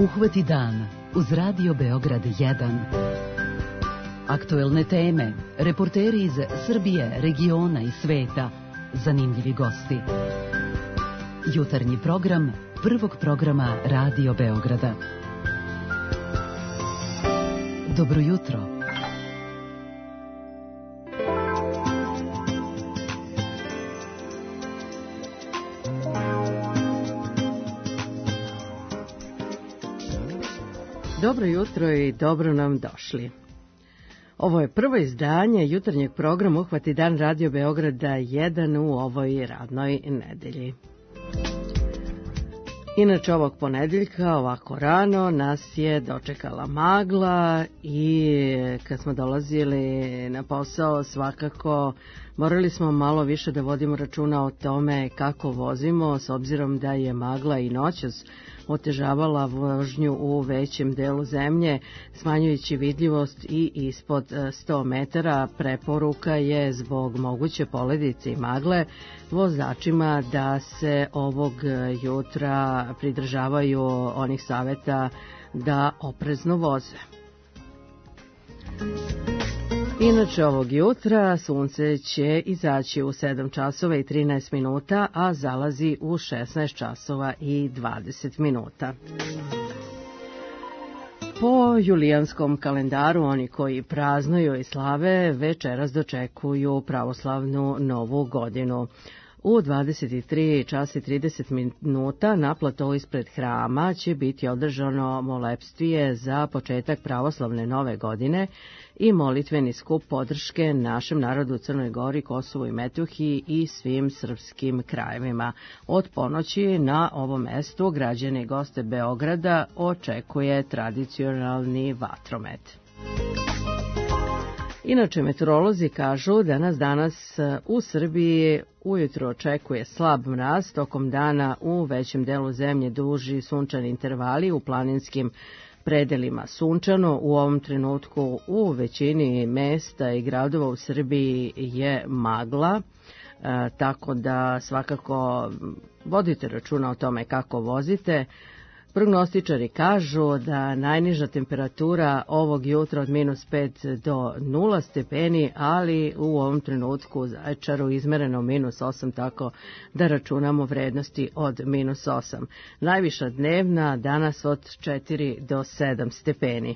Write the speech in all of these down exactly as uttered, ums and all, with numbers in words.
Uhvati dan uz Radio Beograd jedan. Aktuelne teme, reporteri iz Srbije, regiona i sveta, zanimljivi gosti. Jutarnji program prvog programa Radio Beograda. Dobro jutro. Dobro jutro i dobro nam došli. Ovo je prvo izdanje jutarnjeg programa Uhvati dan Radio Beograda jedan u ovoj radnoj nedelji. Inače, ovog ponedeljka, ovako rano, nas je dočekala magla i kad smo dolazili na posao, svakako morali smo malo više da vodimo računa o tome kako vozimo, s obzirom da je magla i noćas otežavala vožnju u većem delu zemlje, smanjujući vidljivost i ispod sto metara. Preporuka je zbog moguće poledice i magle vozačima da se ovog jutra pridržavaju onih saveta da oprezno voze. Inače, ovog jutra sunce će izaći u sedam časova i trinaest minuta, a zalazi u šesnaest časova i dvadeset minuta. Po julijanskom kalendaru, oni koji praznuju i slave večeras dočekuju pravoslavnu novu godinu. U dvadeset tri časa i trideset minuta na platovu ispred hrama će biti održano molepstvije za početak pravoslavne nove godine i molitveni skup podrške našem narodu u Crnoj Gori, Kosovu i Metohiji i svim srpskim krajevima. Od ponoći na ovom mestu građane i goste Beograda očekuje tradicionalni vatromet. Inače, meteorolozi kažu da nas danas u Srbiji ujutro očekuje slab mraz, tokom dana u većem delu zemlje duži sunčani intervali, u planinskim predelima sunčano. U ovom trenutku u većini mesta i gradova u Srbiji je magla, e, tako da svakako vodite računa o tome kako vozite. Prognostičari kažu da najniža temperatura ovog jutra od minus pet do nula stepeni, ali u ovom trenutku u Zaječaru izmereno minus osam, tako da računamo vrednosti od minus osam. Najviša dnevna danas od četiri do sedam stepeni.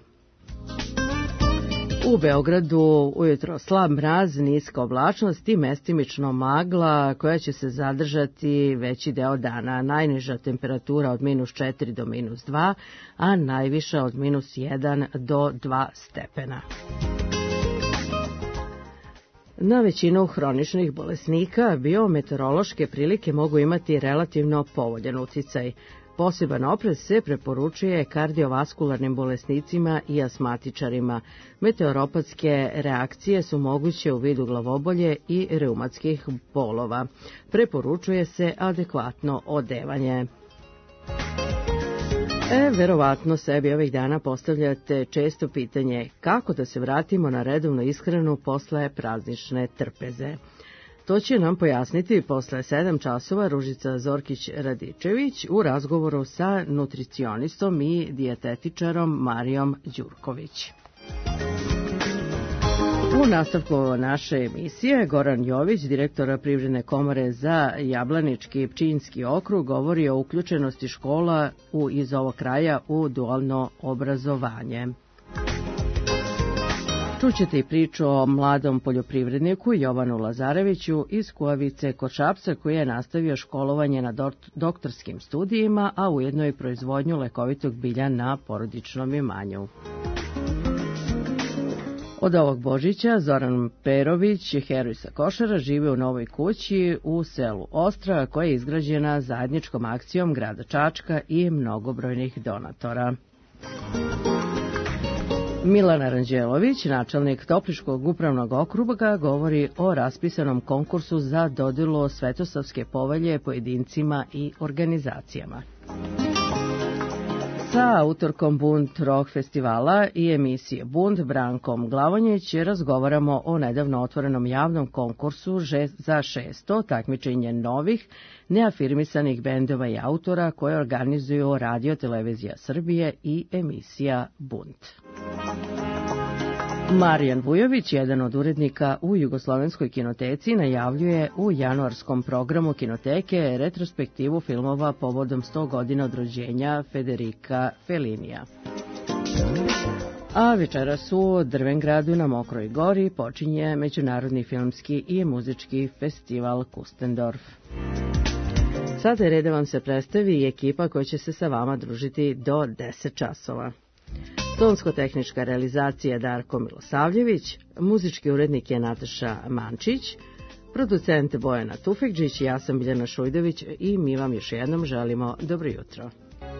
U Beogradu ujutro slab mraz, niska oblačnost i mestimično magla koja će se zadržati veći deo dana. Najniža temperatura od minus četiri do minus dva, a najviša od minus jedan do dva stepena. Na većinu hroničnih bolesnika biometeorološke prilike mogu imati relativno povoljan uticaj. Poseban oprez se preporučuje kardiovaskularnim bolesnicima i astmatičarima. Meteoropatske reakcije su moguće u vidu glavobolje i reumatskih bolova. Preporučuje se adekvatno odevanje. E, verovatno sebi ovih dana postavljate često pitanje kako da se vratimo na redovnu ishranu posle praznične trpeze. To će nam pojasniti posle sedam časova Ružica Zorkić-Radičević u razgovoru sa nutricionistom i dijetetičarom Marijom Đurković. U nastavku naše emisije Goran Jović, direktor Privredne komore za Jablanički Pčinjski okrug, govori o uključenosti škola u, iz ovog kraja u dualno obrazovanje. Čućete i priču o mladom poljoprivredniku Jovanu Lazareviću iz Kujavice kod Šapca, koji je nastavio školovanje na doktorskim studijima, a ujedno i proizvodnju lekovitog bilja na porodičnom imanju. Od ovog Božića Zoran Perović, heroj sa Košara, živi u novoj kući u selu Ostra, koja je izgrađena zajedničkom akcijom grada Čačka i mnogobrojnih donatora. Milan Aranđelović, načelnik Topliškog upravnog okruga, govori o raspisanom konkursu za dodelu Svetosavske povelje pojedincima i organizacijama. Sa autorkom Bunt rock festivala i emisije Bunt, Brankom Glavonjić, razgovaramo o nedavno otvorenom javnom konkursu za šesto takmičenje novih, neafirmisanih bendova i autora koje organizuju Radio Televizija Srbije i emisija Bunt. Marijan Vujović, jedan od urednika u Jugoslovenskoj kinoteci, najavljuje u januarskom programu kinoteke retrospektivu filmova povodom sto godina od rođenja Federika Felinija. A večeras u Drvengradu na Mokroj gori počinje Međunarodni filmski i muzički festival Kustendorf. Sada je red da vam se predstavi i ekipa koja će se sa vama družiti do deset časova. Tonsko-tehnička realizacija Darko Milosavljević, muzički urednik je Nataša Mančić, producent Bojana Tufekđić, ja sam Biljana Šujdović i mi vam još jednom želimo dobro jutro.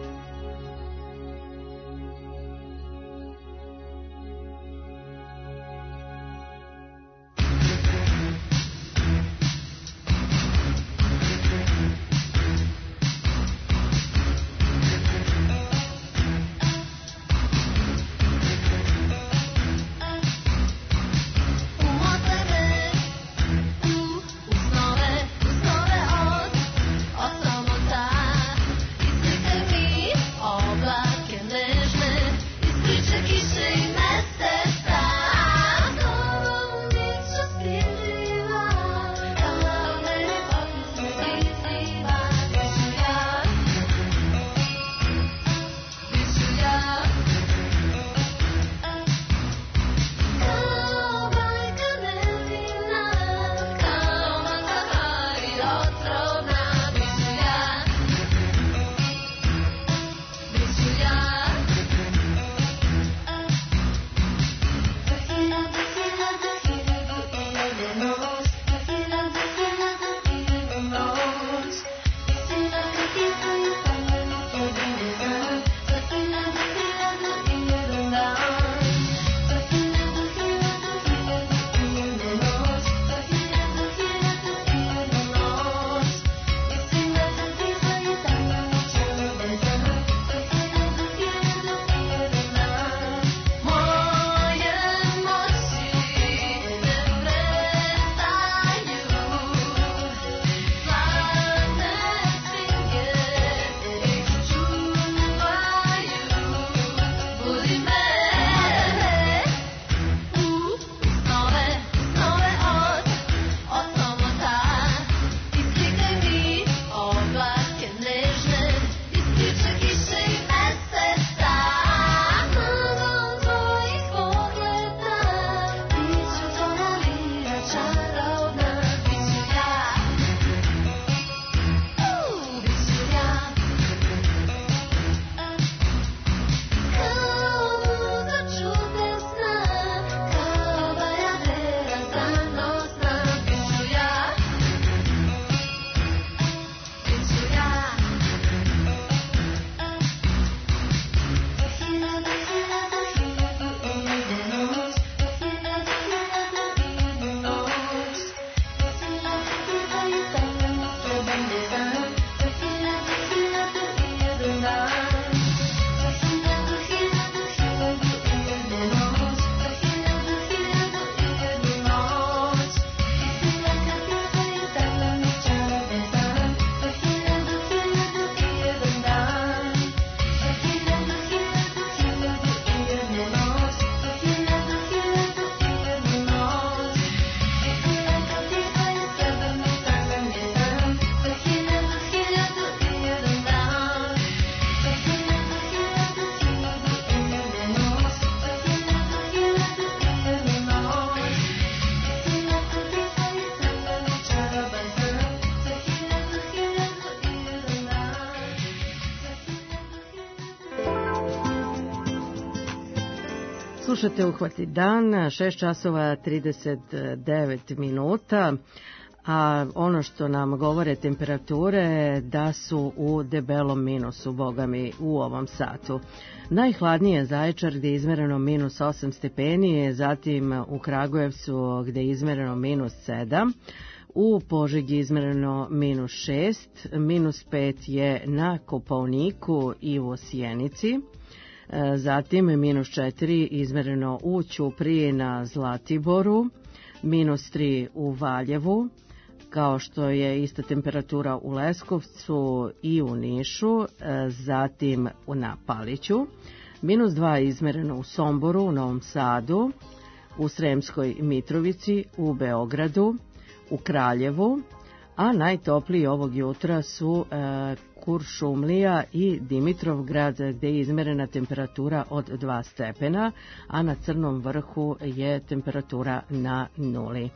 Slušate Uhvati dan, šest časova trideset devet minuta, a ono što nam govore temperature da su u debelom minusu, bogami, u ovom satu. Najhladnije je Zaječar gde je izmereno minus osam stepeni, zatim u Kragujevcu gde je izmereno minus sedam, U Požegi izmereno minus šest, minus pet je na Kopaoniku i u Sjenici. Zatim minus četiri izmereno u Ćupriji na Zlatiboru, minus tri u Valjevu, kao što je ista temperatura u Leskovcu i u Nišu, zatim na Paliću, minus dva izmereno u Somboru, u Novom Sadu, u Sremskoj Mitrovici, u Beogradu, u Kraljevu, a najtopliji ovog jutra su e, Kuršumlija i Dimitrovgrad, gde je izmerena temperatura od dva stepena, a na Crnom vrhu je temperatura na nuli.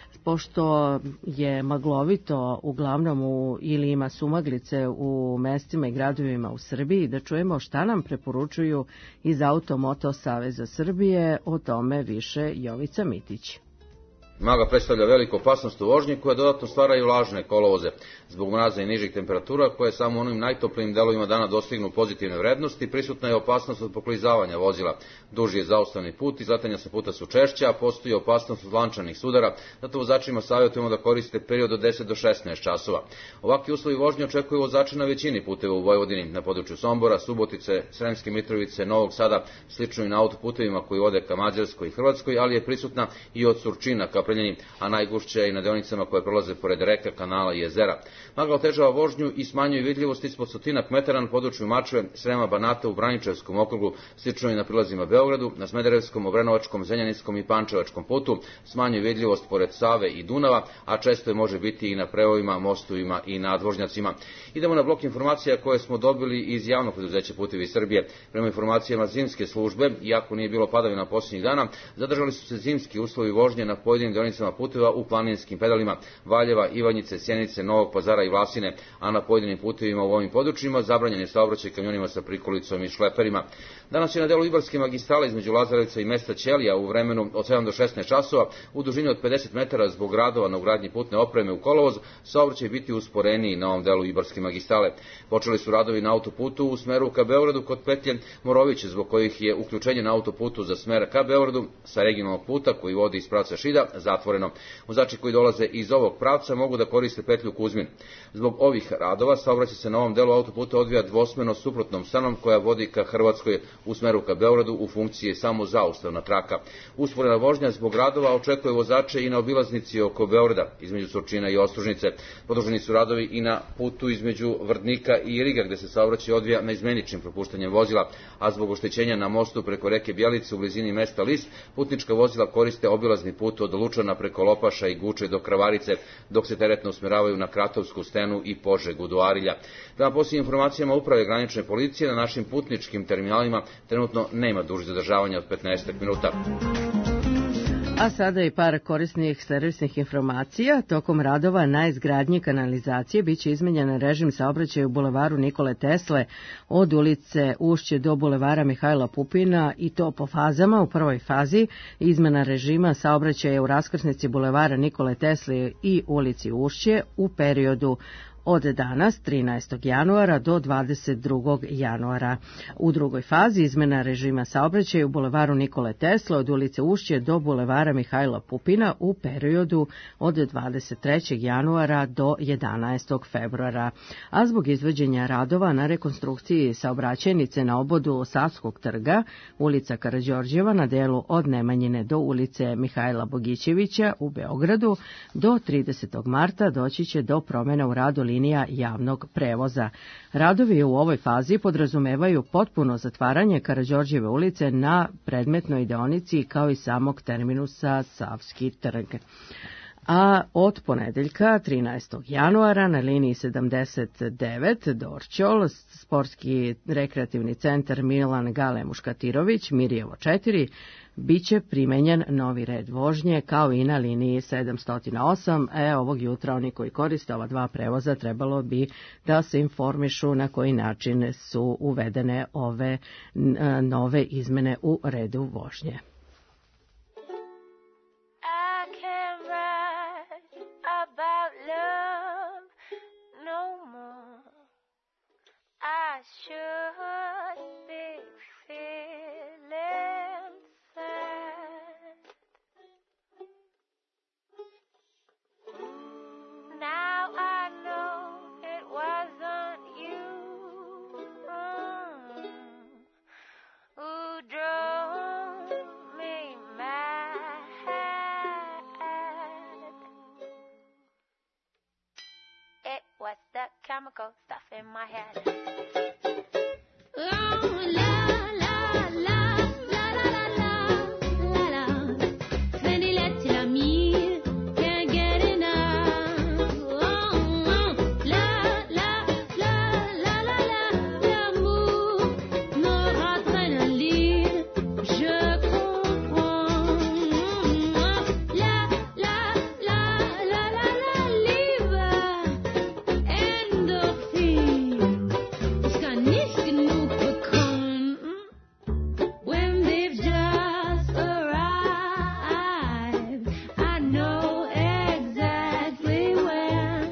Pošto je maglovito uglavnom u, ili ima sumaglice u mestima i gradovima u Srbiji, da čujemo šta nam preporučuju iz Automoto Saveza Srbije, o tome više Jovica Mitić. Magla predstavlja veliku opasnost u vožnji koja dodatno stvara i vlažne kolovoze. Zbog mraza i nižih temperatura koje samo u onim najtoplijim delovima dana dostignu pozitivne vrednosti, prisutna je opasnost od poklizavanja vozila. Duži je zaustavni put i zatanja sa puta su češća, a postoji opasnost od lančanih sudara, zato vozačima savjetujemo da koriste period od deset do šesnaest časova. Ovakvi uslovi vožnje očekuju vozače na većini puteva u Vojvodini, na području Sombora, Subotice, Sremske Mitrovice, Novog Sada, slično i na autoputevima koji vode ka Mađarskoj i Hrvatskoj, ali je prisutna i od Surčina ka Preljini, a najgušće je i na deonicama koje prolaze pored reka, kanala i jezera. Magla otežava vožnju i smanjuje vidljivost ispod stotinak metara na području Mačve, Srema, Banata, u Braničevskom okrugu, slično i na prilazima Beogradu, na Smederevskom, Obrenovačkom, Zrenjaninskom i Pančevačkom putu, smanjuje vidljivost pored Save i Dunava, a često je može biti i na prevojima, mostovima i nadvožnjacima. Idemo na blok informacija koje smo dobili iz javnog preduzeća Putevi Srbije. Prema informacijama zimske službe, iako nije bilo padavina posljednjih dana, zadržali su se zimski uslovi vožnje na pojedinim deonicama puteva u planinskim pedalima Valjeva, Ivanjice, Sjenice, Novog Pazara i Vlasine, a na pojedinim putevima u ovim područjima zabranjen je saobraćaj kamionima sa prikolicom i šleperima. Danas je na delu Ibarske magistrale između Lazarevca i mesta Ćelija u vremenu od sedam do šesnaest časova u dužini od pedeset metara zbog radova na ugradnji putne opreme u kolovoz, saobraćaj biti usporeniji na ovom delu Ibarske magistrale. Počeli su radovi na autoputu u smeru ka Beogradu kod petlje Moroviće, zbog kojih je uključenje na autoputu za smer ka Beogradu sa regionalnog puta koji vodi iz pravca Šida zatvoreno. Vozači koji dolaze iz ovog pravca mogu da koriste petlju Kuzmin. Zbog ovih radova saobraćaj se na ovom delu autoputa odvija dvosmerno suprotnom stranom koja vodi ka Hrvatskoj u smeru ka Beogradu u funkciji samo zaustavna traka. Usporena vožnja zbog radova očekuje vozače i na obilaznici oko Beograda između Surčina i Ostružnice. Produženi su radovi i na putu između Vrdnika i Iriga gde se saobraćaj odvija neizmeničnim propuštanjem vozila, a zbog oštećenja na mostu preko reke Bjelice u blizini mesta Lis, putnička vozila koriste obilazni put od Lučana preko Lopaša i Guče do Kravarice, dok se teretno usmeravaju na Kratovsku stenu i Požegu do Arilja. Prema posljednjim informacijama Uprave granične policije, na našim putničkim terminalima trenutno nema dužih zadržavanja od petnaest minuta. A sada i par korisnih servisnih informacija. Tokom radova na izgradnji kanalizacije biće izmenjen režim saobraćaja u bulevaru Nikole Tesle od ulice Ušće do bulevara Mihajla Pupina i to po fazama. U prvoj fazi izmena režima saobraćaja u raskrsnici bulevara Nikole Tesle i ulici Ušće u periodu od danas, trinaestog januara, do dvadeset drugog januara. U drugoj fazi izmena režima saobraćaja u bulevaru Nikole Tesle od ulice Ušće do bulevara Mihajla Pupina u periodu od dvadeset trećeg januara do jedanaestog februara. A zbog izvođenja radova na rekonstrukciji saobraćajnice na obodu Savskog trga, ulica Karađorđeva na delu od Nemanjine do ulice Mihajla Bogićevića u Beogradu, do tridesetog marta doći će do promjena u radu linija javnog prevoza. Radovi u ovoj fazi podrazumevaju potpuno zatvaranje Karađorđeve ulice na predmetnoj deonici kao i samog terminusa Savski trg. A od ponedeljka trinaestog januara na liniji sedamdeset devet Dorćol, sportski rekreativni centar Milan Gale Muškatirović, Mirjevo četiri, biće primenjen novi red vožnje kao i na liniji sedamsto osam. E, ovog jutra oni koji koriste ova dva prevoza trebalo bi da se informišu na koji način su uvedene ove nove izmene u redu vožnje. Ooh. chemical stuff in my head. Oh, la, la, la, la, la, la, la, la, la. Twenty left till I meet, can't get enough. Oh, oh, la, la, la, la, la, la, l'amour, mon adrénaline, je comprends. La, la, la, la, la, la, liebe, Endorphin. Ich kann nicht genug bekommen. When they've just arrived, I know exactly when.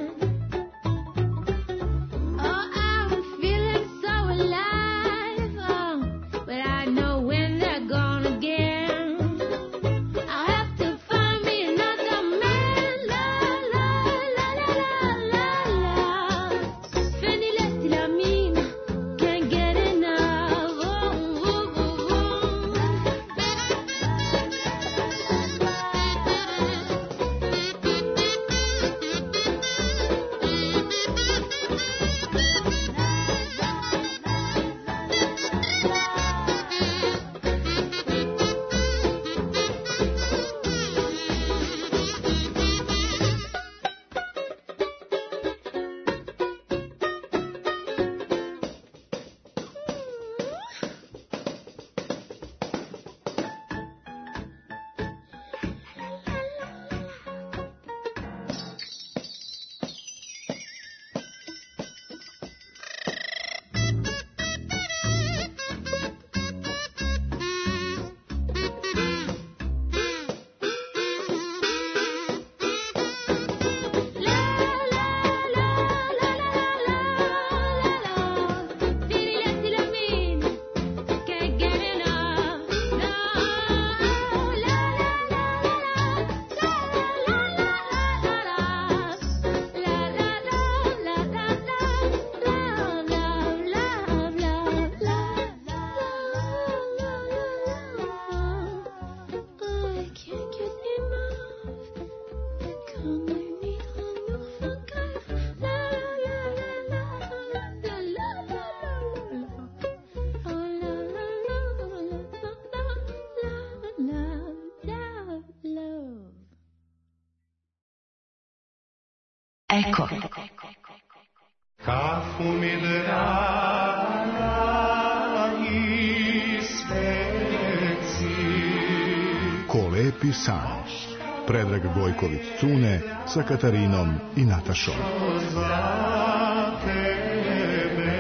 Oh, I'm feeling so alive, oh, but I know when they're gone again. I'll have to find me another man. La, la, la, la, la, la, la. Fendi l'etilamine, can't get enough. Oh, oh, oh, oh. Eko. Kafu mi dragi sveci. Ko lepi san. Predrag Gojković Cune sa Katarinom i Natašom. Za tebe.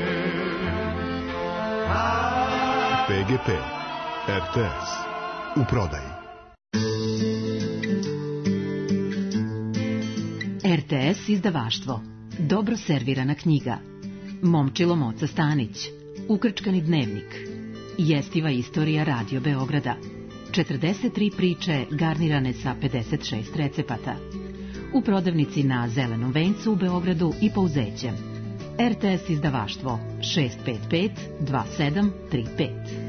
P G P. R T S. U prodaji. R T S izdavaštvo. Dobro servirana knjiga. Momčilo Moca Stanić. Ukrčkani dnevnik. Jestiva istorija Radio Beograda. četrdeset tri priče garnirane sa pedeset šest recepata. U prodavnici na Zelenom vencu u Beogradu i Pouzećem. R T S izdavaštvo šest pet pet dva sedam tri pet.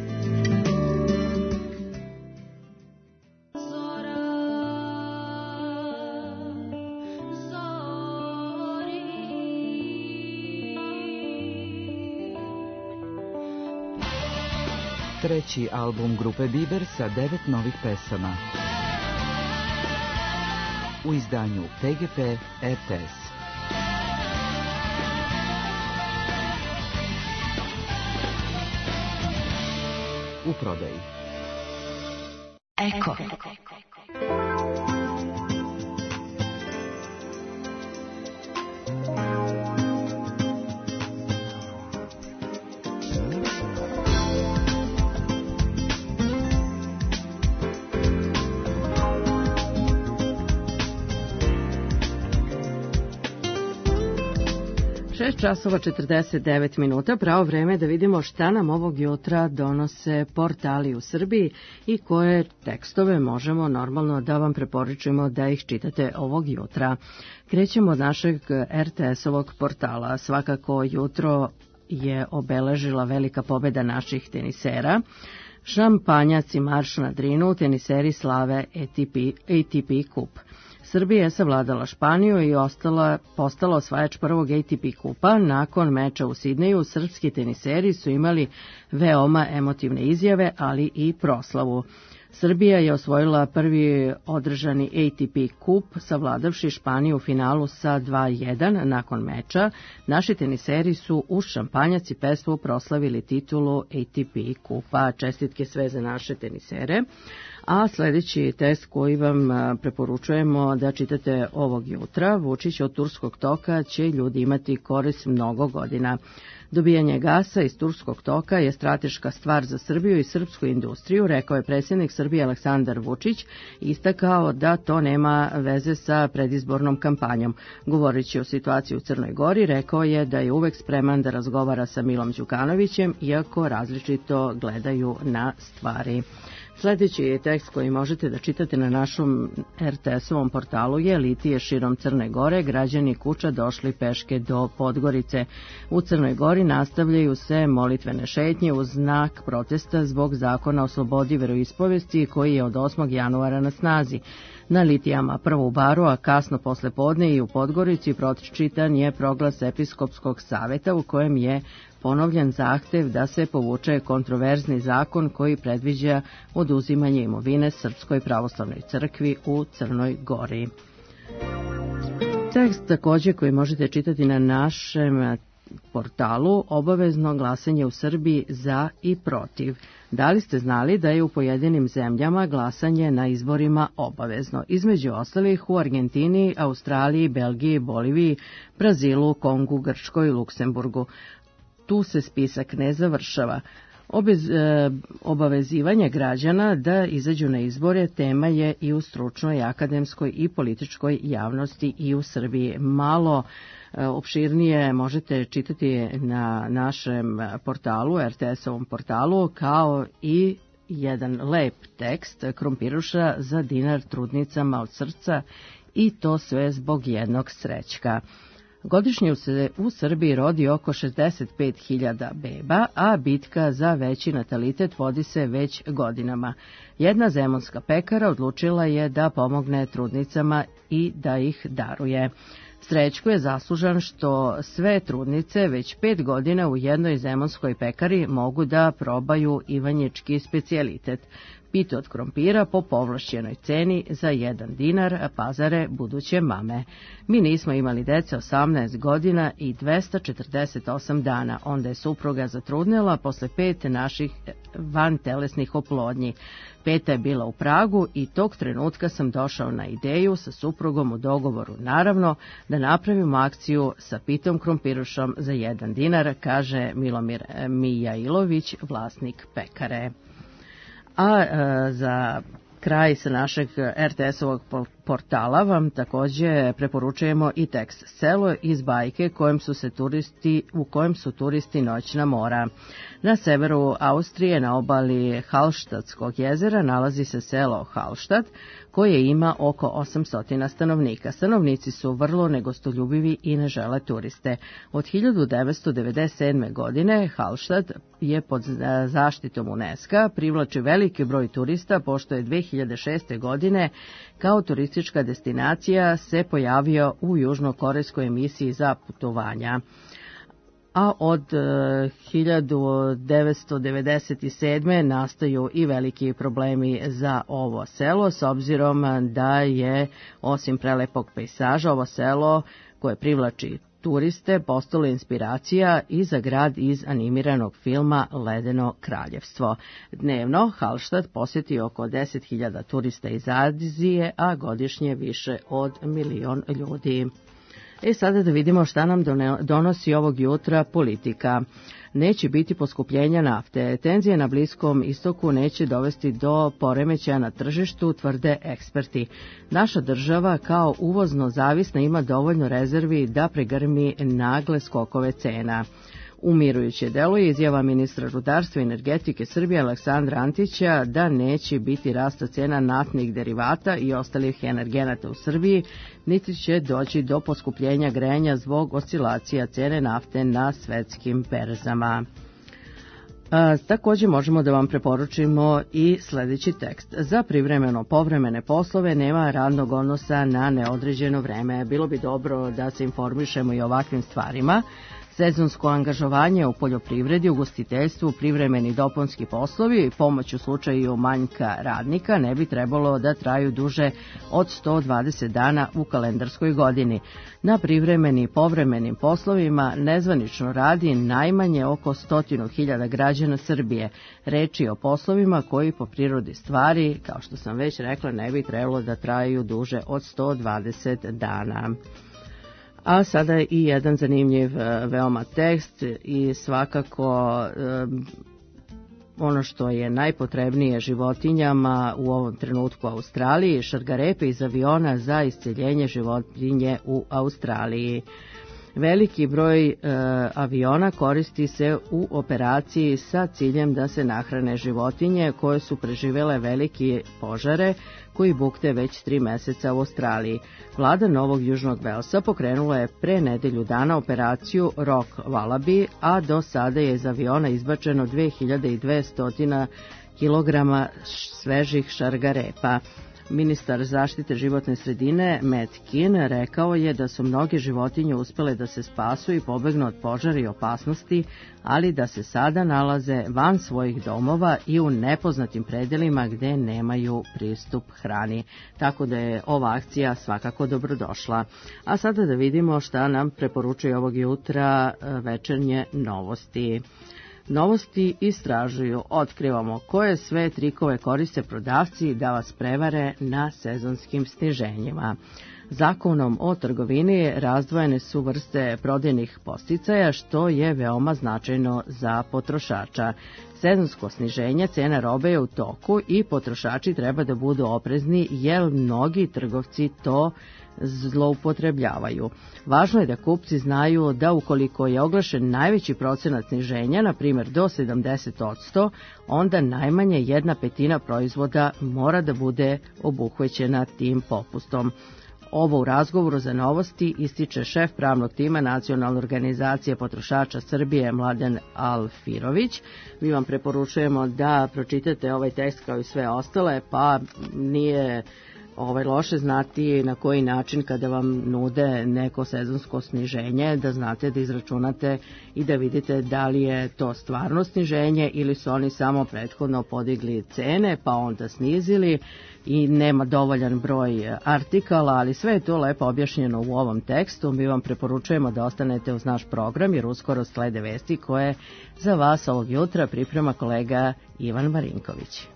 Treći album grupe Biber sa devet novih pesama. U izdanju P G P R T S. U prodaji. Eko. šest časova četrdeset devet minuta, pravo vreme da vidimo šta nam ovog jutra donose portali u Srbiji i koje tekstove možemo normalno da vam preporučimo da ih čitate ovog jutra. Krećemo od našeg R T S-ovog portala. Svakako jutro je obeležila velika pobeda naših tenisera. Šampanjac i marš na Drinu, teniseri slave A T P, A T P kup. Srbija je savladala Španiju i ostala, postala osvajač prvog A T P kupa. Nakon meča u Sidneju, srpski teniseri su imali veoma emotivne izjave, ali i proslavu. Srbija je osvojila prvi održani A T P kup, savladavši Španiju u finalu sa dva jedan nakon meča. Naši teniseri su uz šampanjac i pesmu proslavili titulu A T P kupa. Čestitke sve za naše tenisere. A sljedeći test koji vam preporučujemo da čitate ovog jutra, Vučić od Turskog toka će ljudi imati korist mnogo godina. Dobijanje gasa iz Turskog toka je strateška stvar za Srbiju i srpsku industriju, rekao je predsjednik Srbije Aleksandar Vučić, istakao da to nema veze sa predizbornom kampanjom. Govoreći o situaciji u Crnoj Gori, rekao je da je uvek spreman da razgovara sa Milom Đukanovićem, iako različito gledaju na stvari. Sljedeći je tekst koji možete da čitate na našom R T S-ovom portalu je Litije širom Crne Gore, građani Kuča došli peške do Podgorice. U Crnoj Gori nastavljaju se molitvene šetnje uz znak protesta zbog zakona o slobodi veroispovesti koji je od osmog januara na snazi. Na Litijama prvo u Baru, a kasno posle podne i u Podgorici pročitan je proglas Episkopskog saveta u kojem je ponovljen zahtev da se povuče kontroverzni zakon koji predviđa oduzimanje imovine Srpskoj pravoslavnoj crkvi u Crnoj Gori. Tekst također koji možete čitati na našem portalu, obavezno glasanje u Srbiji za i protiv. Da li ste znali da je u pojedinim zemljama glasanje na izborima obavezno? Između ostalih u Argentini, Australiji, Belgiji, Boliviji, Brazilu, Kongu, Grčkoj i Luksemburgu. Tu se spisak ne završava. Obez, e, obavezivanje građana da izađu na izbore tema je i u stručnoj, akademskoj i političkoj javnosti i u Srbiji. Malo e, opširnije možete čitati na našem portalu, R T S-ovom portalu, kao i jedan lep tekst Krompiruša za dinar trudnicama od srca, i to sve zbog jednog srećka. Godišnje se u Srbiji rodi oko šezdeset pet hiljada beba, a bitka za veći natalitet vodi se već godinama. Jedna zemunska pekara odlučila je da pomogne trudnicama i da ih daruje. Srećko je zaslužan što sve trudnice već pet godina u jednoj zemunskoj pekari mogu da probaju ivanjički specijalitet. Pite od krompira po povlašćenoj ceni za jedan dinar pazare buduće mame. Mi nismo imali dece osamnaest godina i dvesta četrdeset osam dana. Onda je supruga zatrudnela posle pet naših vantelesnih oplodnji. Peta je bila u Pragu i tog trenutka sam došao na ideju sa suprugom u dogovoru, naravno, da napravimo akciju sa pitom krompirušom za jedan dinar, kaže Milomir Mijailović, vlasnik pekare. A e, za kraj sa našeg R T S-ovog portala vam također preporučujemo i tekst Selo iz bajke kojem su se turisti, u kojem su turisti noćna mora. Na severu Austrije, na obali Hallstattskog jezera, nalazi se selo Hallstatt, koje ima oko osamsto stanovnika. Stanovnici su vrlo negostoljubivi i ne žele turiste. Od hiljadu devetsto devedeset sedme. godine Hallstatt je pod zaštitom UNESCO, privlači veliki broj turista, pošto je dve hiljade šeste. godine kao turistička destinacija se pojavio u južnokorejskoj emisiji za putovanja. A od hiljadu devetsto devedeset sedme. nastaju i veliki problemi za ovo selo, s obzirom da je, osim prelepog pejsaža, ovo selo koje privlači turiste postalo inspiracija i za grad iz animiranog filma Ledeno kraljevstvo. Dnevno Hallstatt posjeti oko deset hiljada turista iz Azije, a godišnje više od milion ljudi. E sada da vidimo šta nam donosi ovog jutra politika. Neće biti poskupljenja nafte. Tenzije na Bliskom istoku neće dovesti do poremećaja na tržištu, tvrde eksperti. Naša država kao uvozno zavisna ima dovoljno rezervi da pregrmi nagle skokove cena. Umirujuće deluje izjava ministra rudarstva i energetike Srbije Aleksandra Antića da neće biti rasta cena naftnih derivata i ostalih energenata u Srbiji, niti će doći do poskupljenja grejanja zbog oscilacija cene nafte na svetskim berzama. A, takođe možemo da vam preporučimo i sledeći tekst. Za privremeno povremene poslove nema radnog odnosa na neodređeno vreme. Bilo bi dobro da se informišemo i o ovakvim stvarima. Sezonsko angažovanje u poljoprivredi, ugostiteljstvu, privremeni dopunski poslovi i pomoć u slučaju manjka radnika ne bi trebalo da traju duže od sto dvadeset dana u kalendarskoj godini. Na privremenim i povremenim poslovima nezvanično radi najmanje oko stotinu hiljada građana Srbije. Reč je o poslovima koji po prirodi stvari, kao što sam već rekla, ne bi trebalo da traju duže od sto dvadeset dana. A sada je i jedan zanimljiv veoma tekst i svakako ono što je najpotrebnije životinjama u ovom trenutku u Australiji, šargarepe iz aviona za isceljenje životinje u Australiji. Veliki broj e, aviona koristi se u operaciji sa ciljem da se nahrane životinje koje su preživele velike požare koji bukte već tri meseca u Australiji. Vlada Novog Južnog Velsa pokrenula je pre nedelju dana operaciju Rock Wallaby, a do sada je iz aviona izbačeno dve hiljade dvesta kilograma svežih šargarepa. Ministar zaštite životne sredine Matt Kean rekao je da su mnoge životinje uspele da se spasu i pobegnu od požara i opasnosti, ali da se sada nalaze van svojih domova i u nepoznatim predelima gde nemaju pristup hrani. Tako da je ova akcija svakako dobrodošla. A sada da vidimo šta nam preporučuje ovog jutra večernje novosti. Novosti istražuju, otkrivamo koje sve trikove koriste prodavci da vas prevare na sezonskim sniženjima. Zakonom o trgovini razdvojene su vrste prodajnih podsticaja, što je veoma značajno za potrošača. Sezonsko sniženje cena robe je u toku i potrošači treba da budu oprezni jer mnogi trgovci to zloupotrebljavaju. Važno je da kupci znaju da ukoliko je oglašen najveći procenat sniženja, na primjer do sedamdeset posto, onda najmanje jedna petina proizvoda mora da bude obuhvaćena tim popustom. Ovo u razgovoru za novosti ističe šef pravnog tima Nacionalne organizacije potrošača Srbije Mladen Alfirović. Mi vam preporučujemo da pročitate ovaj tekst kao i sve ostale, pa nije ovaj loše znati na koji način kada vam nude neko sezonsko sniženje, da znate da izračunate i da vidite da li je to stvarno sniženje ili su oni samo prethodno podigli cene pa onda snizili i nema dovoljan broj artikala, ali sve je to lepo objašnjeno u ovom tekstu. Mi vam preporučujemo da ostanete uz naš program jer uskoro slede vesti koje za vas ovog jutra priprema kolega Ivan Marinković.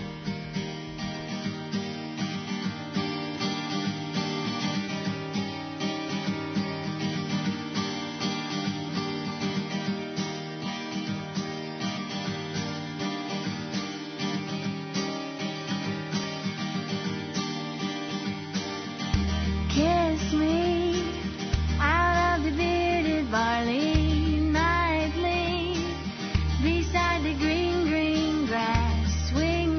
Kiss me out of the bearded barley nightly, beside the green, green grass. Swing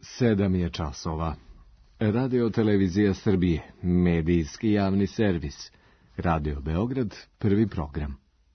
Sedam je časova. Radio Televizija Srbije, medijski javni servis. Radio Beograd, prvi program.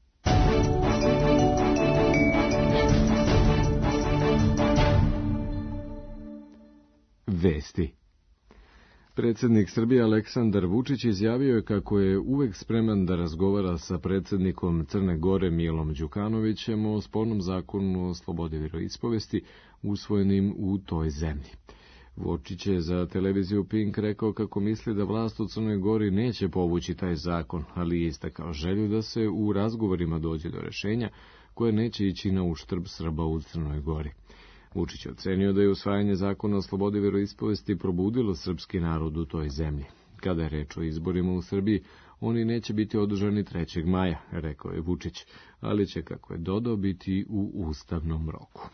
Vesti. Predsjednik Srbije Aleksandar Vučić izjavio je kako je uvek spreman da razgovara sa predsjednikom Crne Gore Milom Đukanovićem o spornom zakonu o slobodi vjeroispovesti usvojenim u toj zemlji. Vučić je za televiziju Pink rekao kako misli da vlast u Crnoj Gori neće povući taj zakon, ali je istakao želju da se u razgovorima dođe do rešenja koje neće ići na uštrb Srba u Crnoj Gori. Vučić je ocenio da je usvajanje zakona o slobodi vjeroispovesti probudilo srpski narod u toj zemlji. Kada je reč o izborima u Srbiji, oni neće biti održani trećeg maja, rekao je Vučić, ali će, kako je dodao, biti u ustavnom roku.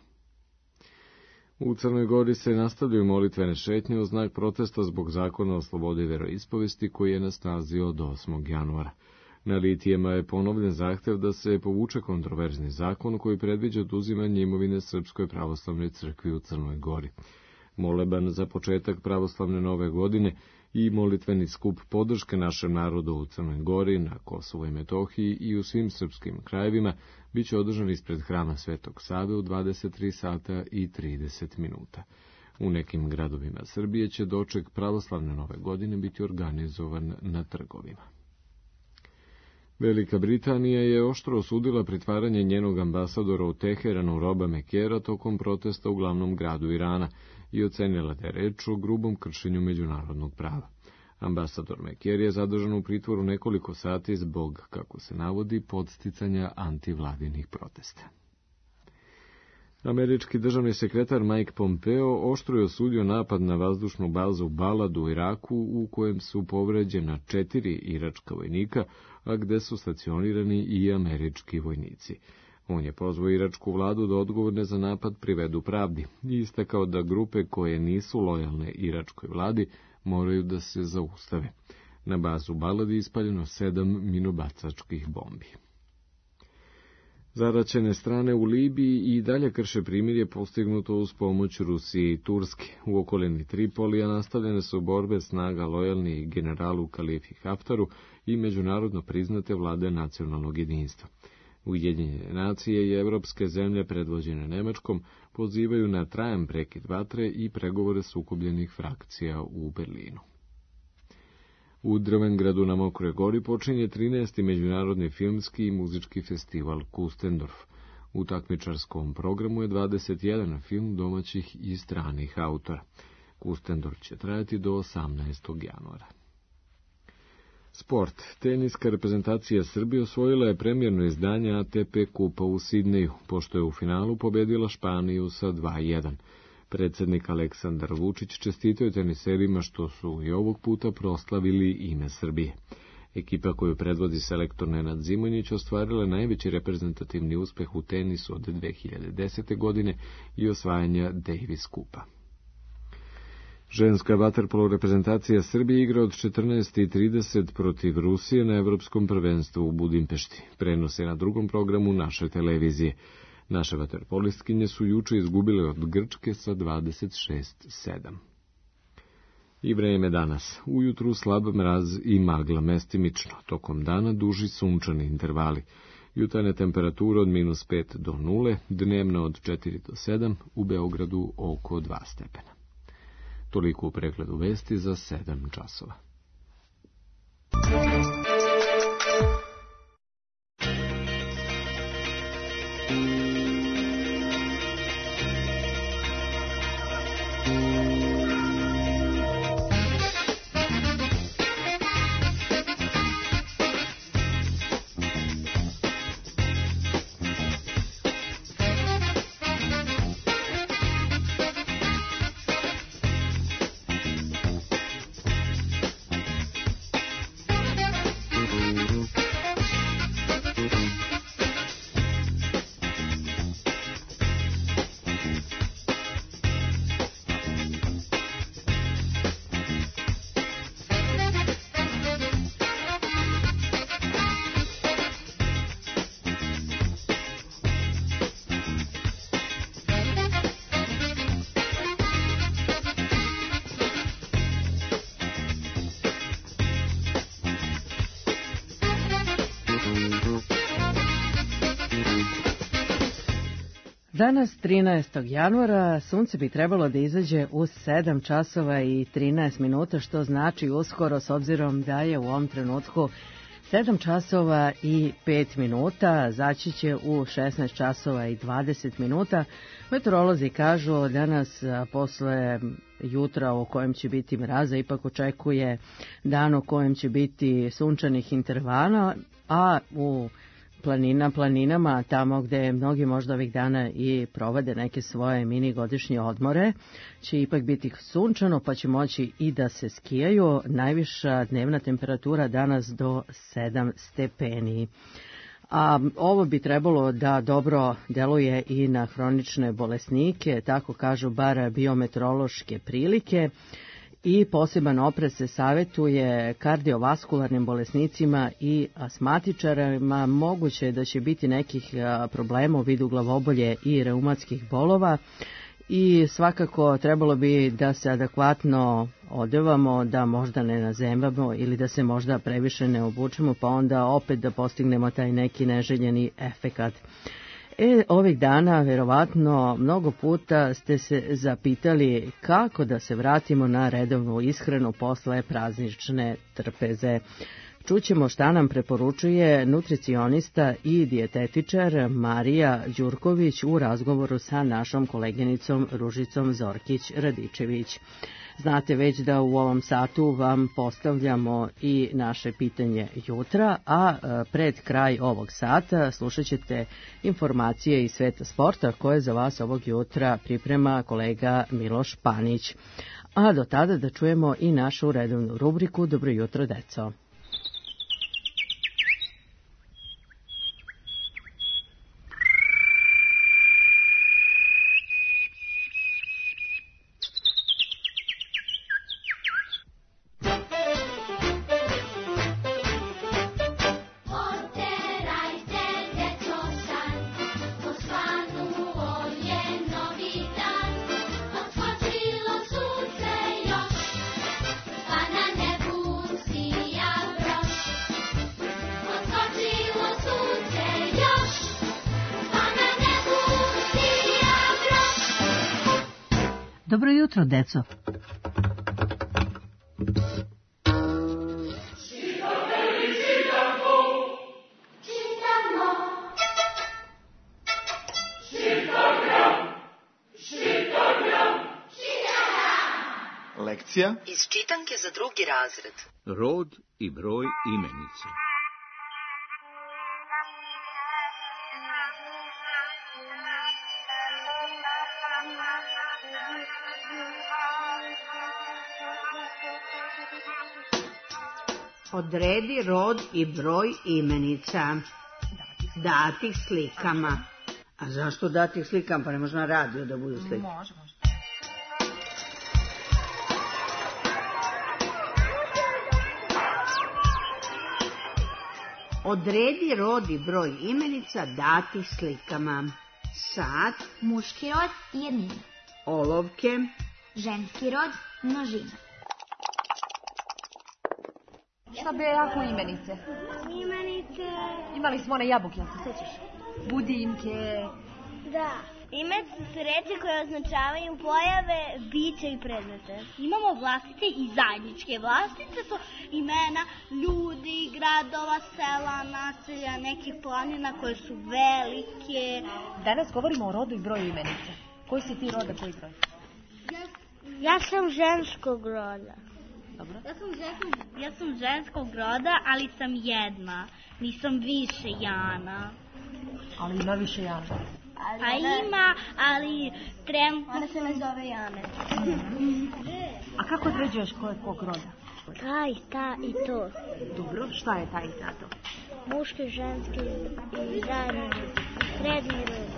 U Crnoj Gori se nastavljaju molitvene šetnje u znak protesta zbog zakona o slobodi vjeroispovesti koji je na snazi od osmog januara. Na litijama je ponovljen zahtev da se povuče kontroverzni zakon koji predviđa oduzimanje imovine Srpskoj pravoslavnoj crkvi u Crnoj Gori. Moleban za početak pravoslavne nove godine i molitveni skup podrške našem narodu u Crnoj Gori, na Kosovu i Metohiji i u svim srpskim krajevima biće održan ispred hrama Svetog Save u dvadeset tri sata i trideset minuta. U nekim gradovima Srbije će doček pravoslavne nove godine biti organizovan na trgovima. Velika Britanija je oštro osudila pritvaranje njenog ambasadora u Teheranu Roba Mekera tokom protesta u glavnom gradu Irana i ocenila da je reč o grubom kršenju međunarodnog prava. Ambasador Meker je zadržan u pritvoru nekoliko sati zbog, kako se navodi, podsticanja antivladinih protesta. Američki državni sekretar Mike Pompeo oštro je osudio napad na vazdušnu bazu u Baladu u Iraku u kojem su povređena četiri iračka vojnika, a gde su stacionirani i američki vojnici. On je pozvao iračku vladu da odgovorne za napad privedu pravdi i istakao da grupe koje nisu lojalne iračkoj vladi moraju da se zaustave. Na bazu Baladi ispaljeno sedam minobacačkih bombi. Zaraćene strane u Libiji i dalje krše primirje postignuto uz pomoć Rusije i Turske. U okolini Tripolija nastavljene su borbe snaga lojalnih generalu Kalifi Haftaru i međunarodno priznate vlade nacionalnog jedinstva. Ujedinjene nacije i evropske zemlje predvođene Nemačkom pozivaju na trajan prekid vatre i pregovore sukobljenih frakcija u Berlinu. U Drvengradu na Mokroj Gori počinje trinaesti međunarodni filmski i muzički festival Kustendorf. U takmičarskom programu je dvadeset jedan film domaćih i stranih autora. Kustendorf će trajati do osamnaestog januara. Sport. Teniska reprezentacija Srbije osvojila je premijerno izdanje A T P kupa u Sidneju, pošto je u finalu pobedila Španiju sa dva jedan. Predsjednik Aleksandar Vučić čestitao je teniserima što su i ovog puta proslavili ime Srbije. Ekipa koju predvodi selektor Nenad Zimonjić ostvarila najveći reprezentativni uspeh u tenisu od dve hiljade desete. godine i osvajanja Davis kupa. Ženska vaterpolo reprezentacija Srbije igra od četrnaest i trideset protiv Rusije na Evropskom prvenstvu u Budimpešti. Prenos je na drugom programu naše televizije. Naše vaterpolistkinje su juče izgubile od Grčke sa dvadeset šest sedam. I vreme danas. Ujutru slab mraz i magla mestimično. Tokom dana duži sunčani intervali. Jutarnje temperature od minus pet do nule, dnevno od četiri do sedam, u Beogradu oko dva stepena. Toliko u pregledu vesti za sedam časova. Danas, trinaestog januara, sunce bi trebalo da izađe u sedam časova i trinaest minuta, što znači uskoro, s obzirom da je u ovom trenutku sedam časova i pet minuta, zaći će u šesnaest časova i dvadeset minuta. Meteorolozi kažu da nas posle jutra u kojem će biti mraza ipak očekuje dan u kojem će biti sunčanih intervala, a u planina, planinama, tamo gde mnogi možda ovih dana i provode neke svoje mini godišnje odmore, će ipak biti sunčano, pa će moći i da se skijaju. Najviša dnevna temperatura danas do sedam stepeni. A ovo bi trebalo da dobro deluje i na hronične bolesnike, tako kažu bar biometeorološke prilike. I poseban oprez se savetuje kardiovaskularnim bolesnicima i asmatičarima. Moguće je da će biti nekih problema u vidu glavobolje i reumatskih bolova i svakako trebalo bi da se adekvatno odevamo, da možda ne nazemamo ili da se možda previše ne obučemo, pa onda opet da postignemo taj neki neželjeni efekat. E, ovih dana, verovatno, mnogo puta ste se zapitali kako da se vratimo na redovnu ishranu posle praznične trpeze. Čućemo šta nam preporučuje nutricionista i dijetetičar Marija Đurković u razgovoru sa našom koleginicom Ružicom Zorkić-Radičević. Znate već da u ovom satu vam postavljamo i naše pitanje jutra, a pred kraj ovog sata slušat ćete informacije iz sveta sporta koje za vas ovog jutra priprema kolega Miloš Panić. A do tada da čujemo i našu redovnu rubriku Dobro jutro, deco. Dobro jutro, deco. Lekcija iz čitanke za drugi razred. Rod i broj imenice. Odredi rod i broj imenica datih slikama. A zašto datih slikama? Pa ne može na radio da budu slike. Može, može. Odredi rod i broj imenica datih slikama. Sat. Muški rod, jednina. Olovke. Ženski rod, množina. Šta bi jako imenice? Imenice. Imali smo one jabuke, ako se sjećaš? Budinke. Da. Imenice su reči koje označavaju pojave, bića i predmete. Imamo vlastice i zajedničke. Vlastice su imena ljudi, gradova, sela, naselja, nekih planina koje su velike. Danas govorimo o rodu i broju imenice. Koji si ti roda, koji broj? Ja, ja sam ženskog roda. Dobro. Ja sam, ženskog, ja sam ženskog roda, ali sam jedna. Nisam više Jana. Ali ima više Jana. Ali A ima, ali trenutno... Ona se ne zove Jane. A kako određuješ ko je kog roda? Taj, ta i to. Dobro, šta je taj i ta to? Muški, ženski i zajedno. Srednji rod.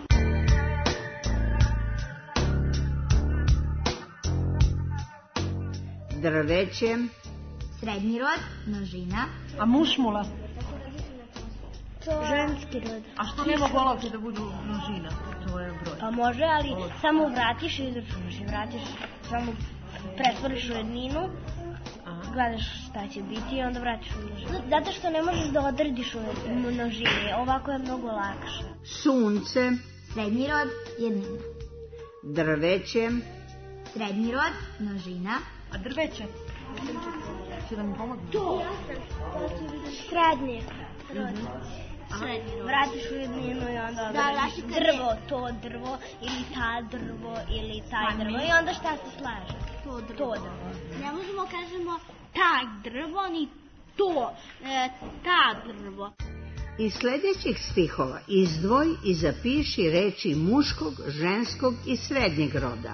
Drveće. Srednji rod, množina. A mušmula? To... Ženski rod. A što nema olovke da budu množina? To je broj. Pa može, ali Olovke. Samo vratiš i izračunaš i vratiš, samo pretvoriš u jedninu, aha, gledaš šta će biti i onda vratiš u množinu. Zato što ne možeš da odrediš u množini, ovako je mnogo lakše. Sunce. Srednji rod, jednina. Drveće. Srednji rod, množina. A drveće? Će da mi pomogu? To. Srednji rod. Srednji rod. Vratiš u jedninu i onda vratiš drvo, to drvo, ili ta drvo, ili taj drvo. I onda šta se slaže? To drvo. Ne možemo kažemo taj drvo, ni to, e, ta drvo. Iz sljedećih stihova izdvoj i zapiši reči muškog, ženskog i srednjeg roda.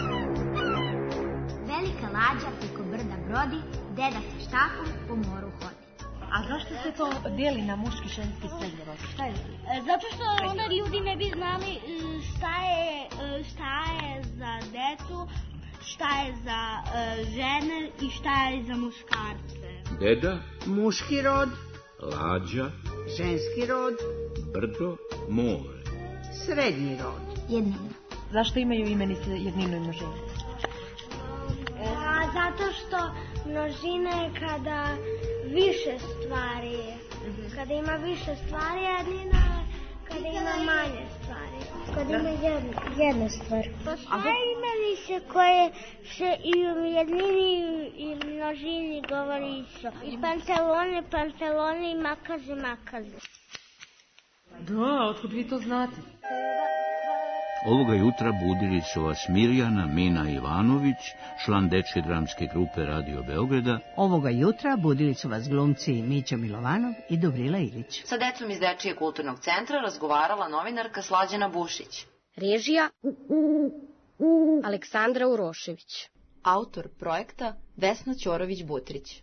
Velika lađa preko brda brodi, deda sa štapom po moru hodi. A zašto se to dijeli na muški, ženski i srednji rod? Šta je? E, zato što onda ljudi ne bi znali e, šta je, e, šta je za decu, šta je za e, žene i šta je za muškarce. Deda, muški rod, lađa, ženski rod, brdo, more. Srednji rod, jednina. Zašto imaju imenice jedninu i množinu? A zato što množina je kada više stvari, kada ima više stvari, jednina je kada ima manje stvari. Kada ima jedna, jedna stvar. Postoje imenice koje se i u jednini i množini govori isto. I pantalone, pantalone i makaze, makaze. Da, otkud vi to znate? Ovoga jutra budili su vas Mirjana Mina Ivanović, član dečje dramske grupe Radio Beograda. Ovoga jutra budili su vas glumci Mića Milovanov i Dobrila Ilić. Sa decom iz Dečijeg kulturnog centra razgovarala novinarka Slađana Bušić. Režija Aleksandra Urošević. Autor projekta Vesna Ćorović-Butrić.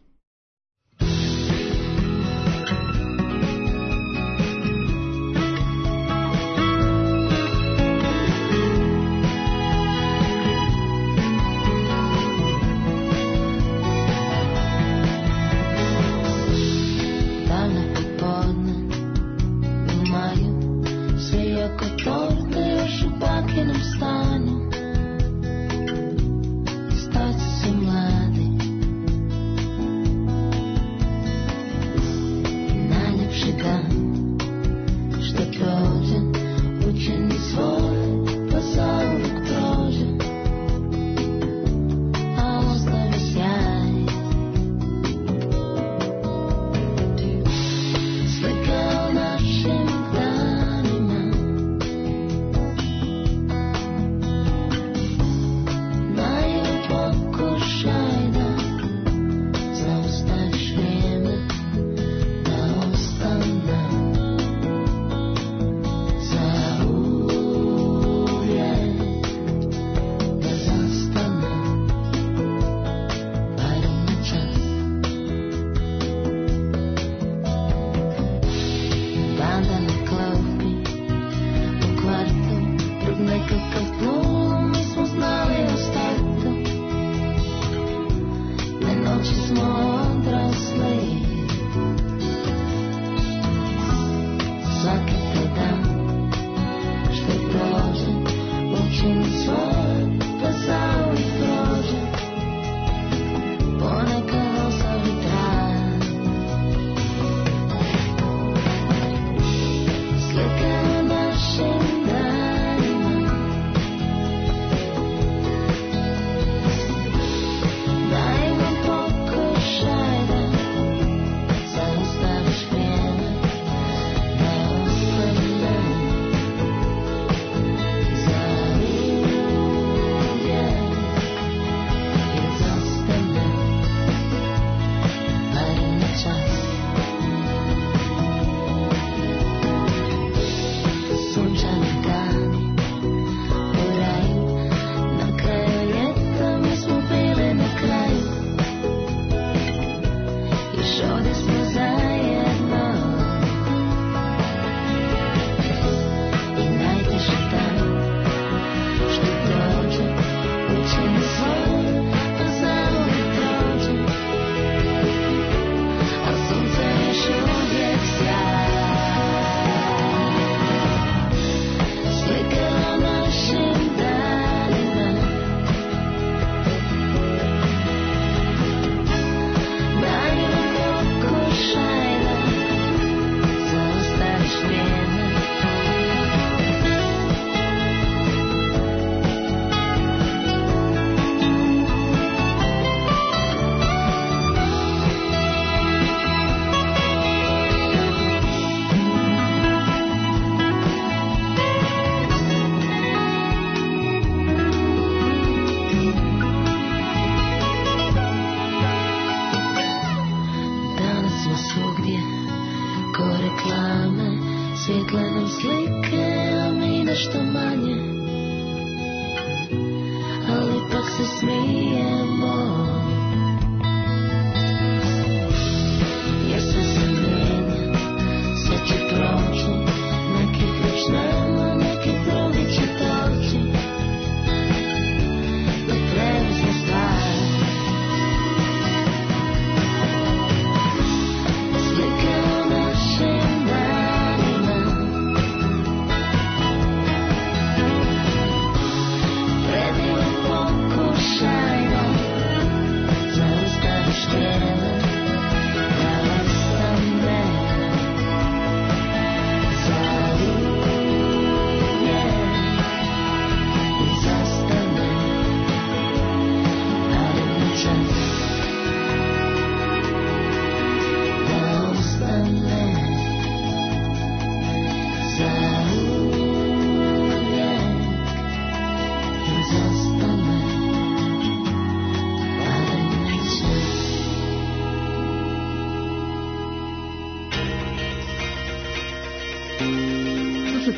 Staci su mladi,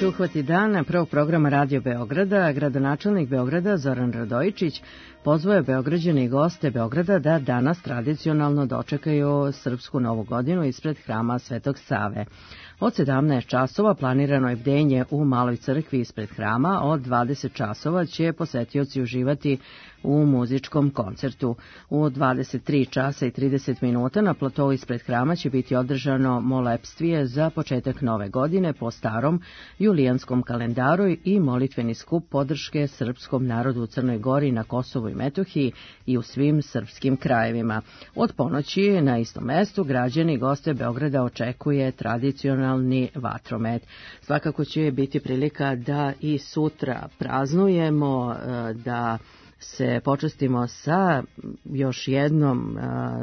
Treći uhvati dana prvog programa Radio Beograda, gradonačelnik Beograda Zoran Radojičić pozvao je Beograđane i goste Beograda da danas tradicionalno dočekaju srpsku novu godinu ispred hrama Svetog Save. Od sedamnaest časova planirano je bdenje u Maloj crkvi ispred hrama, od dvadeset časova će posetioci uživati u muzičkom koncertu. U dvadeset tri časa i trideset minuta na platovu ispred hrama će biti održano molepstvije za početak nove godine po starom julijanskom kalendaru i molitveni skup podrške srpskom narodu u Crnoj Gori, na Kosovu i Metohiji i u svim srpskim krajevima. Od ponoći na istom mestu građani i goste Beograda očekuje tradicionalni vatromet. Svakako će biti prilika da i sutra praznujemo, da se počastimo sa još jednom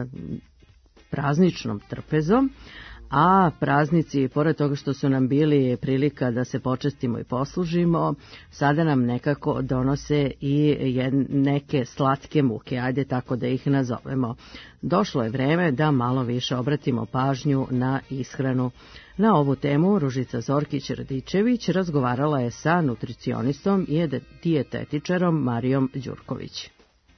prazničnom trpezom, a praznici, pored toga što su nam bili prilika da se počastimo i poslužimo, sada nam nekako donose i neke slatke muke, ajde tako da ih nazovemo. Došlo je vreme da malo više obratimo pažnju na ishranu. Na ovu temu Ružica Zorkić-Radičević razgovarala je sa nutricionistom i dijetetičarom Marijom Đurković.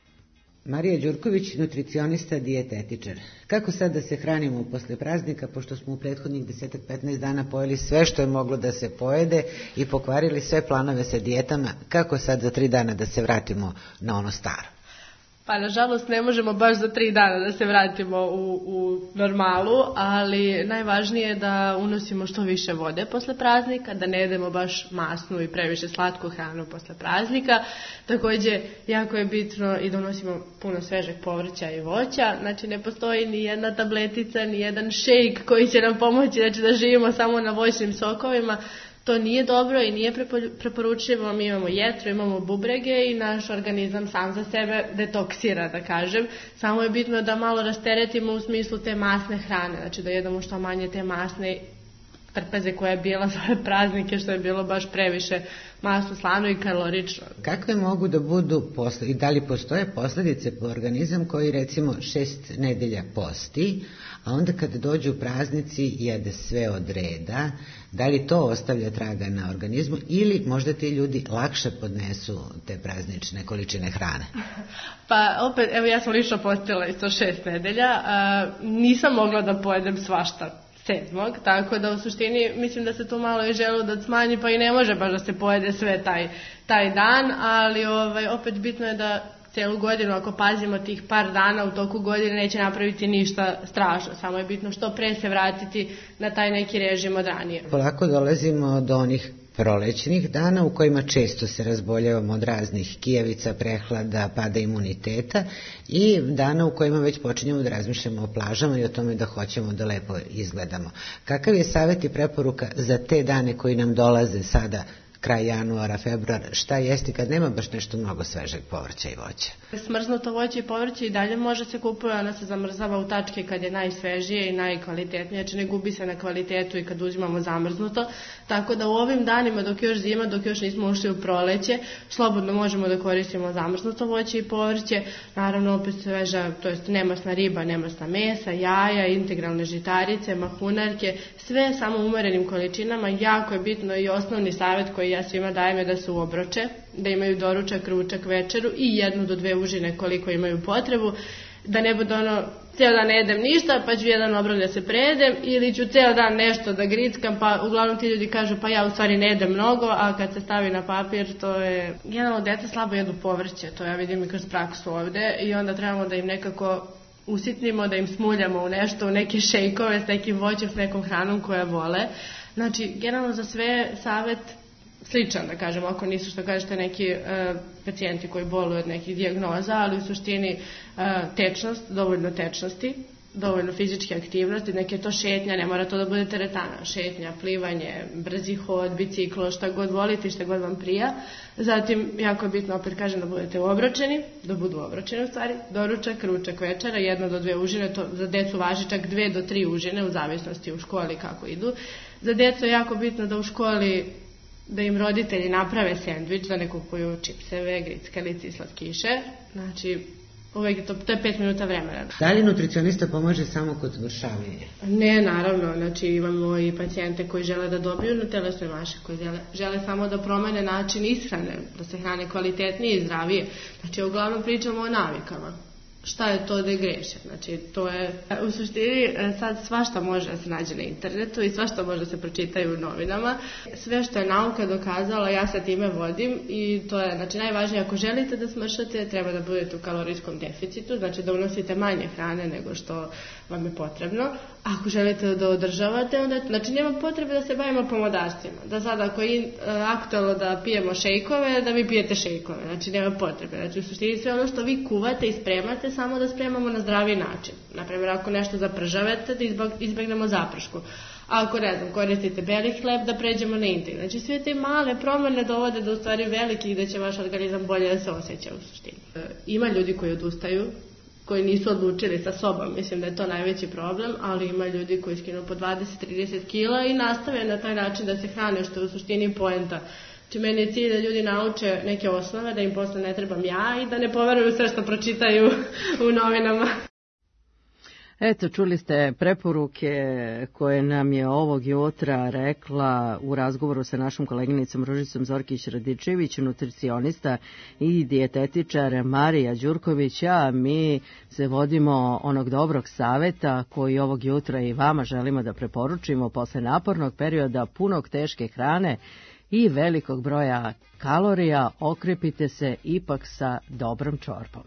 Marija Đurković, nutricionista, dijetetičar. Kako sad da se hranimo posle praznika, pošto smo u prethodnih deset do petnaest dana pojeli sve što je moglo da se pojede i pokvarili sve planove sa dijetama, kako sad za tri dana da se vratimo na ono staro? Pa nažalost ne možemo baš za tri dana da se vratimo u, u normalu, ali najvažnije je da unosimo što više vode posle praznika, da ne jedemo baš masnu i previše slatku hranu posle praznika. Također jako je bitno i da unosimo puno svežeg povrća i voća, znači ne postoji ni jedna tabletica, ni jedan šejk koji će nam pomoći, znači da živimo samo na voćnim sokovima. To nije dobro i nije preporučljivo. Mi imamo jetru, imamo bubrege i naš organizam sam za sebe detoksira, da kažem. Samo je bitno da malo rasteretimo u smislu te masne hrane, znači da jedemo što manje te masne trpeze koja je bila za ove praznike, što je bilo baš previše masno, slano i kalorično. Kakve mogu da budu posle, i da li postoje posledice po organizam koji recimo šest nedelja posti, a onda kad dođu praznici jede sve od reda, da li to ostavlja traga na organizmu ili možda ti ljudi lakše podnesu te praznične količine hrane? Pa opet, evo ja sam lično postila isto šest nedelja, a, nisam mogla da pojedem svašta sedmog, tako da u suštini mislim da se tu malo i želudac smanji, pa i ne može baš da se pojede sve taj, taj dan, ali ovaj, opet bitno je da celu godinu, ako pazimo tih par dana u toku godine, neće napraviti ništa strašno, samo je bitno što pre se vratiti na taj neki režim od ranije. Polako dolazimo do onih prolećnih dana u kojima često se razboljevamo od raznih kijevica, prehlada, pada imuniteta i dana u kojima već počinjemo da razmišljamo o plažama i o tome da hoćemo da lepo izgledamo. Kakav je savjet i preporuka za te dane koji nam dolaze sada, kraj januara, februara, šta jesti kad nema baš nešto mnogo svežeg povrća i voća? Smrznuto voće i povrće i dalje može se kupuje, ona se zamrzava u tačke kad je najsvežije i najkvalitetnije, znači ne gubi se na kvalitetu i kad uzimamo zamrznuto, tako da u ovim danima dok još zima, dok još nismo ušli u proleće, slobodno možemo da koristimo zamrznuto voće i povrće, naravno opet sveža, to jest nemasna riba, nemasna mesa, jaja, integralne žitarice, mahunarke, sve samo u umerenim količinama. Jako je bitno i osnovni savjet koji ja svima dajem je da se uobroče, da imaju doručak, ručak, večeru i jednu do dve užine koliko imaju potrebu, da ne bude ono cijel dan ne jedem ništa pa ću jedan obrok da se prejedem ili ću cijel dan nešto da grickam, pa uglavnom ti ljudi kažu pa ja u stvari ne jedem mnogo, a kad se stavi na papir to je... Generalno deca slabo jedu povrće, to ja vidim i kroz praksu ovde i onda trebamo da im nekako usitnimo, da im smuljamo u nešto, u neke šejkove s nekim voćem, s nekom hranom koje vole. Znači, generalno za sve savjet sličan, da kažemo, ako nisu, što kažete, neki e, pacijenti koji boluju od nekih dijagnoza, ali u suštini e, tečnost, dovoljno tečnosti, dovoljno fizičke aktivnosti, neke to šetnja, ne mora to da bude teretana, šetnja, plivanje, brzi hod, biciklo, šta god volite, šta god vam prija. Zatim, jako je bitno, opet kažem, da budete obročeni, da budu obročeni u stvari, doručak, ručak, večera, jedno do dve užine, to za decu važi čak dve do tri užine, u zavisnosti u školi kako idu. Za decu je jako bitno da u školi da im roditelji naprave sendvič, da ne kupuju čipseve, grickalice i slatkiše. Znači, Uvijek je to, to je pet minuta vremena. Da li nutricionista pomaže samo kod zvršavanja? Ne, naravno, znači imamo i pacijente koji žele da dobiju na telesnoj maši, koji žele, žele samo da promene način ishrane, da se hrane kvalitetnije i zdravije. Znači, uglavnom pričamo o navikama. Šta je to da greše? Znači, to je, u suštini, sad svašta može da se nađe na internetu i svašta može da se pročitaju u novinama. Sve što je nauka dokazala, ja se time vodim i to je, znači, najvažnije, ako želite da smršate, treba da budete u kalorijskom deficitu, znači da unosite manje hrane nego što vam je potrebno. Ako želite da održavate, onda, znači, nema potrebe da se bavimo pomodarstvima. Da sad, ako je aktualno da pijemo šejkove, da vi pijete šejkove, znači, nema potrebe. Znači, u suštini sve ono što vi kuvate i spremate, samo da spremamo na zdravi način. Naprimjer, ako nešto zapržavate, da izbegnemo zapršku. A ako, ne znam, koristite beli hleb, da pređemo na integral. Znači, sve te male promjene dovode do u stvari veliki i da će vaš organizam bolje da se osjeća u suštini. E, ima ljudi koji odustaju, koji nisu odlučili sa sobom, mislim da je to najveći problem, ali ima ljudi koji skinu po dvadeset do trideset kila i nastave na taj način da se hrane, što je u suštini poenta. Znači, meni je cilj da ljudi nauče neke osnove, da im posle ne trebam ja i da ne poveruju sve što pročitaju u novinama. Eto, čuli ste preporuke koje nam je ovog jutra rekla u razgovoru sa našom koleginicom Ružicom Zorkić-Radičević, nutricionista i dijetetičar Marija Đurković, a mi se vodimo onog dobrog saveta koji ovog jutra i vama želimo da preporučimo posle napornog perioda punog teške hrane i velikog broja kalorija. Okrepite se ipak sa dobrom čorbom.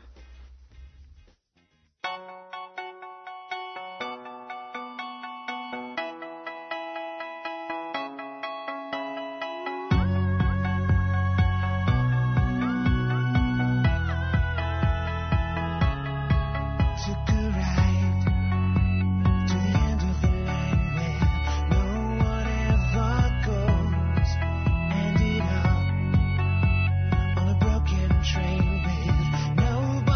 Train with nobody.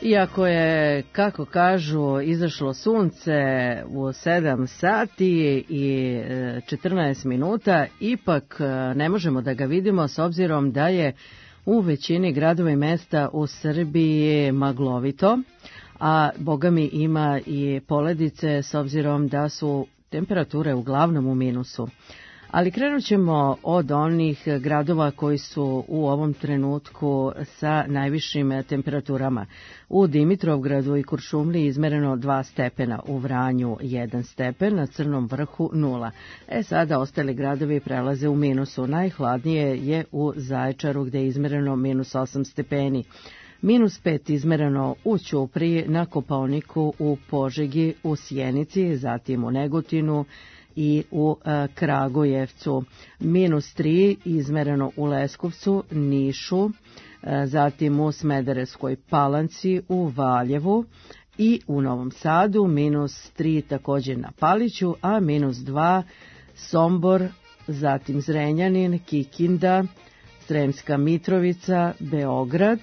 Iako je, kako kažu, izašlo sunce u sedam sati i četrnaest minuta, ipak ne možemo da ga vidimo s obzirom da je u većini gradova i mesta u Srbiji maglovito, a bogami ima i poledice s obzirom da su temperature uglavnom u minusu. Ali krenut ćemo od onih gradova koji su u ovom trenutku sa najvišim temperaturama. U Dimitrovgradu i Kuršumliji izmereno dva stepena, u Vranju jedan stepen, na Crnom vrhu nula. E sada ostali gradovi prelaze u minusu. Najhladnije je u Zaječaru gde je izmereno minus osam stepeni. Minus pet izmereno u Ćupriji, na Kopaoniku, u Požegi, u Sjenici, zatim u Negotinu i u e, Kragujevcu. Minus tri izmereno u Leskovcu, Nišu, e, zatim u Smederevskoj Palanci, u Valjevu i u Novom Sadu. Minus tri također na Paliću, a minus dva Sombor, zatim Zrenjanin, Kikinda, Sremska Mitrovica, Beograd.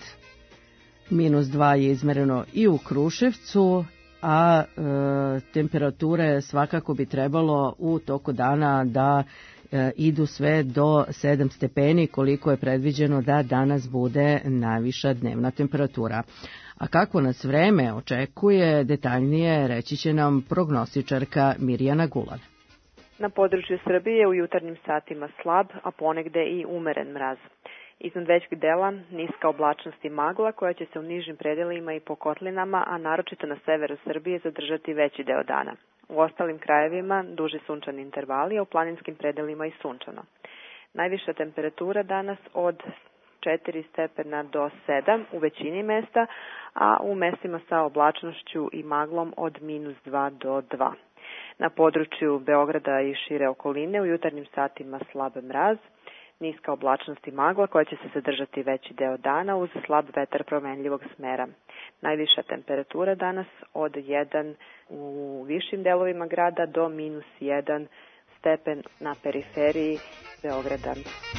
Minus dva je izmereno i u Kruševcu, a e, temperature svakako bi trebalo u toku dana da e, idu sve do sedam stepeni, koliko je predviđeno da danas bude najviša dnevna temperatura. A kako nas vreme očekuje, detaljnije reći će nam prognostičarka Mirjana Gulan. Na području Srbije u jutarnjim satima slab, a ponegde i umeren mraz. Iznad većeg dela niska oblačnost i magla koja će se u nižim predelima i po kotlinama, a naročito na severu Srbije zadržati veći deo dana. U ostalim krajevima duži sunčani intervali, a u planinskim predelima i sunčano. Najviša temperatura danas od četiri stepena do sedam u većini mesta, a u mestima sa oblačnošću i maglom od minus dva do dva. Na području Beograda i šire okoline u jutarnjim satima slab mraz, niska oblačnost i magla koja će se zadržati veći deo dana uz slab vetar promenljivog smera. Najviša temperatura danas od jedan u višim delovima grada do minus jedan stepen na periferiji Beograda.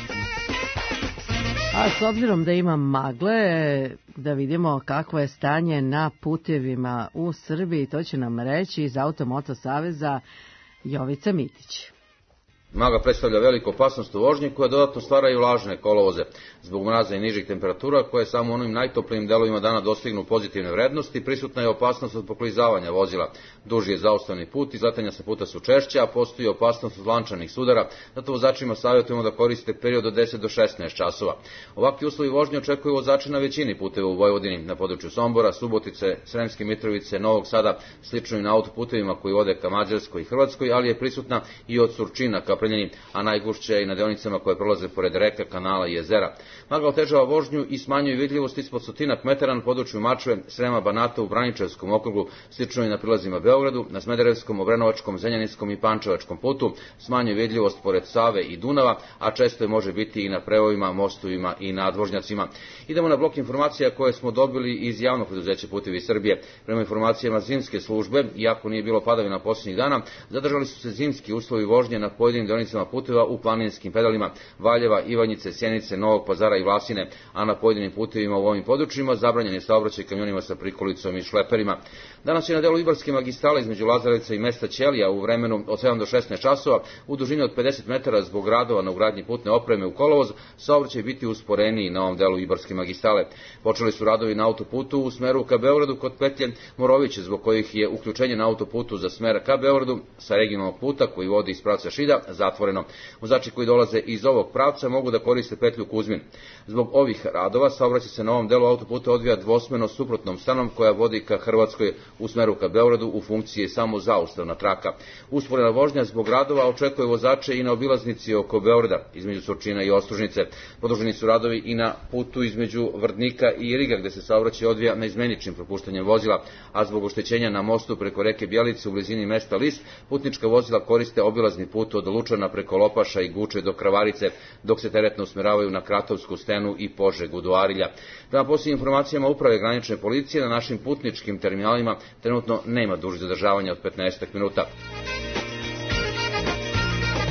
A s obzirom da ima magle, da vidimo kakvo je stanje na putevima u Srbiji, to će nam reći iz Automoto saveza Jovica Mitić. Magla predstavlja veliku opasnost u vožnji koja dodatno stvara i vlažne kolovoze. Zbog mraza i nižih temperatura koje samo u onim najtoplijim delovima dana dostignu pozitivne vrednosti, prisutna je opasnost od poklizavanja vozila. Duži je zaustavni put, izletanja sa puta su češća, a postoji opasnost od lančanih sudara, zato vozačima savjetujemo da koriste period od deset do šesnaest časova. Ovakvi uslovi vožnje očekuju vozače na većini puteva u Vojvodini, na području Sombora, Subotice, Sremske Mitrovice, Novog Sada, slično i na autoputevima koji vode ka Mađarskoj i Hrvatskoj, ali je prisutna i od Surčina ka Prljini, a najgušće je i na deonicama koje prolaze pored reka, kanala i jezera. Magla otežava vožnju i smanjuje vidljivost ispod stotinak metara na području Mačve, Srema, Banata, u Braničevskom okrugu, slično i na prilazima Beogradu, na Smederevskom, Obrenovačkom, Zrenjaninskom i Pančevačkom putu, smanjuje vidljivost pored Save i Dunava, a često je može biti i na prevojima, mostovima i nadvožnjacima. Idemo na blok informacija koje smo dobili iz javnog preduzeća Putevi Srbije. Prema informacijama zimske službe, iako nije bilo padavina posljednjih dana, zadržali su se zimski uslovi vožnje na pojedinim deonicama puteva u planinskim pedalima Valjeva, Ivanjice, Sjenice, Novog Pazara i Vlasine, a na pojedinim putevima u ovim područjima zabranjen je saobraćaj kamionima sa prikolicom i šleperima. Danas je na delu Ibarske magistrale između Lazarevca i mesta Ćelija u vremenu od sedam do šesnaest časova u dužini od pedeset metara zbog radova na ugradnji putne opreme u kolovoz, saobraćaj biti usporeniji na ovom delu Ibarske magistrale. Počeli su radovi na autoputu u smeru ka Beogradu kod petlje Moroviće, zbog kojih je uključenje na autoputu za smer ka Beogradu sa regionalnog puta koji vodi iz pravca Šida zatvoreno. Vozači koji dolaze iz ovog pravca mogu da koriste petlju Kuzmin. Zbog ovih radova saobraćaj se na ovom delu autoputa odvija dvosmeno suprotnom stranom koja vodi ka Hrvatskoj u smeru ka Beogradu u funkciji samo zaustavna traka. Usporena vožnja zbog radova očekuje vozače i na obilaznici oko Beograda između Surčina i Ostružnice. Produženi su radovi i na putu između Vrdnika i Iriga gde se saobraćaj odvija neizmeničnim propuštanjem vozila, a zbog oštećenja na mostu preko reke Bjelice u blizini mesta Lis, putnička vozila koriste obilazni put od Lučana preko Lopaša i Guče do Kravarice, dok se teretno usmeravaju na Kratovsku stenu i Požegu do Arilja. Prema posljednjim informacijama Uprave granične policije, na našim putničkim terminalima trenutno nema dužih zadržavanja od petnaest minuta.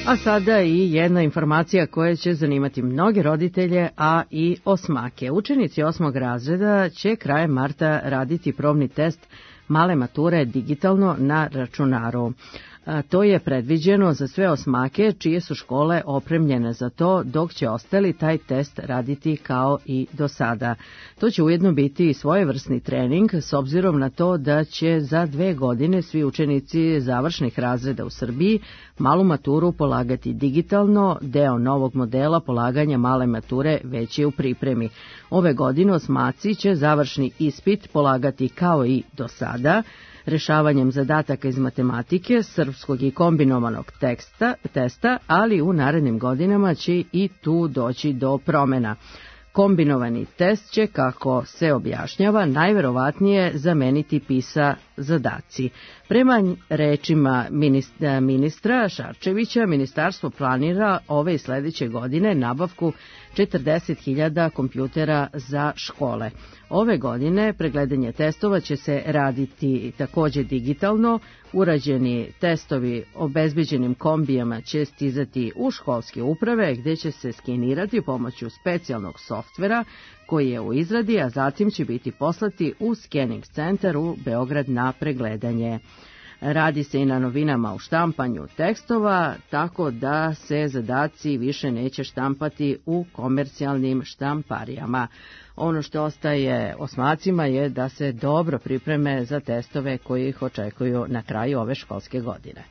A sada i jedna informacija koja će zanimati mnoge roditelje, a i osmake. Učenici osmog razreda će krajem marta raditi probni test male mature digitalno na računaru. To je predviđeno za sve osmake čije su škole opremljene za to, dok će ostali taj test raditi kao i do sada. To će ujedno biti svojevrsni trening s obzirom na to da će za dve godine svi učenici završnih razreda u Srbiji malu maturu polagati digitalno. Deo novog modela polaganja male mature već je u pripremi. Ove godine osmaci će završni ispit polagati kao i do sada, rešavanjem zadataka iz matematike, srpskog i kombinovanog teksta, testa, ali u narednim godinama će i tu doći do promena. Kombinovani test će, kako se objašnjava, najverovatnije zameniti PISA zadaci. Prema rečima ministra Šarčevića, ministarstvo planira ove i sledeće godine nabavku četrdeset hiljada kompjutera za škole. Ove godine pregledanje testova će se raditi takođe digitalno. Urađeni testovi obezbeđenim kombijama će stizati u školske uprave, gde će se skenirati pomoću specijalnog softvera koji je u izradi, a zatim će biti poslati u skening centar u Beograd na pregledanje. Radi se i na novinama u štampanju tekstova, tako da se zadaci više neće štampati u komercijalnim štamparijama. Ono što ostaje osmacima je da se dobro pripreme za testove koji ih očekuju na kraju ove školske godine.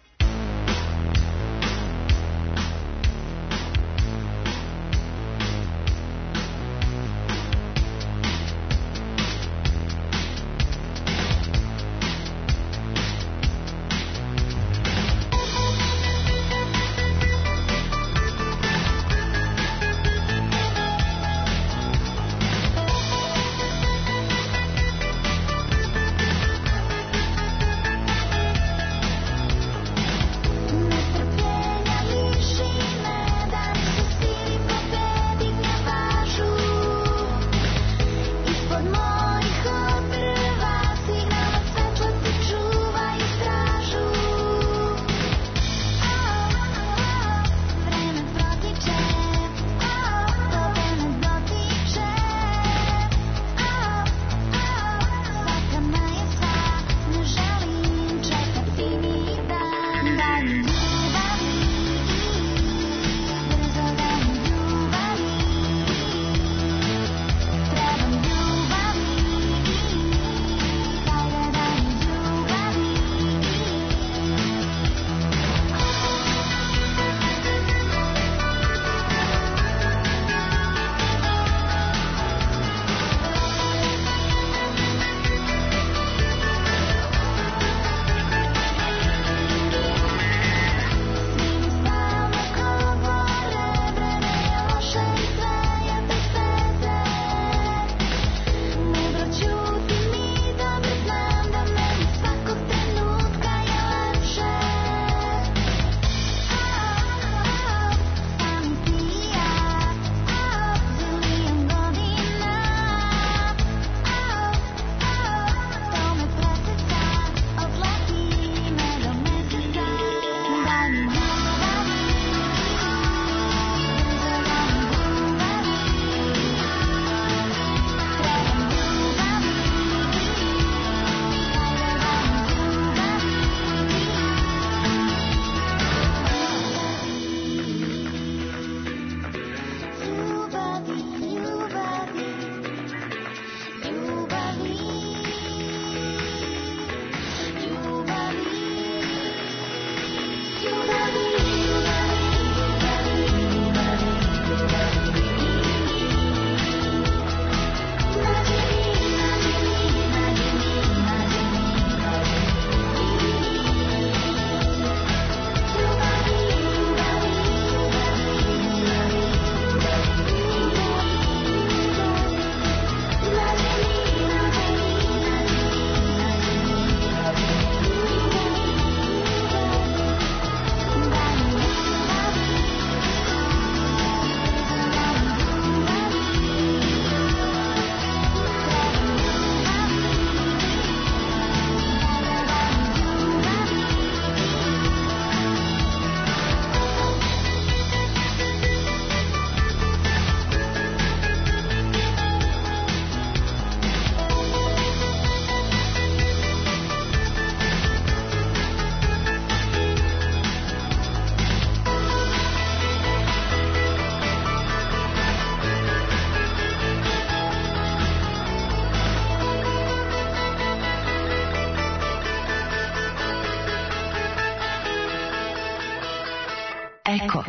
Eko.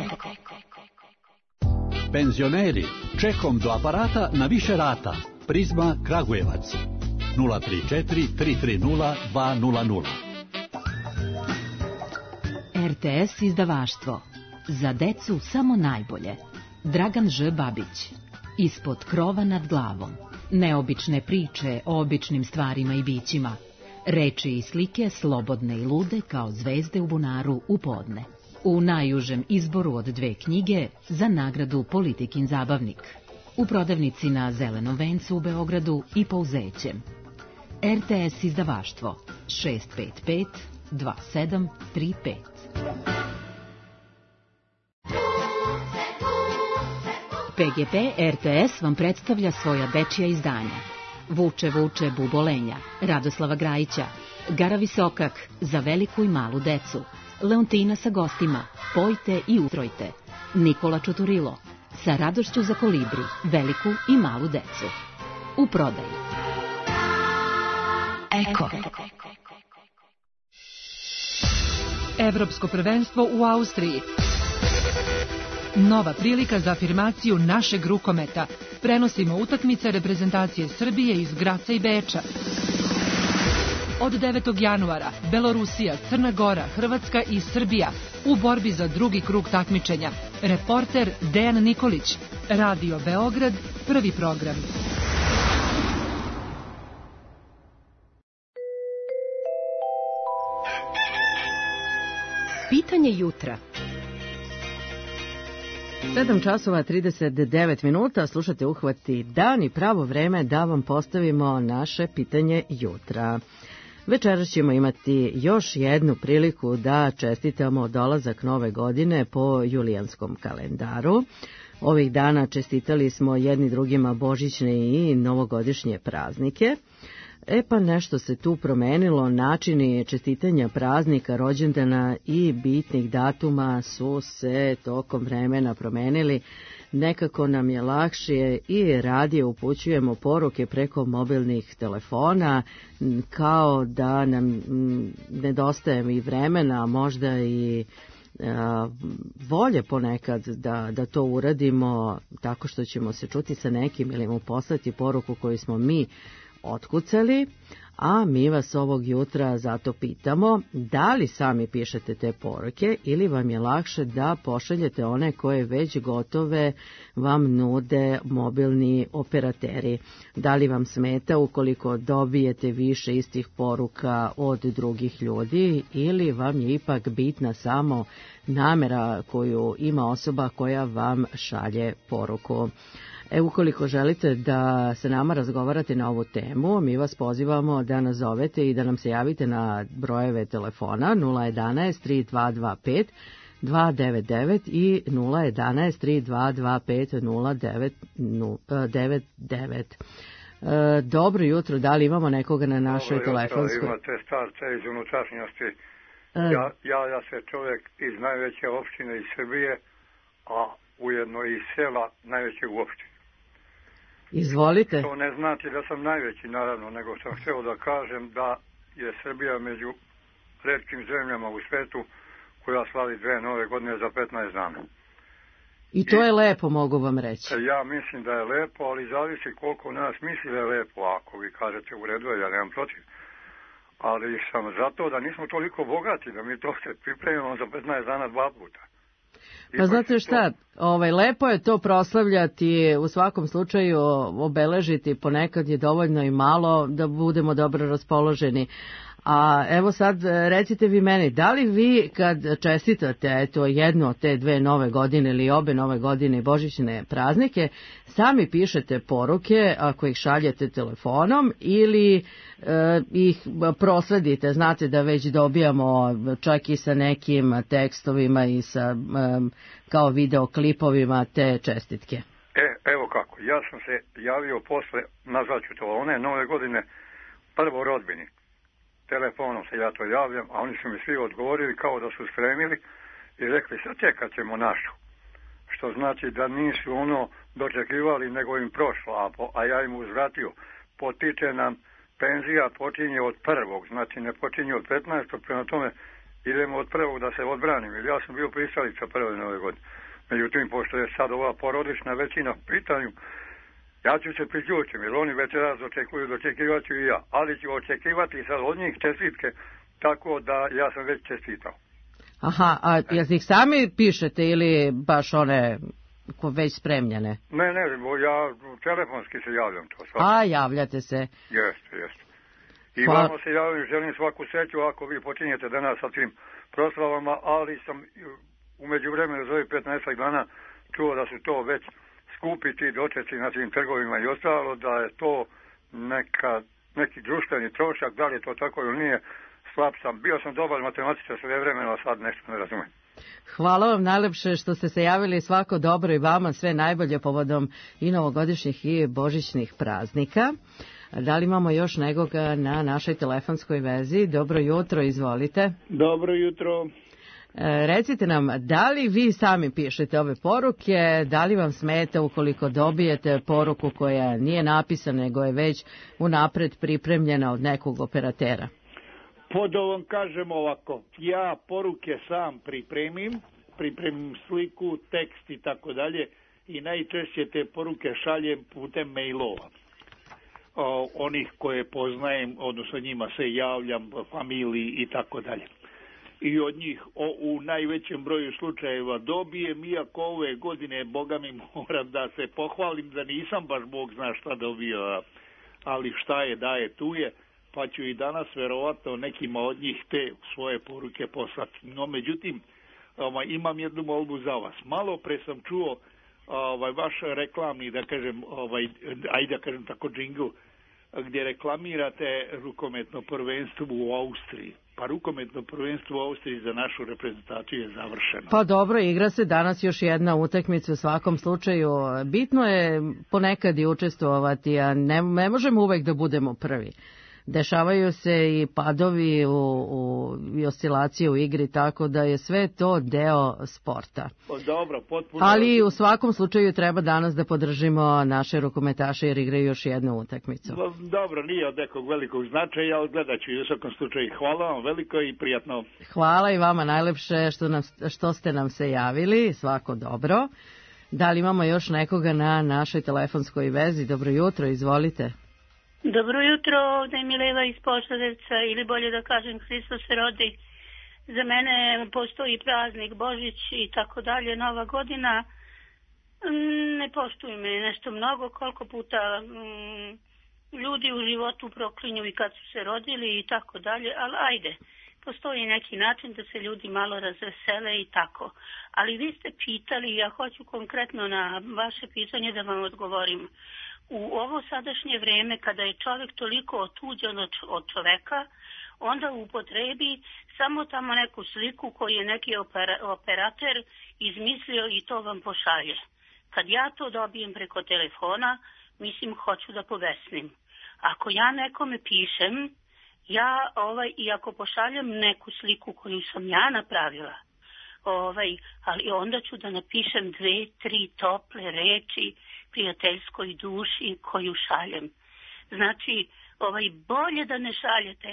Penzioneri, čekom do aparata na više rata. Prizma Kragujevac. nula tri četiri tri tri nula dva nula nula. R T S izdavaštvo. Za decu samo najbolje. Dragan Ž. Babić. Ispod krova nad glavom. Neobične priče o običnim stvarima i bićima. Reči i slike slobodne i lude kao zvezde u bunaru u podne. U najužem izboru od dve knjige za nagradu Politikin zabavnik. U prodavnici na Zelenom vencu u Beogradu i Pouzećem. R T S izdavaštvo šest pet pet dva sedam tri pet. P G P R T S vam predstavlja svoja dečija izdanja. Vuče, vuče, bubolenja, Radoslava Grajića, Gara Visokak, za veliku i malu decu, Leontina sa gostima, Pojte i utrojte, Nikola Čuturilo, sa radošću za kolibri, veliku i malu decu. U prodaji. Eko. Evropsko prvenstvo u Austriji. Nova prilika za afirmaciju našeg rukometa. Prenosimo utakmice reprezentacije Srbije iz Graca i Beča. Od devetog januara Belorusija, Crna Gora, Hrvatska i Srbija u borbi za drugi krug takmičenja. Reporter Dejan Nikolić. Radio Beograd, prvi program. Pitanje jutra. sedam časova trideset devet minuta, slušate Uhvati dan i pravo vreme da vam postavimo naše pitanje jutra. Večeras ćemo imati još jednu priliku da čestitamo dolazak nove godine po julijanskom kalendaru. Ovih dana čestitali smo jedni drugima božićne i novogodišnje praznike. E pa nešto se tu promenilo, načini čestitanja praznika, rođendana i bitnih datuma su se tokom vremena promenili. Nekako nam je lakše i radije upućujemo poruke preko mobilnih telefona, kao da nam nedostaje i vremena, možda i a, volje ponekad da, da to uradimo tako što ćemo se čuti sa nekim ili mu poslati poruku koju smo mi otkucali, a mi vas ovog jutra zato pitamo da li sami pišete te poruke ili vam je lakše da pošaljete one koje već gotove vam nude mobilni operateri. Da li vam smeta ukoliko dobijete više istih poruka od drugih ljudi ili vam je ipak bitna samo namera koju ima osoba koja vam šalje poruku. E, ukoliko želite da se nama razgovarate na ovu temu, mi vas pozivamo da nas zovete i da nam se javite na brojeve telefona nula jedanaest tri dva dva pet dva devet devet i nula jedanaest tri dva dva pet nula devet devet. E, dobro jutro, da li imamo nekoga na našoj Dobro telefonskoj? Imate starce iz unutrašnjosti. E. Ja, javlja se čovjek iz najveće opštine iz Srbije, a ujedno i sela najvećeg u opštini. Izvolite. To ne znači da sam najveći, naravno, nego sam htio da kažem da je Srbija među retkim zemljama u svetu koja slavi dve nove godine za petnaest dana. I to je lepo, mogu vam reći. Ja mislim da je lepo, ali zavisi koliko nas misli da je lepo. Ako vi kažete u redu, ja nemam protiv. Ali sam zato da nismo toliko bogati, da mi to se pripremimo za petnaest dana dva puta. Pa znate šta, ovaj, lepo je to proslavljati, u svakom slučaju obeležiti, ponekad je dovoljno i malo da budemo dobro raspoloženi. A evo sad recite vi meni, da li vi kad čestitate eto, jednu od te dve nove godine ili obe nove godine i božićne praznike, sami pišete poruke ako ih šaljete telefonom ili e, ih prosledite, znate da već dobijamo čak i sa nekim tekstovima i sa e, kao videoklipovima te čestitke? E, evo kako, ja sam se javio posle, nazvaću to one nove godine, prvo rodbini. Telefonom se ja to javljam, a oni su mi svi odgovorili kao da su spremili i rekli sad čekat ćemo našu. Što znači da nisu ono dočekivali nego im prošlo, a, po, a ja im uzvratio. Potiče nam penzija počinje od prvog, znači ne počinje od petnaestog, prema tome idemo od prvog da se odbranim, jer ja sam bio pristalica prve nove godine. Međutim, pošto je sad ova porodična većina u pitanju, ja ću se priključiti, jer oni već raz očekuju, dočekivat ću i ja, ali ću očekivati sad od njih čestitke, tako da ja sam već čestitao. Aha, a jel ih sami pišete ili baš one ko već spremljene? Ne, ne, ja telefonski se javljam to. Svaki. A, javljate se. Jeste, jeste. I Hvala. vama se javljam, želim svaku sreću ako vi počinjete danas sa tim proslavama, ali sam u međuvremenu za ovih petnaest dana čuo da su to već skupi ti dočeci na tim trgovima i ostalo, da je to neka, neki društveni trošak, da li je to tako ili nije, slab sam. Bio sam dobar matematičar sve vremena, a sad nešto ne razumijem. Hvala vam najlepše što ste se javili, svako dobro i vama sve najbolje povodom i novogodišnjih i božićnih praznika. Da li imamo još nekoga na našoj telefonskoj vezi? Dobro jutro, izvolite. Dobro jutro. E, recite nam, da li vi sami pišete ove poruke, da li vam smeta ukoliko dobijete poruku koja nije napisana, nego je već unapred pripremljena od nekog operatera? Po da vam kažem ovako, ja poruke sam pripremim, pripremim sliku, tekst i tako dalje i najčešće te poruke šaljem putem mailova. O, onih koje poznajem, odnosno njima se javljam, familiji i tako dalje. I od njih o, u najvećem broju slučajeva dobijem, iako ove godine, boga mi, moram da se pohvalim da nisam baš bog zna šta dobio, ali šta je, da je, tu je, pa ću i danas verovatno nekima od njih te svoje poruke poslati. No, međutim, ovaj, imam jednu molbu za vas. Malo pre sam čuo ovaj, vaš reklamni, da kažem, ovaj, ajde da kažem tako, džingl, gdje reklamirate rukometno prvenstvo u Austriji. Pa rukometno prvenstvo u Austriji za našu reprezentaciju je završeno. Pa dobro, igra se danas još jedna utakmica u svakom slučaju. Bitno je ponekad i učestvovati, a ne, ne možemo uvek da budemo prvi. Dešavaju se i padovi u, u, i oscilacije u igri, tako da je sve to deo sporta. Pa dobro, potpuno. Ali u svakom slučaju treba danas da podržimo naše rukometaše jer igraju još jednu utakmicu. Dobro, nije od nekog velikog značaja, ali gledat ću i u svakom slučaju. Hvala vam veliko i prijatno. Hvala i vama najlepše što, nam, što ste nam se javili, svako dobro. Da li imamo još nekoga na našoj telefonskoj vezi? Dobro jutro, izvolite. Dobro jutro, ovdje je Mileva iz Požarevca, ili bolje da kažem Hristos se rodi. Za mene postoji praznik Božić i tako dalje, Nova godina. Ne poštuju me nešto mnogo, koliko puta mm, ljudi u životu proklinju i kad su se rodili i tako dalje, ali ajde. Postoji neki način da se ljudi malo razvesele i tako. Ali vi ste pitali, ja hoću konkretno na vaše pitanje da vam odgovorim. U ovo sadašnje vrijeme kada je čovjek toliko otuđen od čoveka, onda upotrebi samo tamo neku sliku koju je neki operater izmislio i to vam pošalje. Kad ja to dobijem preko telefona, mislim hoću da povesnim. Ako ja nekome pišem, ja ovaj, i ako pošaljem neku sliku koju sam ja napravila, ovaj, ali onda ću da napišem dve, tri tople reči prijateljskoj duši koju šaljem. Znači, ovaj, bolje da ne šaljete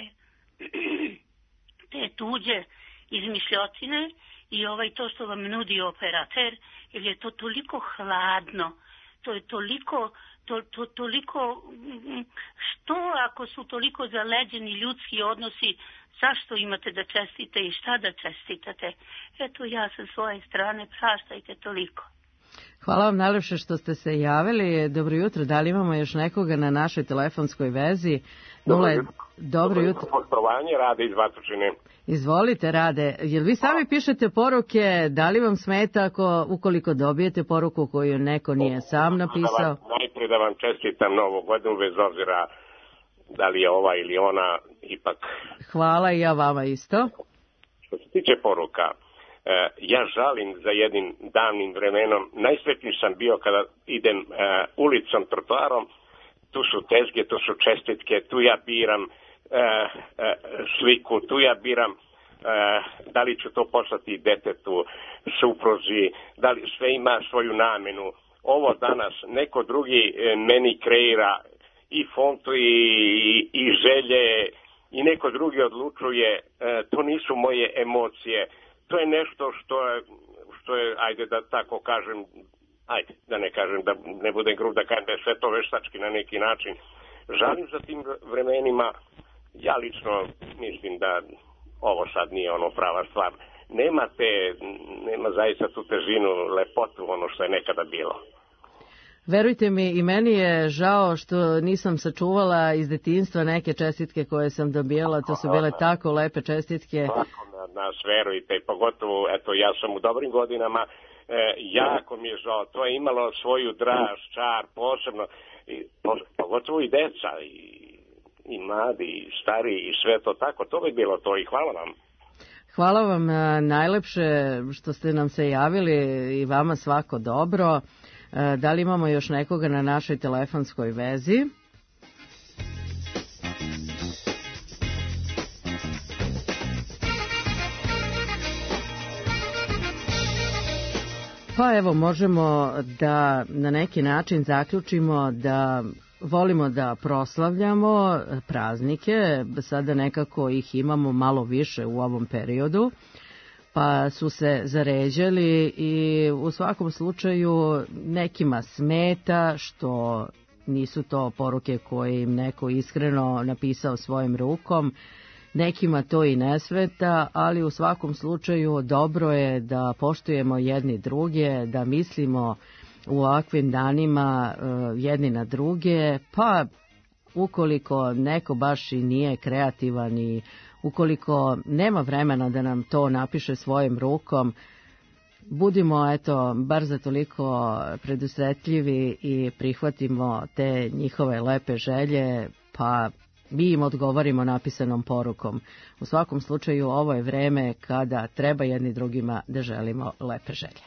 te tuđe izmišljotine i ovaj to što vam nudi operater, jer je to toliko hladno, to je toliko, to, to, toliko, što ako su toliko zaleđeni ljudski odnosi, zašto imate da čestite i šta da čestitate? Eto, ja sa svoje strane, praštajte toliko. Hvala vam najlepše što ste se javili. Dobro jutro, da li imamo još nekoga na našoj telefonskoj vezi? Dobro jutro. Dobro jutro. Poštovanje, Rade iz Batočine. Izvolite, Rade. Jel vi sami pišete poruke, da li vam smeta ako, ukoliko dobijete poruku koju neko nije sam napisao? Najprije da vam čestitam novu godinu, bez obzira da li je ova ili ona, ipak. Hvala i ja vama isto. Što se tiče poruka, ja žalim za jednim davnim vremenom. Najsretniji sam bio kada idem uh, ulicom, trotoarom, tu su tezge, tu su čestitke, tu ja biram uh, uh, sliku, tu ja biram uh, da li ću to poslati detetu, supruzi, da li sve ima svoju namenu. Ovo danas neko drugi uh, meni kreira i fontu i, i, i želje i neko drugi odlučuje, e, to nisu moje emocije, to je nešto što je, što je, ajde da tako kažem, ajde da ne kažem, da ne budem grub da kažem da je sve to veštački na neki način. Žalim za tim vremenima, ja lično mislim da ovo sad nije ono prava stvar. Nema te, nema zaista tu težinu, lepotu, ono što je nekada bilo. Verujte mi, i meni je žao što nisam sačuvala iz detinjstva neke čestitke koje sam dobijala, to su bile tako lepe čestitke. Tako na nas, verujte, pogotovo, eto, ja sam u dobrim godinama, e, jako mi je žao, to je imalo svoju draž, čar, posebno, i, po, pogotovo i deca, i, i mladi, i stari, i sve to tako, to bi bilo to i hvala vam. Hvala vam najlepše što ste nam se javili i vama svako dobro. Da li imamo još nekoga na našoj telefonskoj vezi? Pa evo, možemo da na neki način zaključimo da volimo da proslavljamo praznike, sada nekako ih imamo malo više u ovom periodu, pa su se zaređali i u svakom slučaju nekima smeta što nisu to poruke koje im neko iskreno napisao svojim rukom, nekima to i ne smeta, ali u svakom slučaju dobro je da poštujemo jedni druge, da mislimo u ovakvim danima jedni na druge, pa ukoliko neko baš i nije kreativan i ukoliko nema vremena da nam to napiše svojim rukom, budimo eto bar za toliko predusretljivi i prihvatimo te njihove lepe želje, pa mi im odgovorimo napisanom porukom. U svakom slučaju ovo je vreme kada treba jedni drugima da želimo lepe želje.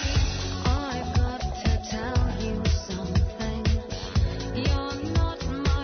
I've got to tell you something. You're not my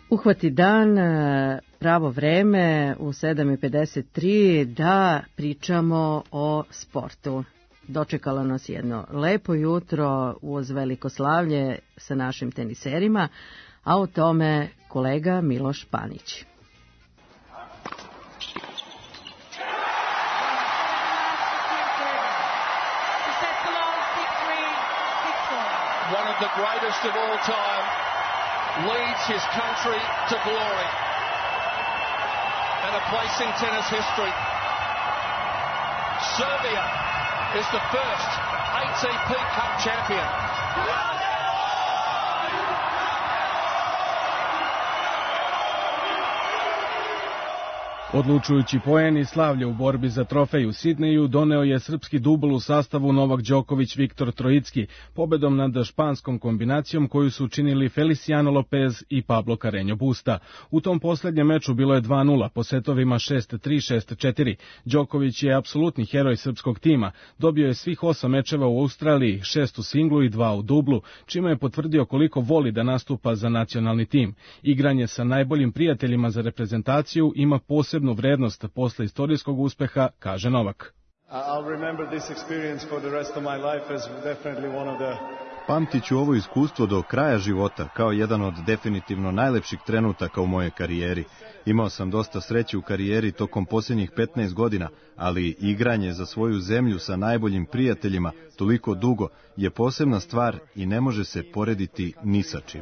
Uhvati dan, pravo vreme u sedam i pedeset tri da pričamo o sportu. Dočekalo nas jedno lepo jutro uz veliko slavlje sa našim teniserima, a o tome kolega Miloš Panić. One of the greatest of all time leads his country to glory and a place in tennis history. Serbia is the first A T P Cup champion. Odlučujući poen i slavlje u borbi za trofej u Sidneju doneo je srpski dubl u sastavu Novak Đoković Viktor Trojicki, pobedom nad španskom kombinacijom koju su učinili Feliciano Lopez i Pablo Carreño Busta. U tom posljednjem meču bilo je dva nula po setovima šest tri šest četiri. Đoković je apsolutni heroj srpskog tima, dobio je svih osam mečeva u Australiji, šest u singlu i dva u dublu, čime je potvrdio koliko voli da nastupa za nacionalni tim. Igranje sa najboljim prijateljima za reprezentaciju ima posebno vrednost posle istorijskog uspeha, kaže Novak. Pamtit ću ovo iskustvo do kraja života kao jedan od definitivno najlepših trenutaka u mojoj karijeri. Imao sam dosta sreće u karijeri tokom posljednjih petnaest godina, ali igranje za svoju zemlju sa najboljim prijateljima toliko dugo je posebna stvar i ne može se porediti ni sa čim.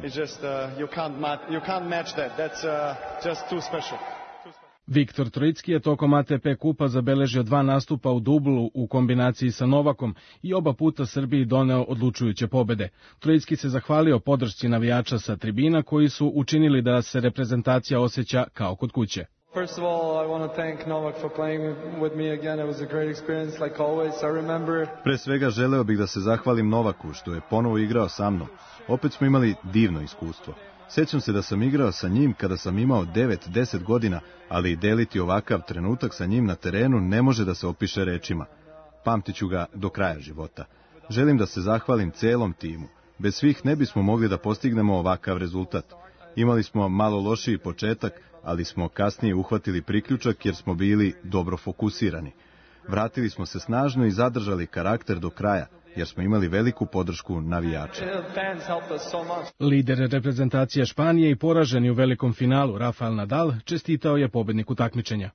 Viktor Trojicki je tokom A T P kupa zabeležio dva nastupa u dublu u kombinaciji sa Novakom i oba puta Srbiji doneo odlučujuće pobede. Trojicki se zahvalio podršci navijača sa tribina koji su učinili da se reprezentacija osjeća kao kod kuće. First of all, I want to thank Novak for playing with me again. It was a great experience like always. I remember. Pre svega želeo bih da se zahvalim Novaku što je ponovo igrao sa mnom. Opet smo imali divno iskustvo. Sjećam se da sam igrao sa njim kada sam imao devet deset godina, ali deliti ovakav trenutak sa njim na terenu ne može da se opiše rečima. Pamtit ću ga do kraja života. Želim da se zahvalim celom timu. Bez svih ne bismo mogli da postignemo ovakav rezultat. Imali smo malo lošiji početak, ali smo kasnije uhvatili priključak jer smo bili dobro fokusirani. Vratili smo se snažno i zadržali karakter do kraja, jer smo imali veliku podršku navijača. Lider reprezentacije Španije i poraženi u velikom finalu Rafael Nadal čestitao je pobedniku takmičenja.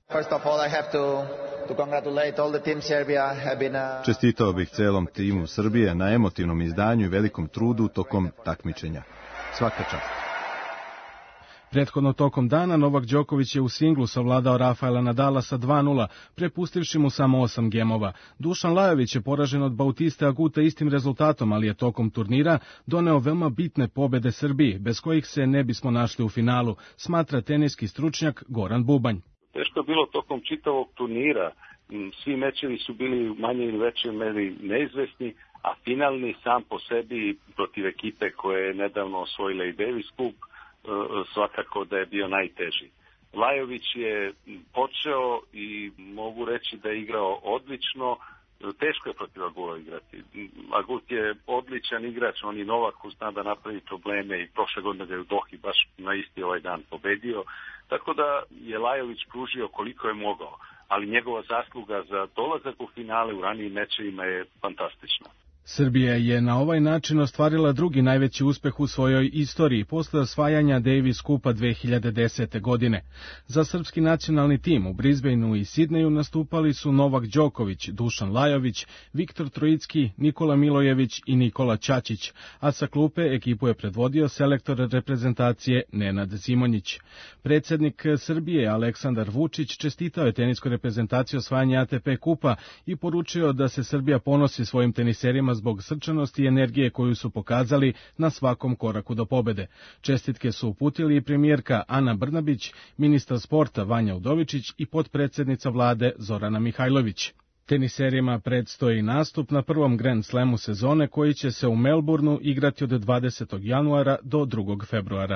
Čestitao bih celom timu Srbije na emotivnom izdanju i velikom trudu tokom takmičenja. Svaka čast. Prethodno tokom dana Novak Đoković je u singlu savladao Rafaela Nadala sa dva nula, prepustivši mu samo osam gemova. Dušan Lajović je poražen od Bautiste Aguta istim rezultatom, ali je tokom turnira doneo veoma bitne pobede Srbiji, bez kojih se ne bismo našli u finalu, smatra teniski stručnjak Goran Bubanj. Teško je bilo tokom čitavog turnira. Svi mečevi su bili u manje ili većoj meri neizvesni, a finalni sam po sebi protiv ekipe koje je nedavno osvojila i Davis Cup, svakako da je bio najteži. Lajović je počeo i mogu reći da je igrao odlično. Teško je protiv Agula igrati. Agut je odličan igrač, on i Novaku zna da napravi probleme i prošle godine ga je u Dohi baš na isti ovaj dan pobedio. Tako da je Lajović pružio koliko je mogao, ali njegova zasluga za dolazak u finale u ranijim mečevima je fantastična. Srbija je na ovaj način ostvarila drugi najveći uspeh u svojoj istoriji posle osvajanja Davis Cupa dve hiljade desete. godine. Za srpski nacionalni tim u Brisbaneu i Sidneju nastupali su Novak Đoković, Dušan Lajović, Viktor Trojicki, Nikola Milojević i Nikola Ćačić, a sa klupe ekipu je predvodio selektor reprezentacije Nenad Zimonjić. Predsjednik Srbije Aleksandar Vučić čestitao je teniskoj reprezentaciji osvajanja A T P Kupa i poručio da se Srbija ponosi svojim teniserima zbog srčanosti i energije koju su pokazali na svakom koraku do pobede. Čestitke su uputili i premijerka Ana Brnabić, ministar sporta Vanja Udovičić i potpredsjednica vlade Zorana Mihajlović. Teniserima predstoji nastup na prvom Grand Slamu sezone koji će se u Melbourneu igrati od dvadesetog januara do drugog februara.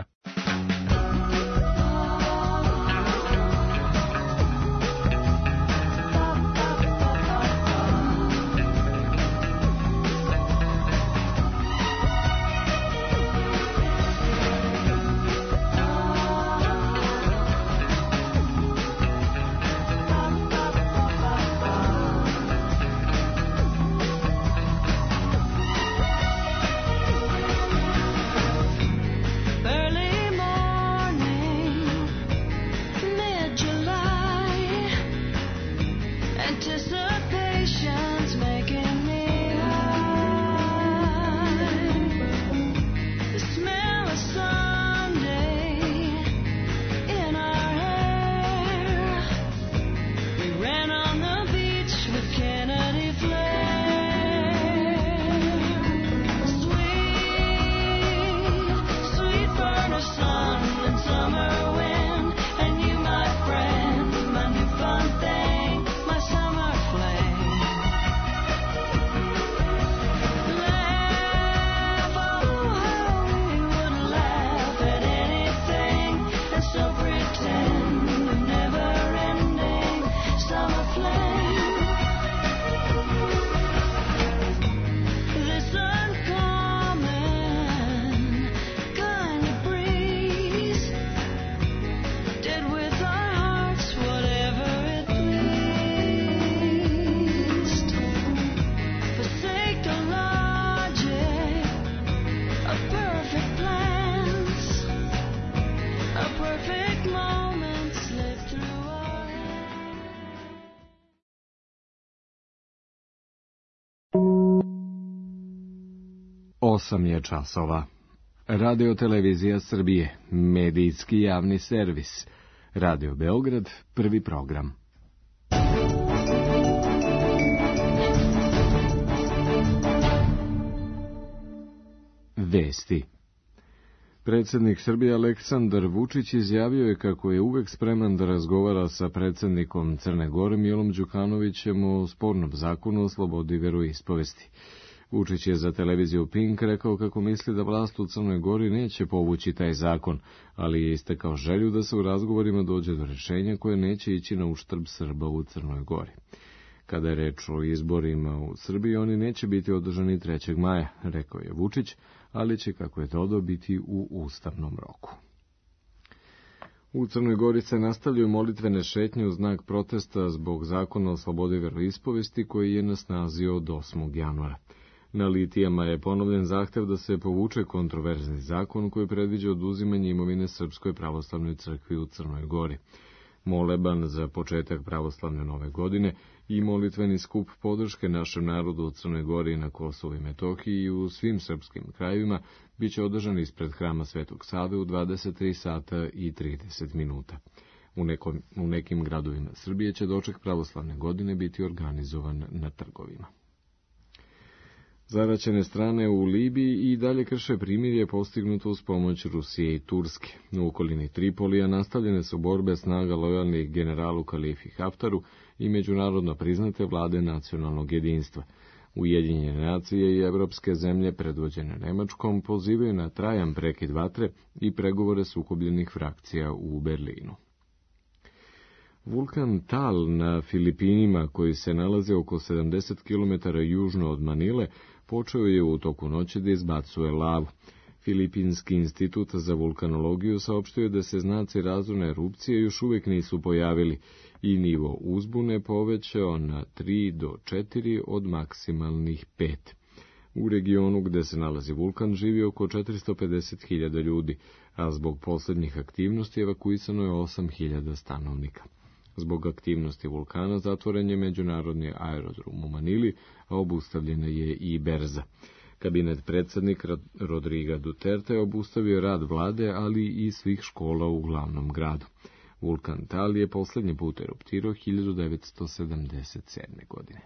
osam je časova. Radio Televizija Srbije, medijski javni servis. Radio Beograd, prvi program. Vesti. Predsjednik Srbije Aleksandar Vučić izjavio je kako je uvek spreman da razgovara sa predsjednikom Crne Gore Milom Đukanovićem o spornom zakonu o slobodi veroispovesti. Vučić je za televiziju Pink rekao kako misli da vlast u Crnoj Gori neće povući taj zakon, ali je istakao želju da se u razgovorima dođe do rješenja koje neće ići na uštrb Srba u Crnoj Gori. Kada je reč o izborima u Srbiji, oni neće biti održani trećeg maja, rekao je Vučić, ali će, kako je dodao, biti u ustavnom roku. U Crnoj Gori se nastavljaju molitvene šetnje u znak protesta zbog zakona o slobodi veroispovesti koji je na snazi od osmog januara. Na litijama je ponovljen zahtev da se povuče kontroverzni zakon koji predviđa oduzimanje imovine Srpskoj pravoslavnoj crkvi u Crnoj Gori. Moleban za početak pravoslavne nove godine i molitveni skup podrške našem narodu u Crnoj Gori, na Kosovu i Metohiji i u svim srpskim krajevima biće održan ispred hrama Svetog Save u dvadeset tri sata i trideset minuta. U, nekom, u nekim gradovima Srbije će doček pravoslavne godine biti organizovan na trgovima. Zaraćene strane u Libiji i dalje krše primirje postignuto uz pomoć Rusije i Turske. U okolini Tripolija nastavljene su borbe snaga lojalnih generalu Kalifi Haftaru i međunarodno priznate vlade nacionalnog jedinstva. Ujedinjene nacije i evropske zemlje predvođene Nemačkom pozivaju na trajan prekid vatre i pregovore sukobljenih frakcija u Berlinu. Vulkan Tal na Filipinima, koji se nalazi oko sedamdeset kilometara južno od Manile, počeo je u toku noći da izbacuje lavu. Filipinski institut za vulkanologiju saopštio da se znaci razorne erupcije još uvijek nisu pojavili i nivo uzbune povećao na tri do četiri od maksimalnih pet. U regionu gde se nalazi vulkan živi oko četiristo pedeset hiljada ljudi, a zbog posljednjih aktivnosti evakuisano je osam hiljada stanovnika. Zbog aktivnosti vulkana zatvoren je međunarodni aerodrom u Manili, a obustavljena je i berza. Kabinet predsjednika Rodriga Duterte obustavio rad vlade, ali i svih škola u glavnom gradu. Vulkan Tal je posljednji put eruptirao hiljadu devetsto sedamdeset sedme. godine.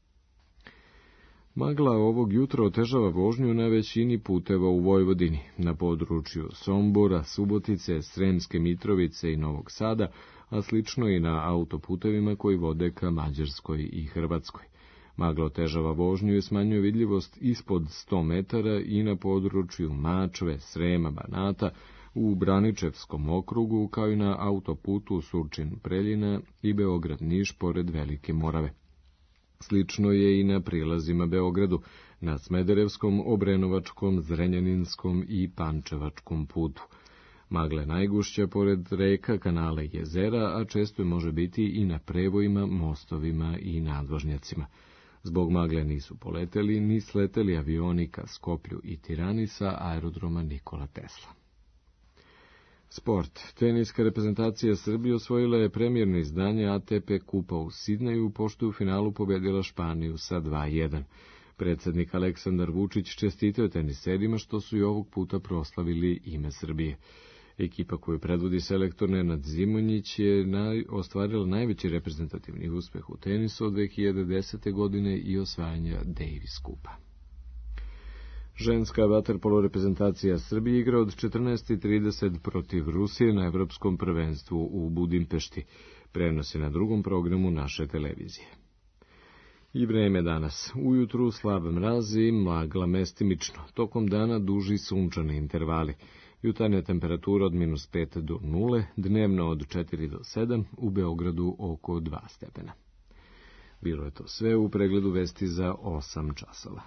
Magla ovog jutra otežava vožnju na većini puteva u Vojvodini, na području Sombora, Subotice, Sremske Mitrovice i Novog Sada, a slično i na autoputevima koji vode ka Mađarskoj i Hrvatskoj. Magla otežava vožnju i smanjuje vidljivost ispod sto metara i na području Mačve, Srema, Banata, u Braničevskom okrugu, kao i na autoputu Surčin-Preljina i Beograd-Niš pored Velike Morave. Slično je i na prilazima Beogradu, na Smederevskom, Obrenovačkom, Zrenjaninskom i Pančevačkom putu. Magla je najgušća pored reka, kanala i jezera, a često može biti i na prevojima, mostovima i nadvožnjacima. Zbog magle nisu poleteli ni sleteli avioni ka Skoplju i Tirani sa aerodroma Nikola Tesla. Sport. Teniska reprezentacija Srbije osvojila je premijerno izdanje A T P kupa u Sidneju, pošto u finalu pobedila Španiju sa dva jedan. Predsjednik Aleksandar Vučić čestitao teniserima što su i ovog puta proslavili ime Srbije. Ekipa koju predvodi selektor Nenad Zimonjić je naj, ostvarila najveći reprezentativni uspeh u tenisu od dve hiljade desete. godine i osvajanja Davis kupa. Ženska vaterpolo reprezentacija Srbije igra od četrnaest i trideset protiv Rusije na evropskom prvenstvu u Budimpešti. Prenosi na drugom programu naše televizije. I vreme danas. Ujutru slab mraz i magla mestimično. Tokom dana duži sunčani intervali. Jutarnja temperatura od minus pet do nule, dnevno od četiri do sedam, u Beogradu oko dva stepena. Bilo je to sve u pregledu vesti za osam časova.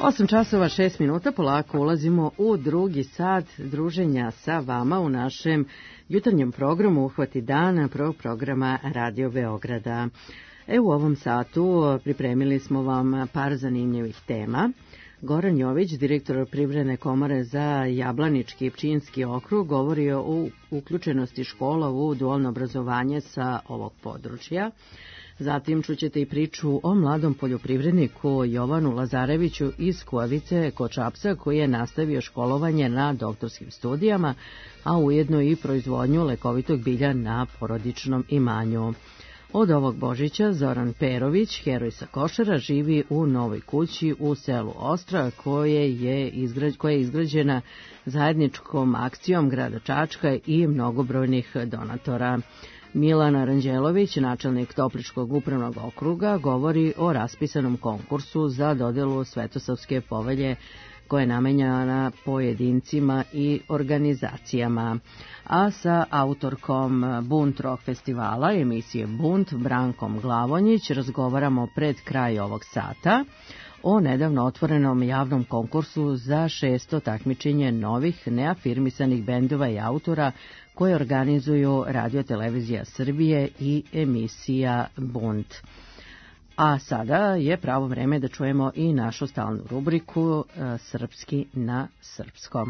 osam časova šest minuta, polako ulazimo u drugi sat druženja sa vama u našem jutarnjem programu Uhvati dana, prvog programa Radio Beograda. E, u ovom satu pripremili smo vam par zanimljivih tema. Goran Jović, direktor Privredne komore za Jablanički i Pčinjski okrug, govori o uključenosti škola u dualno obrazovanje sa ovog područja. Zatim čućete i priču o mladom poljoprivredniku Jovanu Lazareviću iz Kujavice kod Šapca, koji je nastavio školovanje na doktorskim studijama, a ujedno i proizvodnju lekovitog bilja na porodičnom imanju. Od ovog Božića Zoran Perović, heroj sa Košara, živi u novoj kući u selu Ostra, koje je izgrađ, koja je izgrađena zajedničkom akcijom grada Čačka i mnogobrojnih donatora. Milan Aranđelović, načelnik Topličkog upravnog okruga, govori o raspisanom konkursu za dodelu Svetosavske povelje koja je namenjena pojedincima i organizacijama. A sa autorkom Bunt Rock festivala, emisije Bunt, Brankom Glavonjić, razgovaramo pred kraj ovog sata o nedavno otvorenom javnom konkursu za šesto takmičenje novih neafirmisanih bendova i autora koje organizuju Radio Televizija Srbije i emisija Bunt. A sada je pravo vreme da čujemo i našu stalnu rubriku Srpski na srpskom.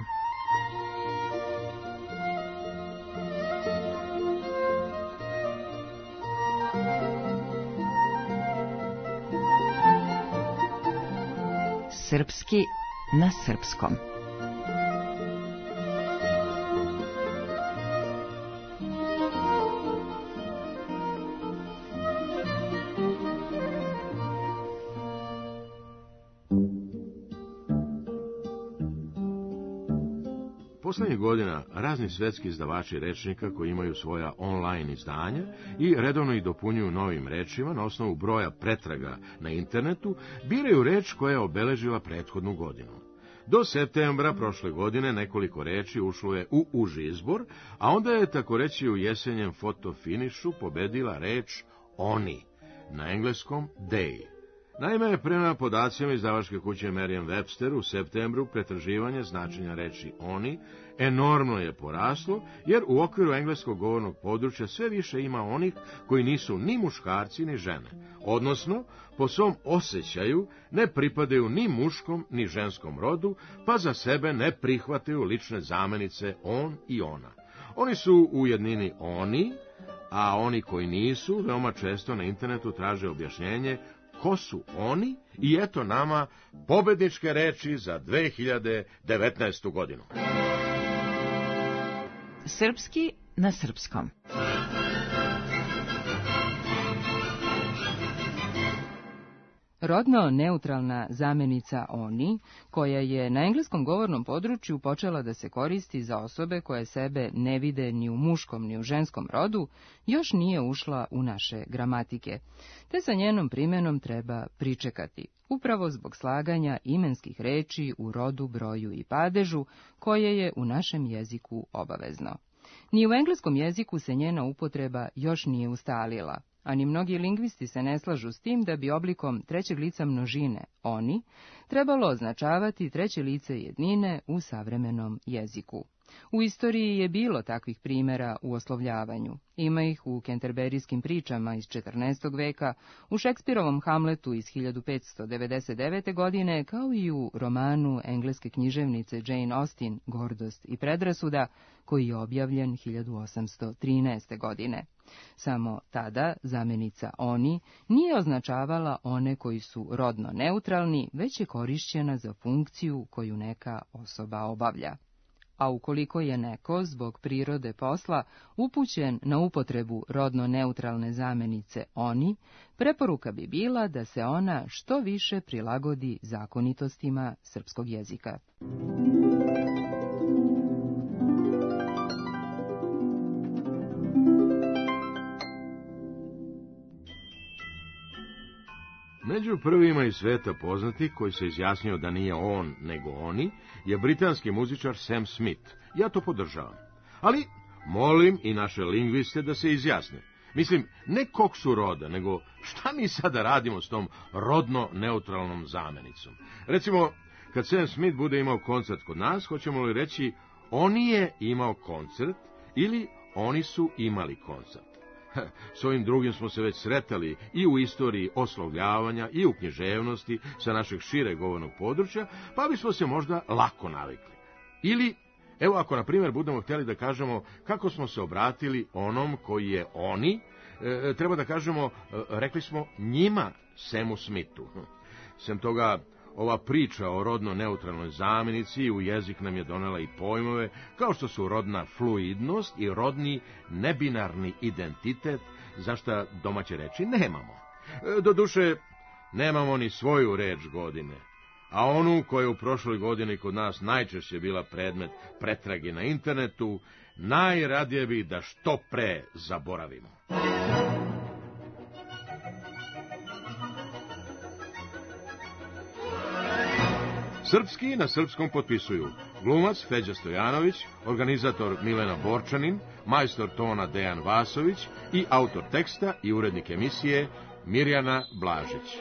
Srpski na srpskom. Poslednjih godina razni svetski izdavači rečnika koji imaju svoja online izdanja i redovno ih dopunjuju novim rečima na osnovu broja pretraga na internetu, biraju reč koja je obeležila prethodnu godinu. Do septembra prošle godine nekoliko reči ušlo je u uži izbor, a onda je tako reći u jesenjem fotofinišu pobedila reč oni, na engleskom they. Naime, prema podacima izdavačke kuće Merriam-Webster u septembru pretraživanje značenja reči oni enormno je poraslo, jer u okviru engleskog govornog područja sve više ima onih koji nisu ni muškarci ni žene, odnosno po svom osjećaju ne pripadaju ni muškom ni ženskom rodu, pa za sebe ne prihvataju lične zamenice on i ona. Oni su u jednini oni, a oni koji nisu veoma često na internetu traže objašnjenje ko su oni i eto nama pobedničke reči za dve hiljade devetnaestu godinu. Srpski na srpskom. Rodno neutralna zamenica oni, koja je na engleskom govornom području počela da se koristi za osobe koje sebe ne vide ni u muškom ni u ženskom rodu, još nije ušla u naše gramatike, te sa njenom primenom treba pričekati, upravo zbog slaganja imenskih reči u rodu, broju i padežu, koje je u našem jeziku obavezno. Ni u engleskom jeziku se njena upotreba još nije ustalila, a ni mnogi lingvisti se ne slažu s tim da bi oblikom trećeg lica množine, oni, trebalo označavati treće lice jednine u savremenom jeziku. U istoriji je bilo takvih primjera u oslovljavanju. Ima ih u kenterberijskim pričama iz četrnaestog veka, u Šekspirovom Hamletu iz hiljadu petsto devedeset devete. godine, kao i u romanu engleske književnice Jane Austen Gordost i predrasuda, koji je objavljen hiljadu osamsto trinaeste. godine. Samo tada zamenica oni nije označavala one koji su rodno neutralni, već je korišćena za funkciju koju neka osoba obavlja. A ukoliko je neko zbog prirode posla upućen na upotrebu rodno neutralne zamenice oni, preporuka bi bila da se ona što više prilagodi zakonitostima srpskog jezika. Među prvima iz sveta poznati, koji se izjasnio da nije on, nego oni, je britanski muzičar Sam Smith. Ja to podržavam. Ali molim i naše lingviste da se izjasne. Mislim, ne kog su roda, nego šta mi sada radimo s tom rodno neutralnom zamenicom. Recimo, kad Sam Smith bude imao koncert kod nas, hoćemo li reći on je imao koncert ili oni su imali koncert? S ovim drugim smo se već sretali i u istoriji oslovljavanja i u književnosti sa našeg šire govornog područja, pa bismo se možda lako navikli. Ili, evo ako na primjer budemo htjeli da kažemo kako smo se obratili onom koji je oni, e, treba da kažemo, e, rekli smo njima, Samu Smithu. Sem toga, ova priča o rodno neutralnoj zamenici u jezik nam je donela i pojmove kao što su rodna fluidnost i rodni nebinarni identitet, za šta domaće reči nemamo. Doduše, nemamo ni svoju reč godine, a onu koja je u prošloj godini kod nas najčešće bila predmet pretrage na internetu, najradije bi da što pre zaboravimo. Srpski na srpskom potpisuju glumac Feđa Stojanović, organizator Milena Borčanin, majstor tona Dejan Vasović i autor teksta i urednik emisije Mirjana Blažić.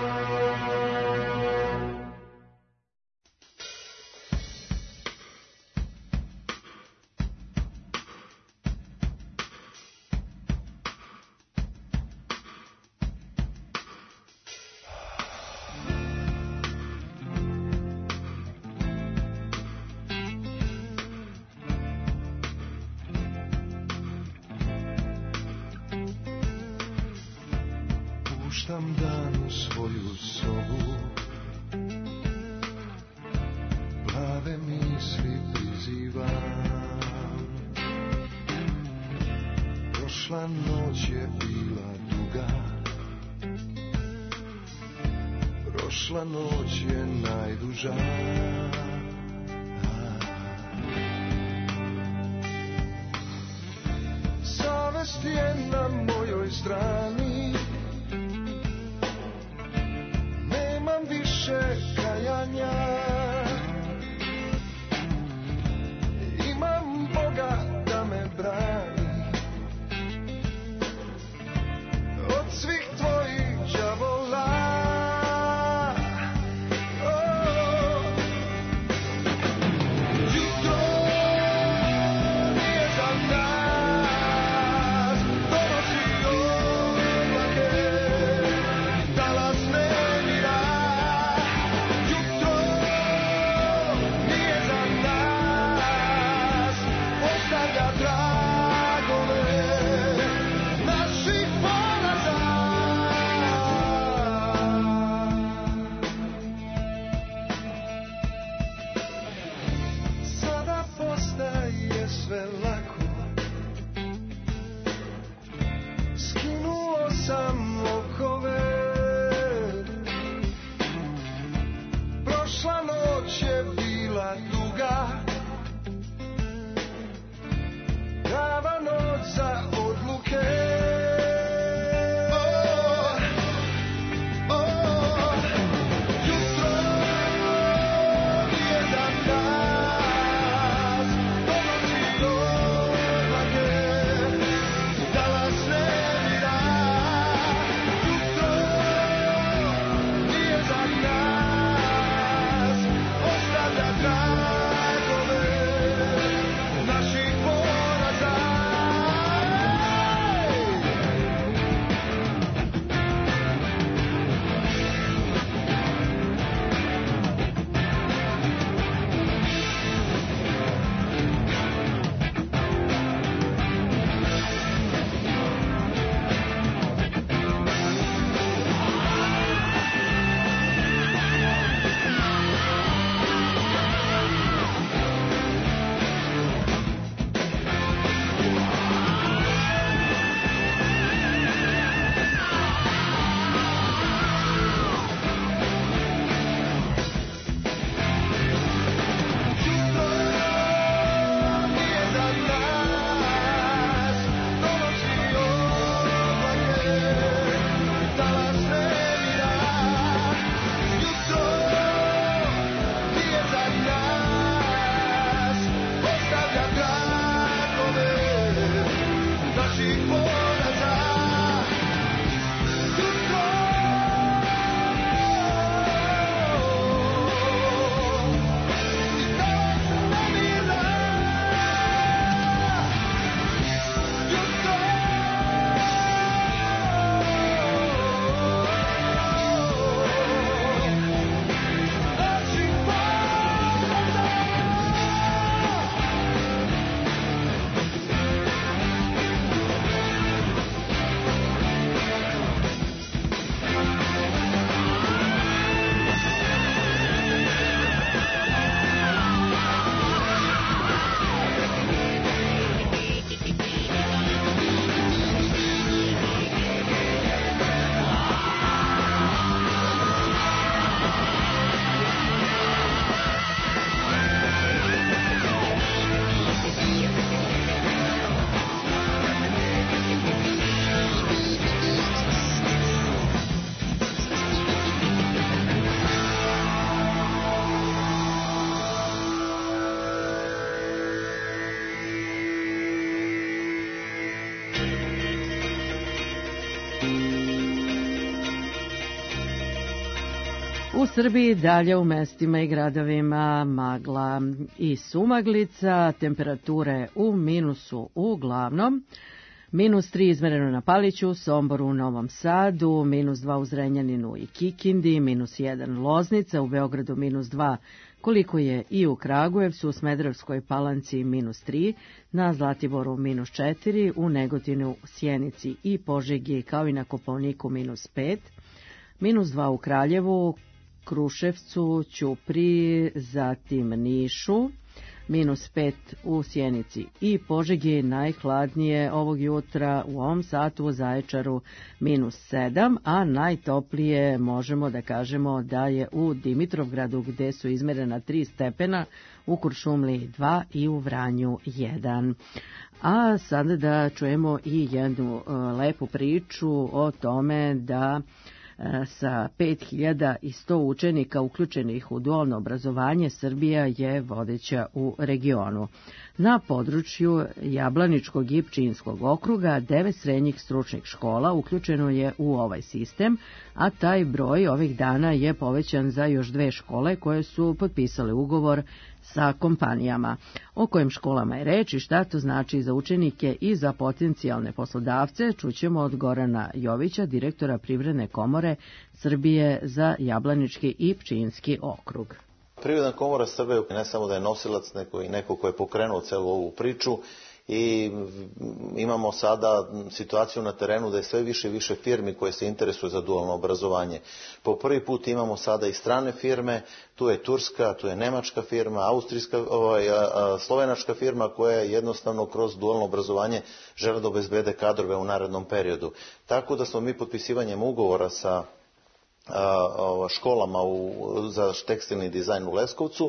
Puštam dan u svoju sobu, plave misli prizivam. Prošla noć je bila duga, prošla noć je najduža. Savest je na mojoj strani, nemam više kajanja, imam Boga da me brani od svih tvojih đavola. Srbiji, dalje u mestima i gradovima magla i sumaglica, temperature u minusu uglavnom. Minus tri izmereno na Paliću, Somboru, u Novom Sadu, minus dva u Zrenjaninu i Kikindi, minus jedan Loznica, u Beogradu minus dva, koliko je i u Kragujevcu, u Smederevskoj Palanci minus tri, na Zlatiboru minus četiri, u Negotinu, Sjenici i Požegi, kao i na Kopaoniku minus pet, minus dva u Kraljevu, Kruševcu, Ćupriji, zatim Nišu, minus pet u Sjenici i Požegi, najhladnije ovog jutra u ovom satu u Zaječaru minus sedam, a najtoplije možemo da kažemo da je u Dimitrovgradu, gde su izmerena tri stepena, u Kuršumliji dva i u Vranju jedan. A sada da čujemo i jednu lepu priču o tome da sa pet hiljada sto učenika uključenih u dualno obrazovanje, Srbija je vodeća u regionu. Na području Jablaničkog i Pčinjskog okruga devet srednjih stručnih škola uključeno je u ovaj sistem, a taj broj ovih dana je povećan za još dve škole koje su potpisale ugovor sa kompanijama. O kojim školama je reč i šta to znači za učenike i za potencijalne poslodavce, čućemo od Gorana Jovića, direktora Privredne komore Srbije za Jablanički i Pčinjski okrug. Privredna komora Srbije ne samo da je nosilac, nego i neko ko je pokrenuo celu ovu priču, i imamo sada situaciju na terenu da je sve više i više firmi koje se interesuju za dualno obrazovanje. Po prvi put imamo sada i strane firme, tu je turska, tu je nemačka firma, austrijska, ovaj, slovenačka firma koja jednostavno kroz dualno obrazovanje žele da obezbede kadrove u narednom periodu. Tako da smo mi potpisivanjem ugovora sa školama u, za tekstilni dizajn u Leskovcu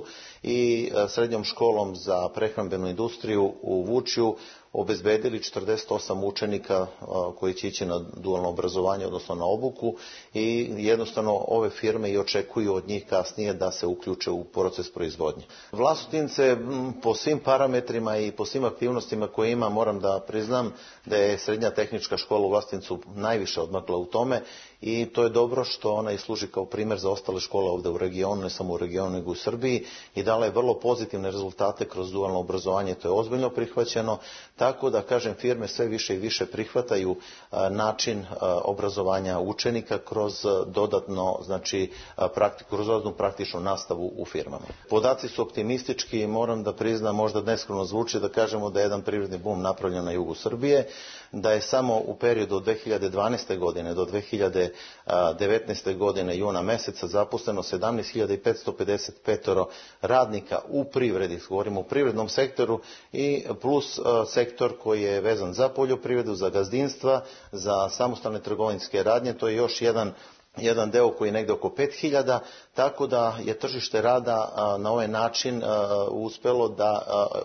i srednjom školom za prehrambenu industriju u Vučju obezbedili četrdeset osam učenika koji će ići na dualno obrazovanje, odnosno na obuku, i jednostavno ove firme i očekuju od njih kasnije da se uključe u proces proizvodnje. Vlasotince po svim parametrima i po svim aktivnostima koje ima, moram da priznam da je srednja tehnička škola u Vlasotincu najviše odmakla u tome, i to je dobro što ona i služi kao primer za ostale škole ovde u regionu, ne samo u regionu nego u Srbiji, i dala je vrlo pozitivne rezultate kroz dualno obrazovanje, to je ozbiljno prihvaćeno, tako da, kažem, firme sve više i više prihvataju način obrazovanja učenika kroz dodatno, znači, praktiku, kroz dodatnu praktičnu nastavu u firmama. Podaci su optimistički i moram da priznam, možda neskromno zvuči da kažemo da je jedan privredni bum napravljen na jugu Srbije, da je samo u periodu od dve hiljade dvanaeste. godine do dve hiljade devetnaeste. godine juna meseca zaposleno sedamnaest hiljada petsto pedeset pet radnika u privredi, govorimo o privrednom sektoru, i plus sektor koji je vezan za poljoprivredu, za gazdinstva, za samostalne trgovinske radnje, to je još jedan jedan deo koji je negde oko pet hiljada, tako da je tržište rada na ovaj način uspelo da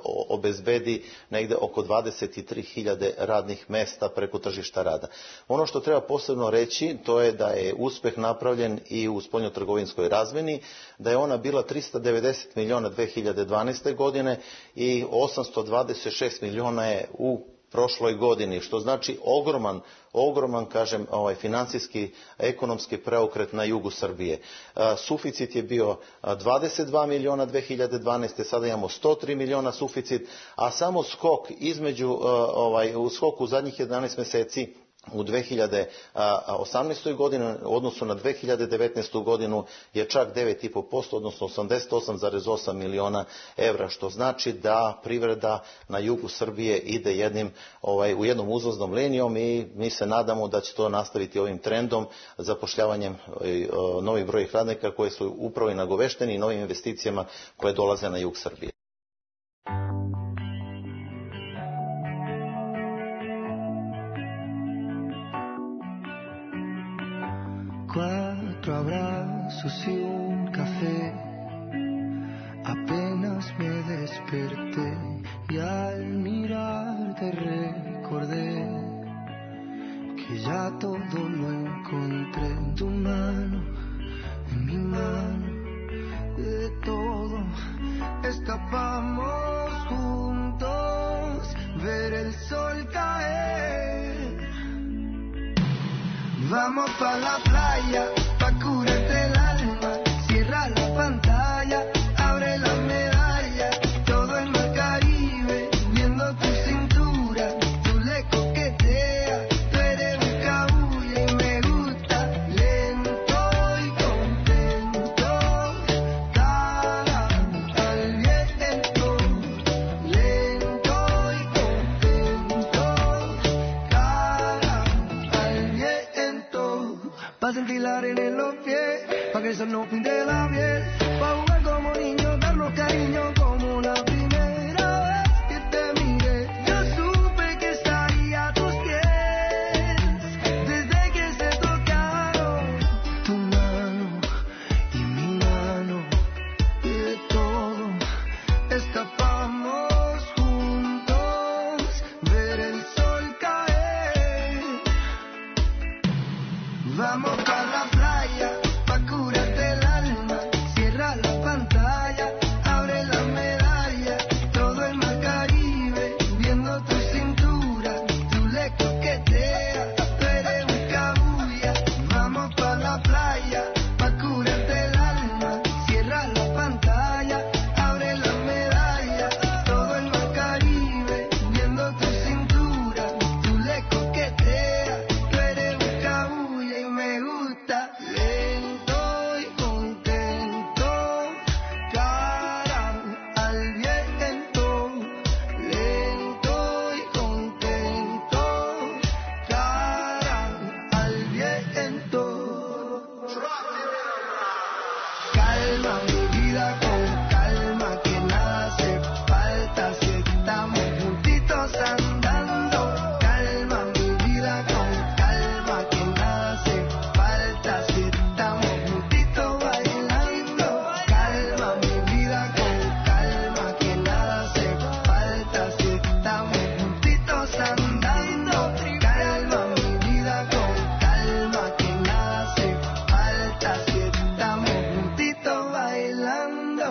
obezbedi negde oko dvadeset tri hiljade radnih mesta preko tržišta rada. Ono što treba posebno reći, to je da je uspeh napravljen i u spoljnotrgovinskoj razmeni, da je ona bila trista devedeset miliona dve hiljade dvanaeste. godine i osamsto dvadeset šest miliona je u prošloj godini, što znači ogroman, ogroman, kažem, ovaj, finansijski, ekonomski preokret na jugu Srbije. Suficit je bio dvadeset dva miliona dve hiljade dvanaeste. sada imamo sto tri miliona suficit, a samo skok između, ovaj, u skoku u zadnjih jedanaest meseci u dve hiljade osamnaestoj. godini u odnosu na dve hiljade devetnaestu. godinu je čak devet zarez pet posto, odnosno osamdeset osam zarez osam miliona evra, što znači da privreda na jugu Srbije ide jednim, ovaj, u jednom uzlaznom linijom, i mi se nadamo da će to nastaviti ovim trendom, zapošljavanjem novih brojih radnika koje su upravo i nagovešteni i novim investicijama koje dolaze na jug Srbije. Cuatro abrazos y un café, apenas me desperté y al mirarte recordé que ya todo lo encontré en tu mano, en mi mano, de todo escapamos juntos, ver el sol caer. Vamos pa' la playa, pa' curarte el alma, si pa' sentir la arena en los pies, pa' que eso no pinte la piel, pa' jugar como niños, darnos cariño como la primera vez que te miré. Yo supe que estaría a tus pies desde que se tocaron tu mano y mi mano, y de todo escapamos juntos, ver el sol caer. Vamos pa' la playa, pa' curarte el alma, cierra la pantalla, abre la medalla, todo el mar Caribe, viendo tu cintura, tú le coqueteas, tú eres un cabulla. Vamos pa' la playa, pa' curarte el alma, cierra la pantalla, abre la medalla, todo el mar Caribe, viendo tu cintura, tú le coqueteas, tú eres un cabulla y me gusta lento y contento, cara al viento, lento y contento, cara al viento. Calma mi vida con calma, que nada hace falta si estamos juntitos andando. Calma mi vida con calma, que nada hace falta si estamos juntitos bailando. Calma mi vida con calma, que nada hace falta si estamos juntitos andando. Calma mi vida con calma, que nada hace falta si estamos juntitos bailando.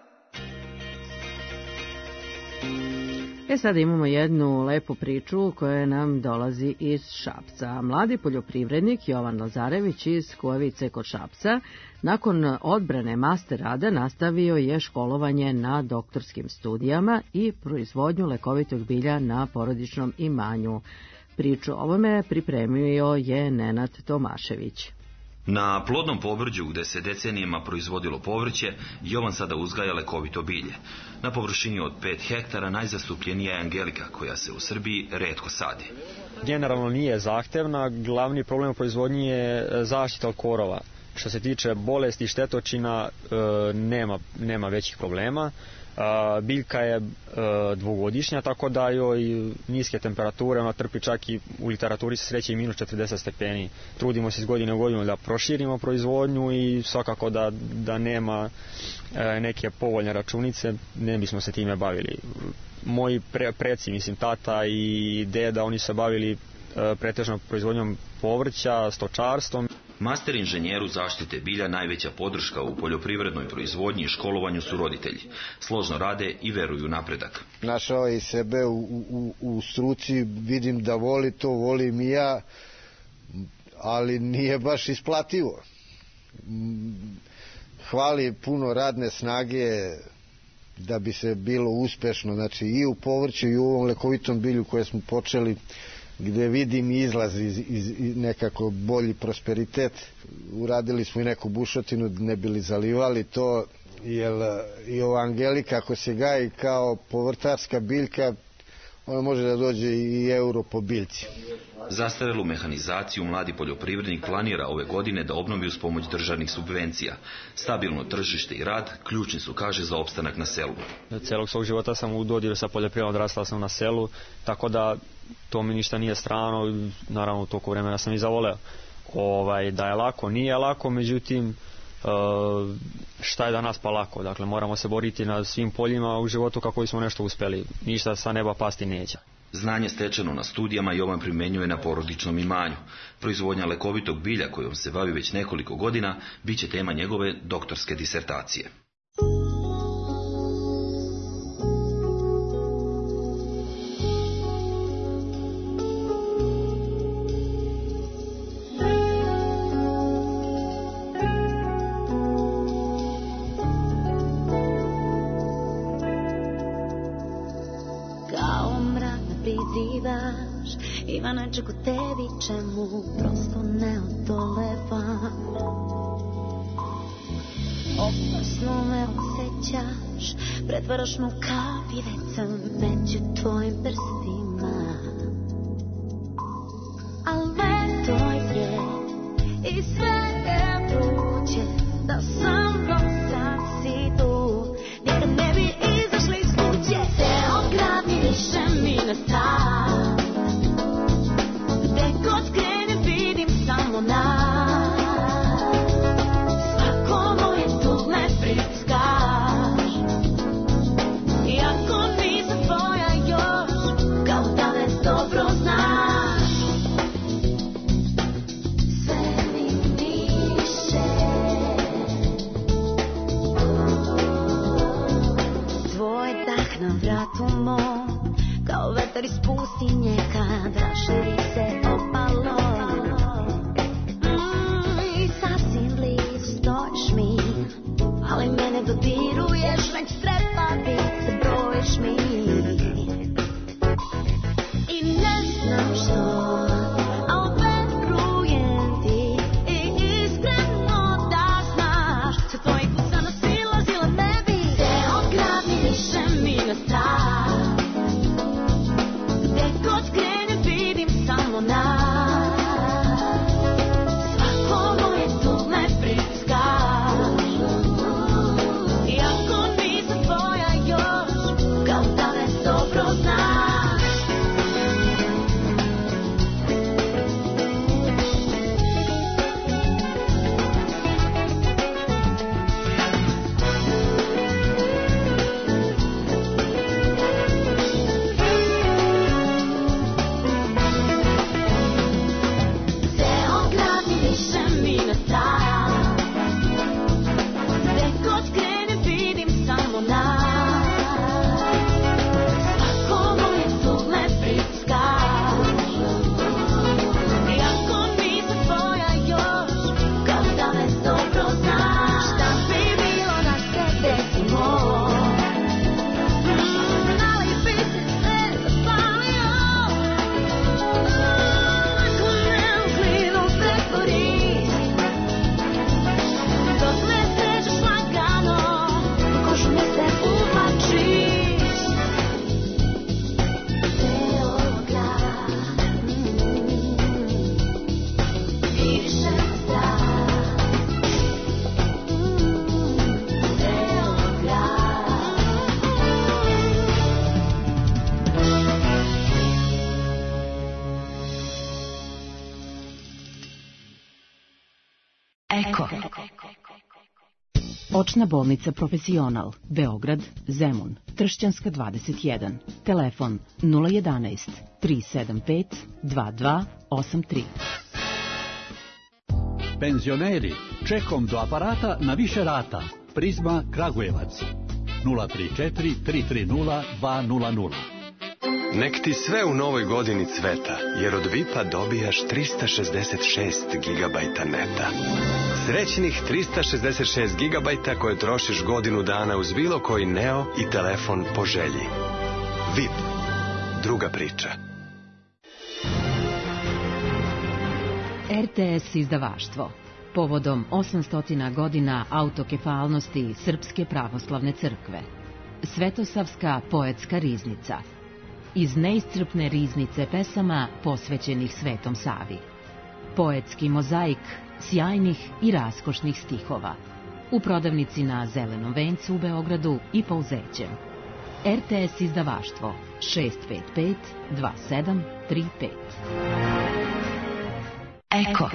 E sad imamo jednu lepu priču koja nam dolazi iz Šapca. Mladi poljoprivrednik Jovan Lazarević iz Kojevice kod Šapca nakon odbrane master rada nastavio je školovanje na doktorskim studijama i proizvodnju lekovitog bilja na porodičnom imanju. Priču o ovome pripremio je Nenad Tomašević. Na plodnom povrđu gde se decenijama proizvodilo povrće, Jovan sada uzgaja lekovito bilje. Na površini od pet hektara najzastupljenija je Angelika, koja se u Srbiji retko sadi. Generalno nije zahtevna, glavni problem u proizvodnji je zaštita od korova. Što se tiče bolesti i štetočina, nema, nema većih problema. Biljka je dvogodišnja, tako da joj niske temperature, ona trpi čak i u literaturi se sreće i minus četrdeset stepeni. Trudimo se iz godine u godinu da proširimo proizvodnju i svakako da, da nema neke povoljne računice, ne bismo se time bavili. Moji pre, preci, mislim tata i deda, oni se bavili pretežno proizvodnjom povrća, stočarstvom. Master inženjeru zaštite bilja najveća podrška u poljoprivrednoj proizvodnji i školovanju su roditelji. Složno rade i veruju napredak. Našao je sebe u, u, u struci, vidim da voli to, volim i ja, ali nije baš isplativo. Hvali puno radne snage da bi se bilo uspešno, znači i u povrću i u ovom lekovitom bilju koje smo počeli, gde vidim izlaz iz, iz, iz nekako bolji prosperitet. Uradili smo i neku bušotinu, ne bili zalivali to, jer i ova Angelika ako se gaji kao povrtarska biljka, ona može da dođe i euro po biljci. Zastarelu mehanizaciju mladi poljoprivrednik planira ove godine da obnovi uz pomoć državnih subvencija. Stabilno tržište i rad ključni su, kaže, za opstanak na selu. Celog svog života sam u dodiru sa poljoprivredom, odrastao sam na selu, tako da to mi ništa nije strano, naravno u toku vremena sam i zavoleo. Ovaj, da je lako, nije lako, međutim šta je danas pa lako, dakle moramo se boriti na svim poljima u životu kako bismo nešto uspeli, ništa sa neba pasti neće. Znanje stečeno na studijama Jovan primenjuje na porodičnom imanju. Proizvodnja lekovitog bilja kojom se bavi već nekoliko godina biće tema njegove doktorske disertacije. Ima nečeg u tebi čemu prosto ne odolevam. Opasno me osjećaš, pretvaraš me u kap i već sam među tvojim prstima. Al leto je i sve više mi ne stav. Gde god krenem vidim samo nas. Svako moje dugme pritiskaš. Iako nisam tvoja još, kao da me dobro znaš. Sve mi miše. Tvoj dah na vratu mom, kao vetar iz pustinje kad raširi se opalo. Mm, I sasvim blizu stojiš mi, ali mene dodiruješ, već trepavice brojiš mi. I ne znam što, al verujem ti i iskreno da znaš. Sve tvojih usana silazile ne bi, ceo grad mi više mi ne strah. Gde god krenem vidim samo nas. Svako moje dugme pritiskaš. Iako nisam tvoja još, kao da me dobro znaš. Ceo grad mi više mi ne strah. Gde god krenem vidim samo nas. Svako moje dugme pritiskaš. Iako nisam tvoja još, kao da me dobro znaš. Šta bi bilo da se desimo? Mm, ali bi se sve zapalio. Ako neozbiljno pretvoriš, dok me srećeš lagano, u kožu me se uvlačiš. Ceo grad, i više ne strah. Ceo grad. Eko. Očna bolnica Profesional, Beograd, Zemun, Tršćanska dvadeset jedan. Telefon nula jedanaest tri sedam pet dva dva osam tri. Penzioneri, čekom do aparata na više rata. Prizma Kragujevac. nula tri četiri tri tri nula dva nula nula. Nek ti sve u novoj godini cveta, jer od Vipa dobijaš trista šezdeset šest gigabajta neta. Srećnih trista šezdeset šest gigabajta koje trošiš godinu dana uz bilo koji Neo i telefon po želji. Vip. Druga priča. R T S izdavaštvo. Povodom osamsto godina autokefalnosti Srpske pravoslavne crkve. Svetosavska poetska riznica. Iz neiscrpne riznice pesama posvećenih Svetom Savi. Poetski mozaik sjajnih i raskošnih stihova. U prodavnici na Zelenom vencu u Beogradu i Pouzećem. R T S izdavaštvo šest pet pet dva sedam tri pet. Eko.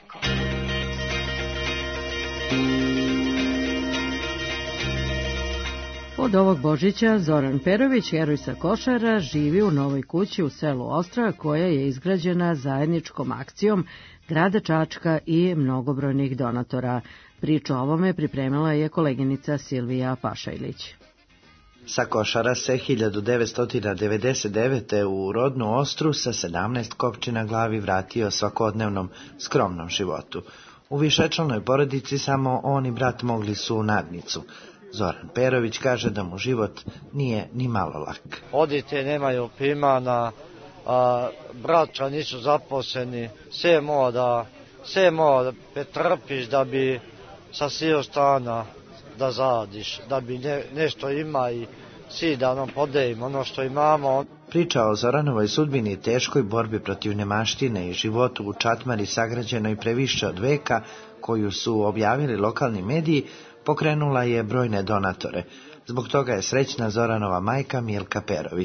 Od ovog Božića Zoran Perović, heroj sa Košara, živi u novoj kući u selu Ostra koja je izgrađena zajedničkom akcijom grada Čačka i mnogobrojnih donatora. Priču o ovome pripremila je koleginica Silvija Pašajlić. Sa Košara se hiljadu devetsto devedeset devete. u rodnu Ostru sa sedamnaest kopči na glavi vratio svakodnevnom skromnom životu. U višečlanoj porodici samo on i brat mogli su u nadnicu. Zoran Perović kaže da mu život nije ni malo lak. Odite nemaju primana, a, braća nisu zaposleni, sve mora da, sve mora da pretrpiš da bi sa svih stana da zaradiš, da bi ne, nešto ima i svi da nam podelimo ono što imamo. Priča o Zoranovoj sudbini i teškoj borbi protiv nemaštine i životu u Čatmari sagrađenoj previše od veka, koju su objavili lokalni mediji, pokrenula je brojne donatore. Zbog toga je srećna Zoranova majka Milka Perović.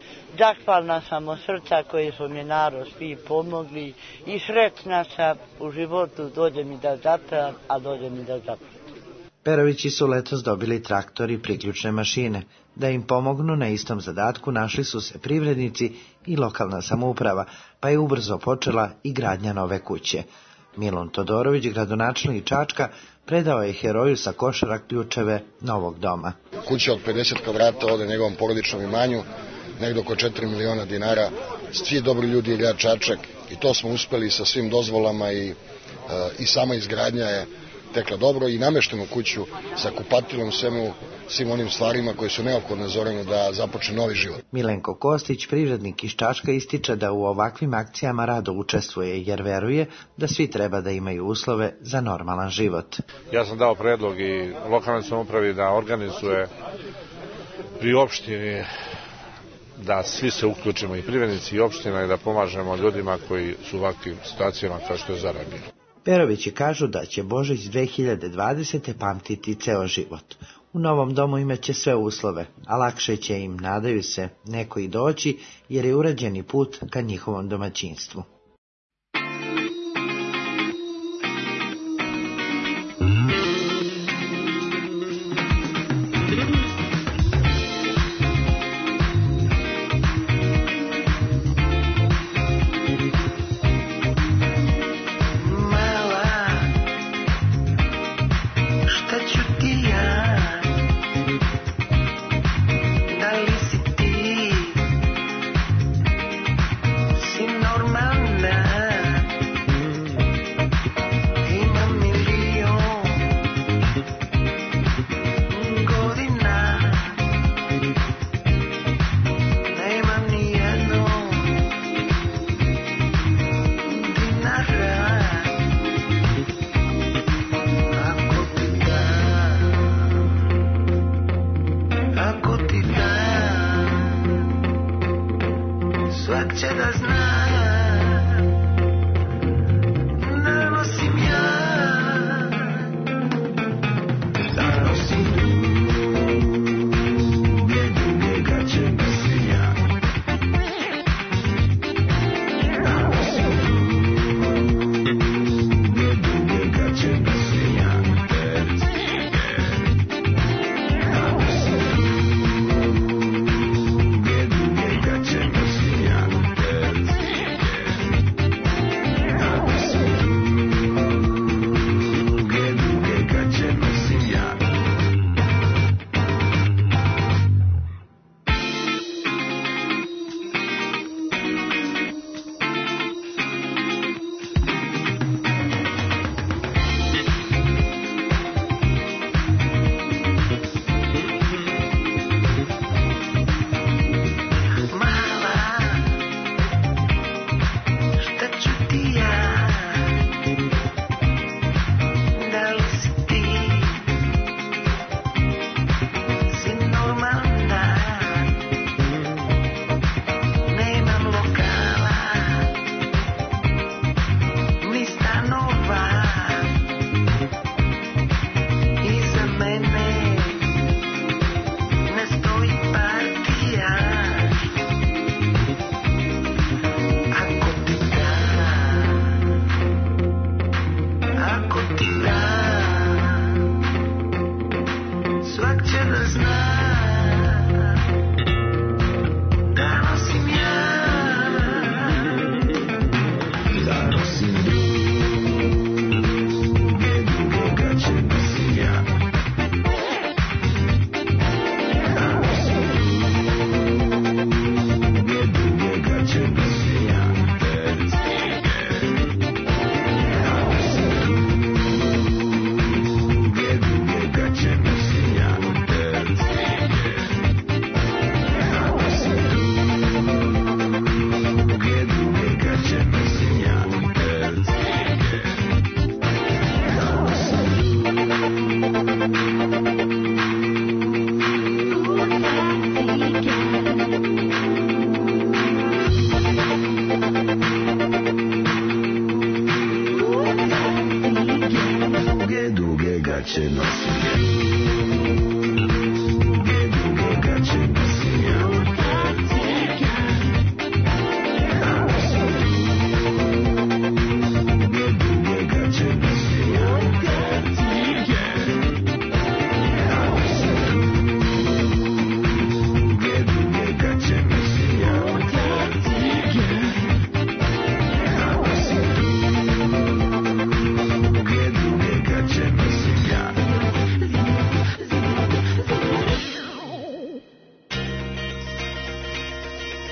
Zahvalna sam od srca koji su mi narod svi pomogli i sretna sam u životu, dođe mi da zapevam, a dođe mi da zapevam. Perovići su letos dobili traktor i priključne mašine. Da im pomognu na istom zadatku našli su se privrednici i lokalna samouprava, pa je ubrzo počela i gradnja nove kuće. Milun Todorović, gradonačelnik Čačka, predao je heroju sa Košara ključeve novog doma. Kuća od pedeset kvadrata ode njegovom porodičnom imanju, negdje oko četiri miliona dinara. Svi dobri ljudi je grad Čačak i to smo uspeli sa svim dozvolama i, i sama izgradnja je tekla dobro i nameštenu kuću sa kupatilom, svemu, svim onim stvarima koje su neophodne Zoranu da započne novi život. Milenko Kostić, privrednik iz Čačka, ističe da u ovakvim akcijama rado učestvuje jer veruje da svi treba da imaju uslove za normalan život. Ja sam dao predlog i lokalnoj samoupravi da organizuje pri opštini da svi se uključimo i privrednici i opština i da pomažemo ljudima koji su u ovakvim situacijama kao što je Zarabija. Perovići kažu da će Božić dve hiljade dvadesete pamtiti ceo život. U novom domu imaće sve uslove, a lakše će im, nadaju se, neko i doći jer je urađeni put ka njihovom domaćinstvu.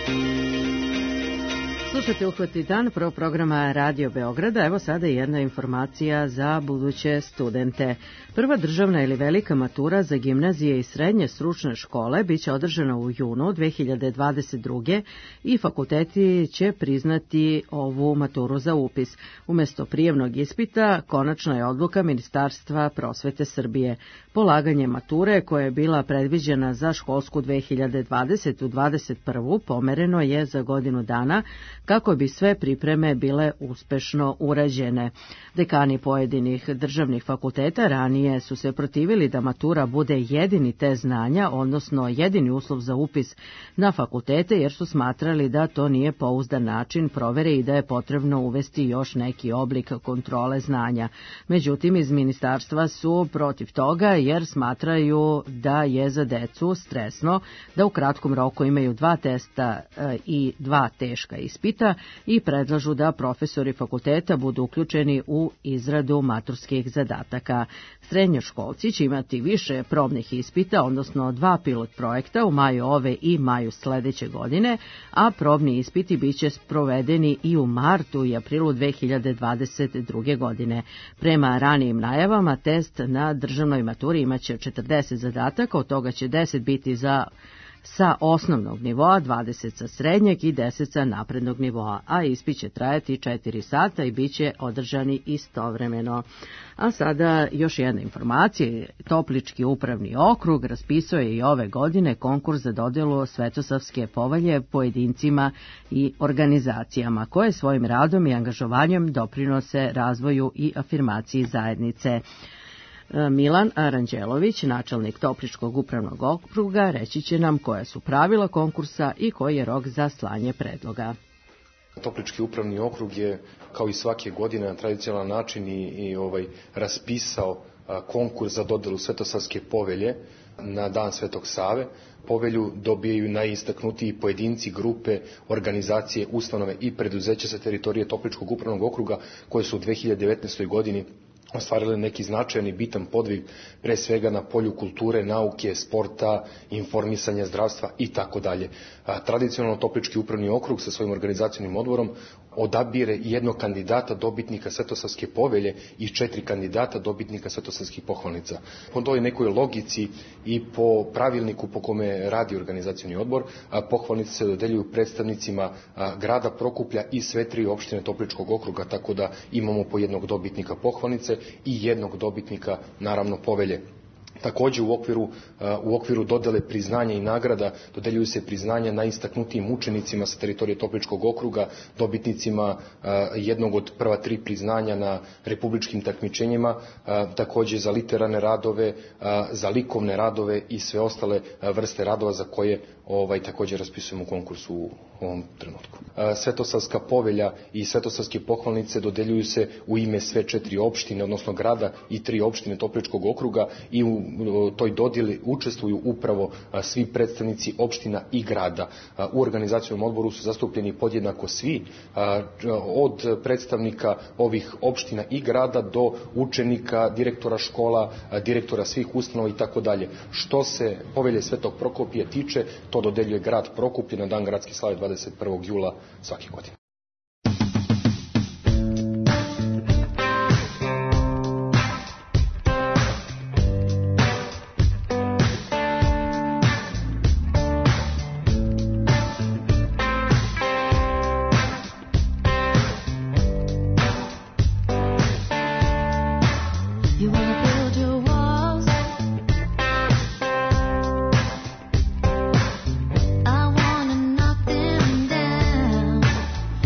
Slušajte Uhvatni dan, prvo programa Radio Beograda. Evo sada jedna informacija za buduće studente. Prva državna ili velika matura za gimnazije i srednje stručne škole biće održana u junu dve hiljade dvadeset druge i fakulteti će priznati ovu maturu za upis. Umesto prijemnog ispita, konačna je odluka Ministarstva prosvete Srbije. Polaganje mature, koja je bila predviđena za školsku dve hiljade dvadesete dvadeset prvu pomereno je za godinu dana kako bi sve pripreme bile uspešno urađene. Dekani pojedinih državnih fakulteta ranije su se protivili da matura bude jedini test znanja, odnosno jedini uslov za upis na fakultete, jer su smatrali da to nije pouzdan način provere i da je potrebno uvesti još neki oblik kontrole znanja. Međutim, iz ministarstva su protiv toga, jer smatraju da je za decu stresno da u kratkom roku imaju dva testa i dva teška ispita i predlažu da profesori fakulteta budu uključeni u izradu maturskih zadataka. Srednjoškolci će imati više probnih ispita, odnosno dva pilot projekta u maju ove i maju sledeće godine, a probni ispiti biće sprovedeni i u martu i aprilu dve hiljade dvadeset druge godine. Prema ranijim najavama, test na državnoj maturi imaće četrdeset zadataka, od toga će deset biti za sa osnovnog nivoa, dvadeset sa srednjeg i deset sa naprednog nivoa, a ispit će trajati četiri sata i bit će održani istovremeno. A sada još jedna informacija. Toplički upravni okrug raspisao je i ove godine konkurs za dodelu Svetosavske povelje pojedincima i organizacijama koje svojim radom i angažovanjem doprinose razvoju i afirmaciji zajednice. Milan Aranđelović, načelnik Topličkog upravnog okruga, reći će nam koja su pravila konkursa i koji je rok za slanje predloga. Toplički upravni okrug je, kao i svake godine, na tradicionalan način i, i ovaj, raspisao a, konkurs za dodelu Svetosavske povelje na Dan Svetog Save. Povelju dobijaju najistaknutiji pojedinci, grupe, organizacije, ustanove i preduzeća sa teritorije Topličkog upravnog okruga koje su u dve hiljade devetnaestoj godini ostvarili neki značajan i bitan podvig, pre svega na polju kulture, nauke, sporta, informisanja, zdravstva i tako dalje. Tradicionalno Toplički upravni okrug sa svojim organizacijnim odborom odabire jednog kandidata dobitnika Svetosavske povelje i četiri kandidata dobitnika Svetosavskih pohvalnica. Po toj nekoj logici i po pravilniku po kome radi organizacijni odbor, pohvalnice se dodeljuju predstavnicima grada Prokuplja i sve tri opštine Topličkog okruga, tako da imamo po jednog dobitnika pohvalnice i jednog dobitnika, naravno, povelje. Takođe u okviru, u okviru dodele priznanja i nagrada dodeljuju se priznanja najistaknutijim učenicima sa teritorije Topličkog okruga, dobitnicima jednog od prva tri priznanja na republičkim takmičenjima, takođe za literarne radove, za likovne radove i sve ostale vrste radova za koje ovaj takođe raspisujemo konkurs u ovom trenutku. Svetosavska povelja i Svetosavske pohvalnice dodeljuju se u ime sve četiri opštine, odnosno grada i tri opštine Topličkog okruga i u toj dodjeli učestvuju upravo svi predstavnici opština i grada. U organizacijom odboru su zastupljeni podjednako svi, od predstavnika ovih opština i grada do učenika, direktora škola, direktora svih ustanova i tako dalje. Što se povelje Svetog Prokopija tiče, to dodeljuje grad Prokuplje na dan gradske slave dvadeset prvog jula svake godine. I wanna knock them down.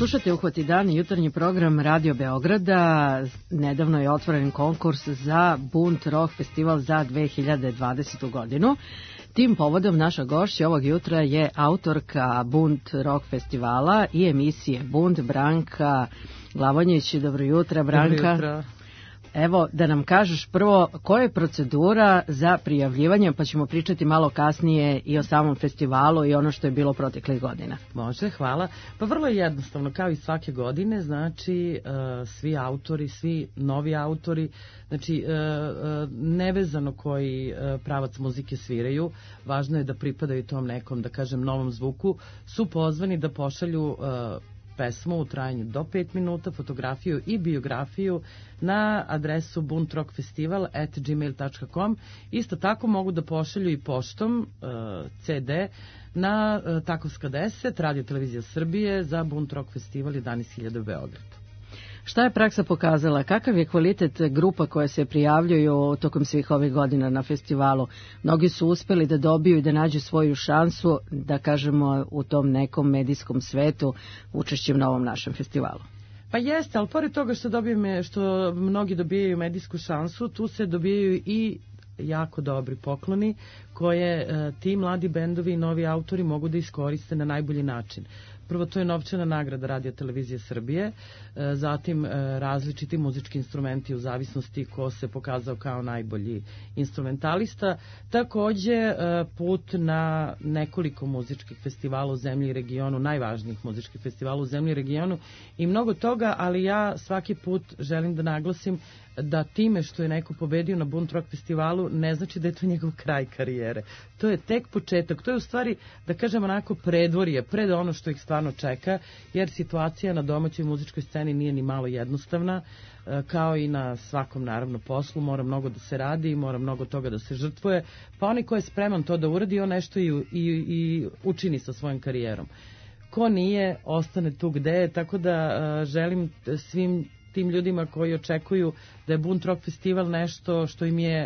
Slušate Uhvati dan, jutarnji program Radio Beograda. Nedavno je otvoren konkurs za Bunt Rock festival za dve hiljade dvadesetu godinu. Tim povodom naša gošća ovog jutra je autorka Bunt Rock festivala i emisije Bunt, Branka Glavonjić. Dobro jutra, Branka. Dobro jutro. Evo, da nam kažeš prvo koja je procedura za prijavljivanje, pa ćemo pričati malo kasnije i o samom festivalu i ono što je bilo proteklih godina. Može, hvala. Pa vrlo je jednostavno, kao i svake godine, znači uh, svi autori, svi novi autori, znači uh, uh, nevezano koji uh, pravac muzike sviraju, važno je da pripadaju tom nekom, da kažem, novom zvuku, su pozvani da pošalju uh, pesmu u trajanju do pet minuta, fotografiju i biografiju na adresu buntrockfestival at gmail dot com. Isto tako mogu da pošalju i poštom uh, ce de na uh, Takovska deset, Radio Televizija Srbije za Bunt Rock festival jedanaest hiljada u Beogradu. Šta je praksa pokazala? Kakav je kvalitet grupa koje se prijavljuju tokom svih ovih godina na festivalu? Mnogi su uspeli da dobiju i da nađu svoju šansu, da kažemo, u tom nekom medijskom svetu učešćem na ovom našem festivalu. Pa jeste, ali pored toga što, dobijem, što mnogi dobijaju medijsku šansu, tu se dobijaju i jako dobri pokloni koje e, ti mladi bendovi i novi autori mogu da iskoriste na najbolji način. Prvo, to je novčana nagrada Radio Televizije Srbije, zatim različiti muzički instrumenti u zavisnosti ko se pokazao kao najbolji instrumentalista, takođe put na nekoliko muzičkih festivala u zemlji i regionu, najvažnijih muzičkih festivala u zemlji i regionu i mnogo toga, ali ja svaki put želim da naglasim da time što je neko pobedio na Bunt Rock festivalu ne znači da je to njegov kraj karijere. To je tek početak, to je u stvari, da kažem onako, predvorje, pred ono što ih stvarno čeka, jer situacija na domaćoj muzičkoj sceni nije ni malo jednostavna, kao i na svakom naravno poslu, mora mnogo da se radi, mora mnogo toga da se žrtvuje, pa onaj ko je spreman to da uradi, on nešto i, i, i učini sa svojom karijerom. Ko nije, ostane tu gde je, tako da želim svim tim ljudima koji očekuju da je Bunt Rock festival nešto što im je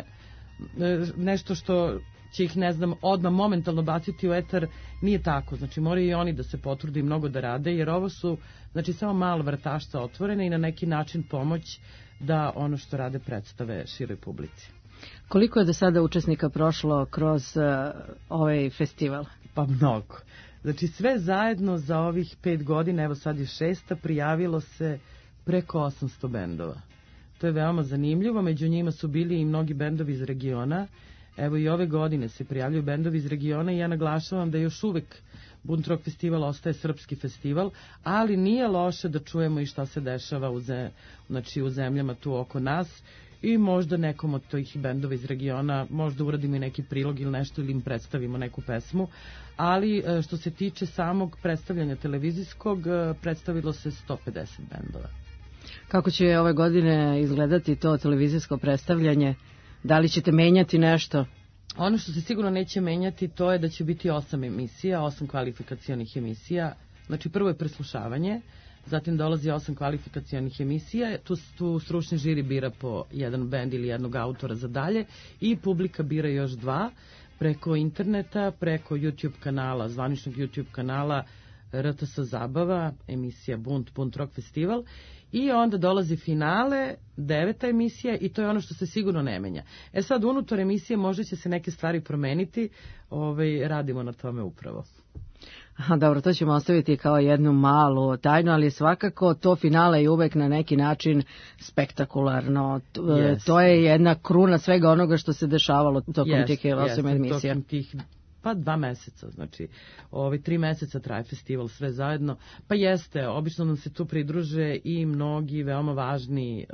nešto što će ih, ne znam, odmah momentalno baciti u etar, nije tako. Znači moraju i oni da se potrude i mnogo da rade, jer ovo su, znači, samo malo vratašca otvorene i na neki način pomoć da ono što rade predstave široj publici. Koliko je do sada učesnika prošlo kroz uh, ovaj festival? Pa mnogo. Znači sve zajedno za ovih pet godina, evo sad je šesta, prijavilo se preko osamsto bendova. To je veoma zanimljivo, među njima su bili i mnogi bendovi iz regiona. Evo i ove godine se prijavljuju bendovi iz regiona i ja naglašavam da još uvek Bunt Rock festival ostaje srpski festival, ali nije loše da čujemo i šta se dešava u, zem, znači u zemljama tu oko nas i možda nekom od tih bendova iz regiona možda uradimo i neki prilog ili nešto ili im predstavimo neku pesmu, ali što se tiče samog predstavljanja televizijskog, predstavilo se sto pedeset bendova. Kako će ove godine izgledati to televizijsko predstavljanje? Da li ćete menjati nešto? Ono što se sigurno neće menjati, to je da će biti osam emisija, osam kvalifikacionih emisija. Znači prvo je preslušavanje, zatim dolazi osam kvalifikacionih emisija, tu, tu stručni žiri bira po jedan bend ili jednog autora za dalje i publika bira još dva preko interneta, preko YouTube kanala, zvaničnog YouTube kanala R T S Zabava, emisija Bunt, Bunt Rock festival. I onda dolazi finale, deveta emisija i to je ono što se sigurno ne menja. E sad, unutar emisije možda će se neke stvari promeniti, ovaj, radimo na tome upravo. Aha, dobro, to ćemo ostaviti kao jednu malu tajnu, ali svakako to finale je uvek na neki način spektakularno. Yes. To je jedna kruna svega onoga što se dešavalo tokom yes, tih osam yes, emisija. Tokom tih pa dva meseca, znači ovi tri meseca traje festival sve zajedno, pa jeste, obično nam se tu pridruže i mnogi veoma važni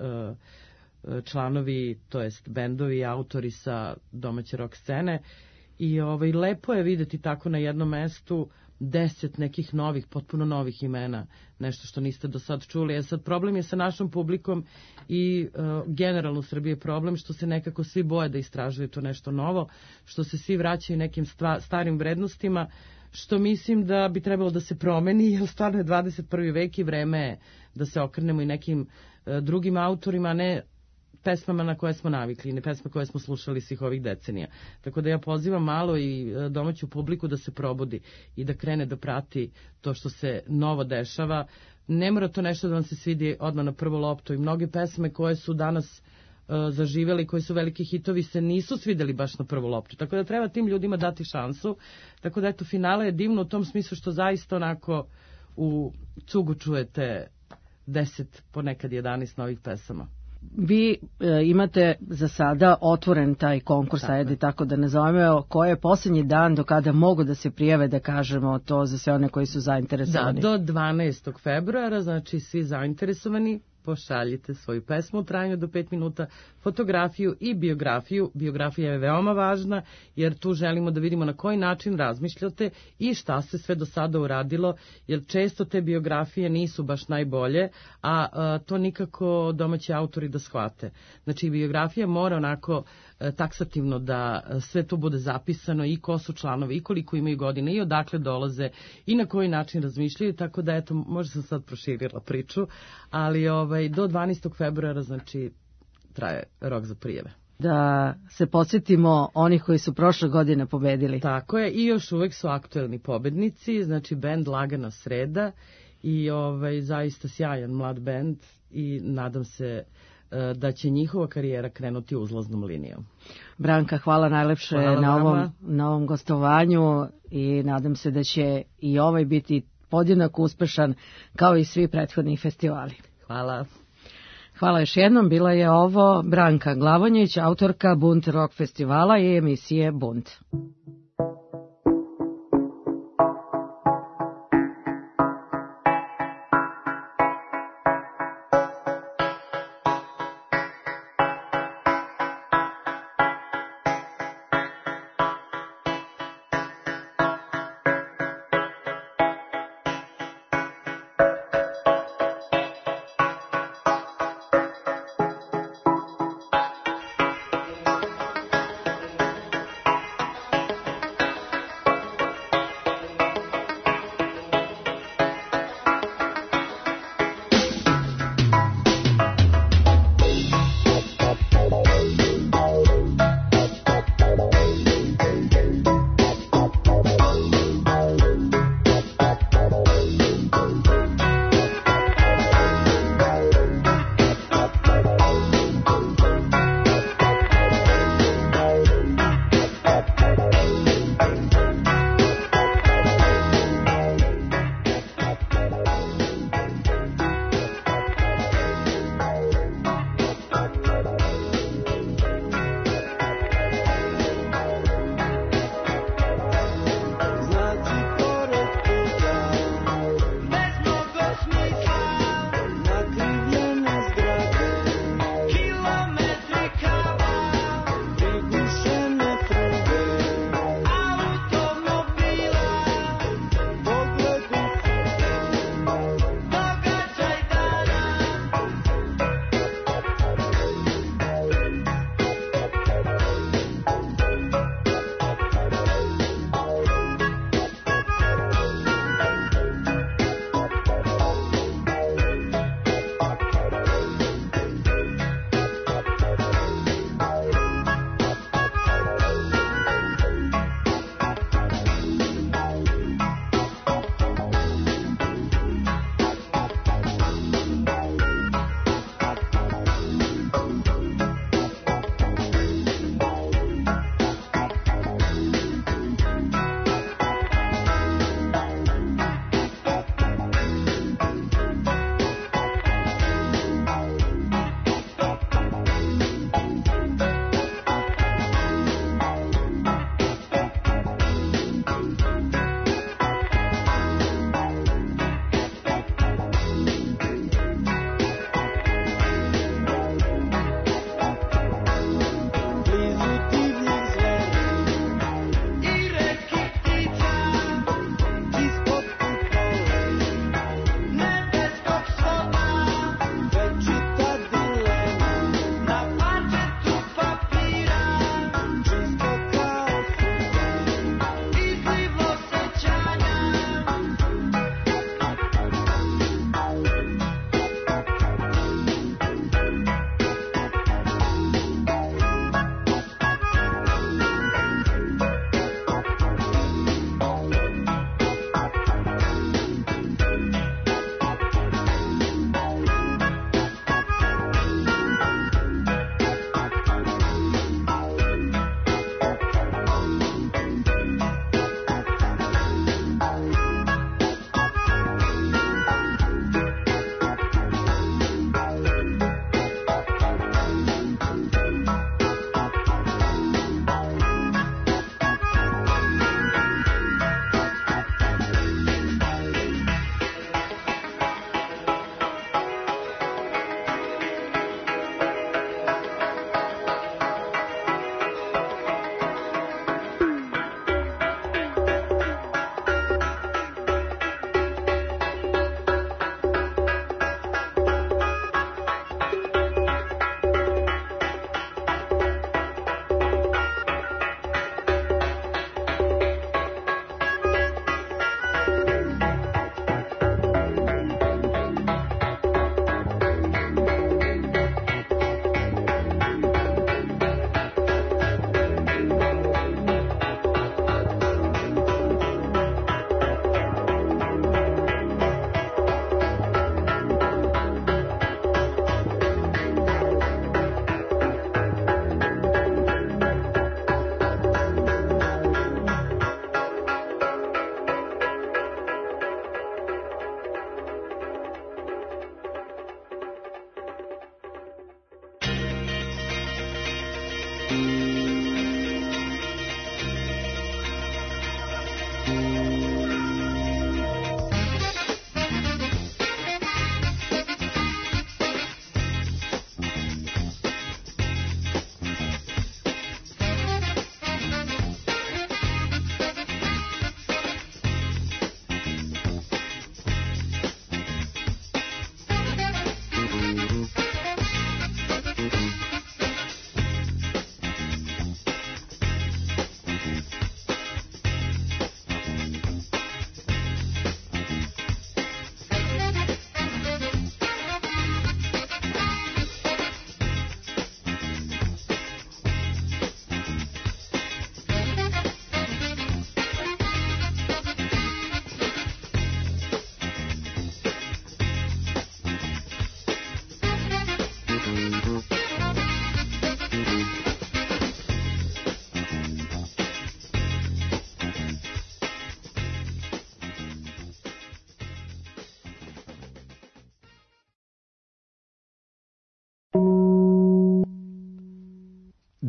uh, članovi, to jest bendovi i autori sa domaće rock scene i ovaj, lepo je videti tako na jednom mestu deset nekih novih, potpuno novih imena, nešto što niste do sad čuli. E sad, problem je sa našom publikom i uh, generalno u Srbiji je problem što se nekako svi boje da istražuju to nešto novo, što se svi vraćaju nekim stva, starim vrednostima, što mislim da bi trebalo da se promeni, jer stvarno je dvadeset prvi vek i vreme je da se okrenemo i nekim uh, drugim autorima, ne pesmama na koje smo navikli, ne pesme koje smo slušali svih ovih decenija. Tako da ja pozivam malo i domaću publiku da se probudi i da krene da prati to što se novo dešava. ne mora to nešto da vam se svidi odmah na prvu loptu i mnoge pesme koje su danas uh, zaživjeli, koji su veliki hitovi, se nisu svideli baš na prvu loptu. Tako da treba tim ljudima dati šansu. Tako da eto, finale je divno u tom smislu što zaista onako u cugu čujete deset, ponekad jedanaest novih pesama. Vi e, imate za sada otvoren taj konkurs, tako, ajde tako da nazovemo, koji je posljednji dan do kada mogu da se prijave, da kažemo to za sve one koji su zainteresovani. Da, do dvanaestog februara, znači svi zainteresovani, pošaljite svoju pesmu u trajanju do pet minuta, fotografiju i biografiju. Biografija je veoma važna jer tu želimo da vidimo na koji način razmišljate i šta se sve do sada uradilo, jer često te biografije nisu baš najbolje, a, a to nikako domaći autori da shvate. Znači biografija mora onako a, taksativno da sve to bude zapisano i ko su članovi i koliko imaju godine i odakle dolaze i na koji način razmišljaju, tako da eto, možda sam sad proširila priču, ali ovaj, do dvanaestog februara znači traje rok za prijave. Da se podsjetimo onih koji su prošle godine pobedili. Tako je, i još uvek su aktuelni pobednici, znači bend Lagana sreda i ovaj, zaista sjajan mlad bend i nadam se da će njihova karijera krenuti uzlaznom linijom. Branka, hvala najlepše hvala na ovom, na ovom gostovanju i nadam se da će i ovaj biti podjednako uspešan kao i svi prethodni festivali. Hvala. Hvala još jednom, bila je ovo Branka Glavonjić, autorka Bunt Rock festivala i emisije Bunt.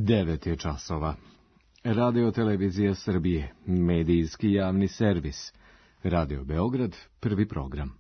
devet je časova. Radio Televizija Srbije, medijski javni servis. Radio Beograd, prvi program.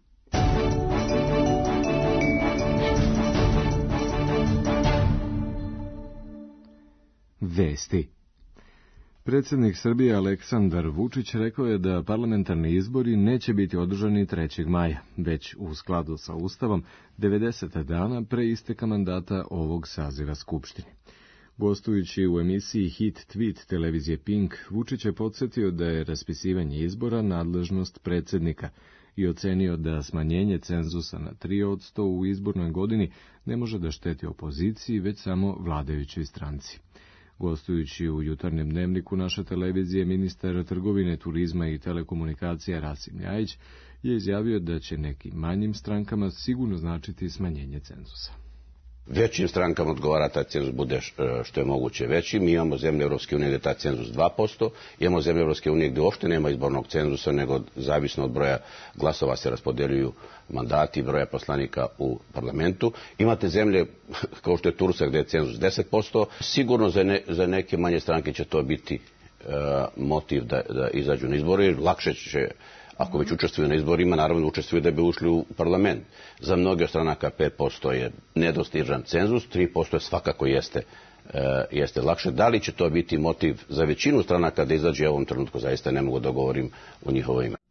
Vesti. Predsjednik Srbije Aleksandar Vučić rekao je da parlamentarni izbori neće biti održani trećeg maja, već u skladu sa Ustavom devedeset dana pre isteka mandata ovog saziva Skupštine. Gostujući u emisiji Hit Tweet televizije Pink, Vučić je podsjetio da je raspisivanje izbora nadležnost predsjednika i ocenio da smanjenje cenzusa na tri posto u izbornoj godini ne može da šteti opoziciji, već samo vladajućoj stranci. Gostujući u jutarnjem dnevniku naše televizije, ministar trgovine, turizma i telekomunikacija Rasim Ljajić je izjavio da će nekim manjim strankama sigurno značiti smanjenje cenzusa. Većim strankama odgovara taj cenzus bude što je moguće veći. Mi imamo zemlje Evropske unije gdje je taj cenzus dva posto, imamo zemlje Evropske unije gdje uopšte nema izbornog cenzusa, nego zavisno od broja glasova se raspodeljuju mandati i broja poslanika u parlamentu. Imate zemlje kao što je Turska gdje je cenzus deset posto. Sigurno za, ne, za neke manje stranke će to biti uh, motiv da, da izađu na izbore. Lakše će, ako već učestvuju na izborima, naravno učestvuju da bi ušli u parlament. Za mnoge stranaka pet posto je nedostižan cenzus, tri posto je svakako jeste, e, jeste lakše. Da li će to biti motiv za većinu stranaka da izađe, u ovom trenutku zaista ne mogu da govorim u njihovo ime.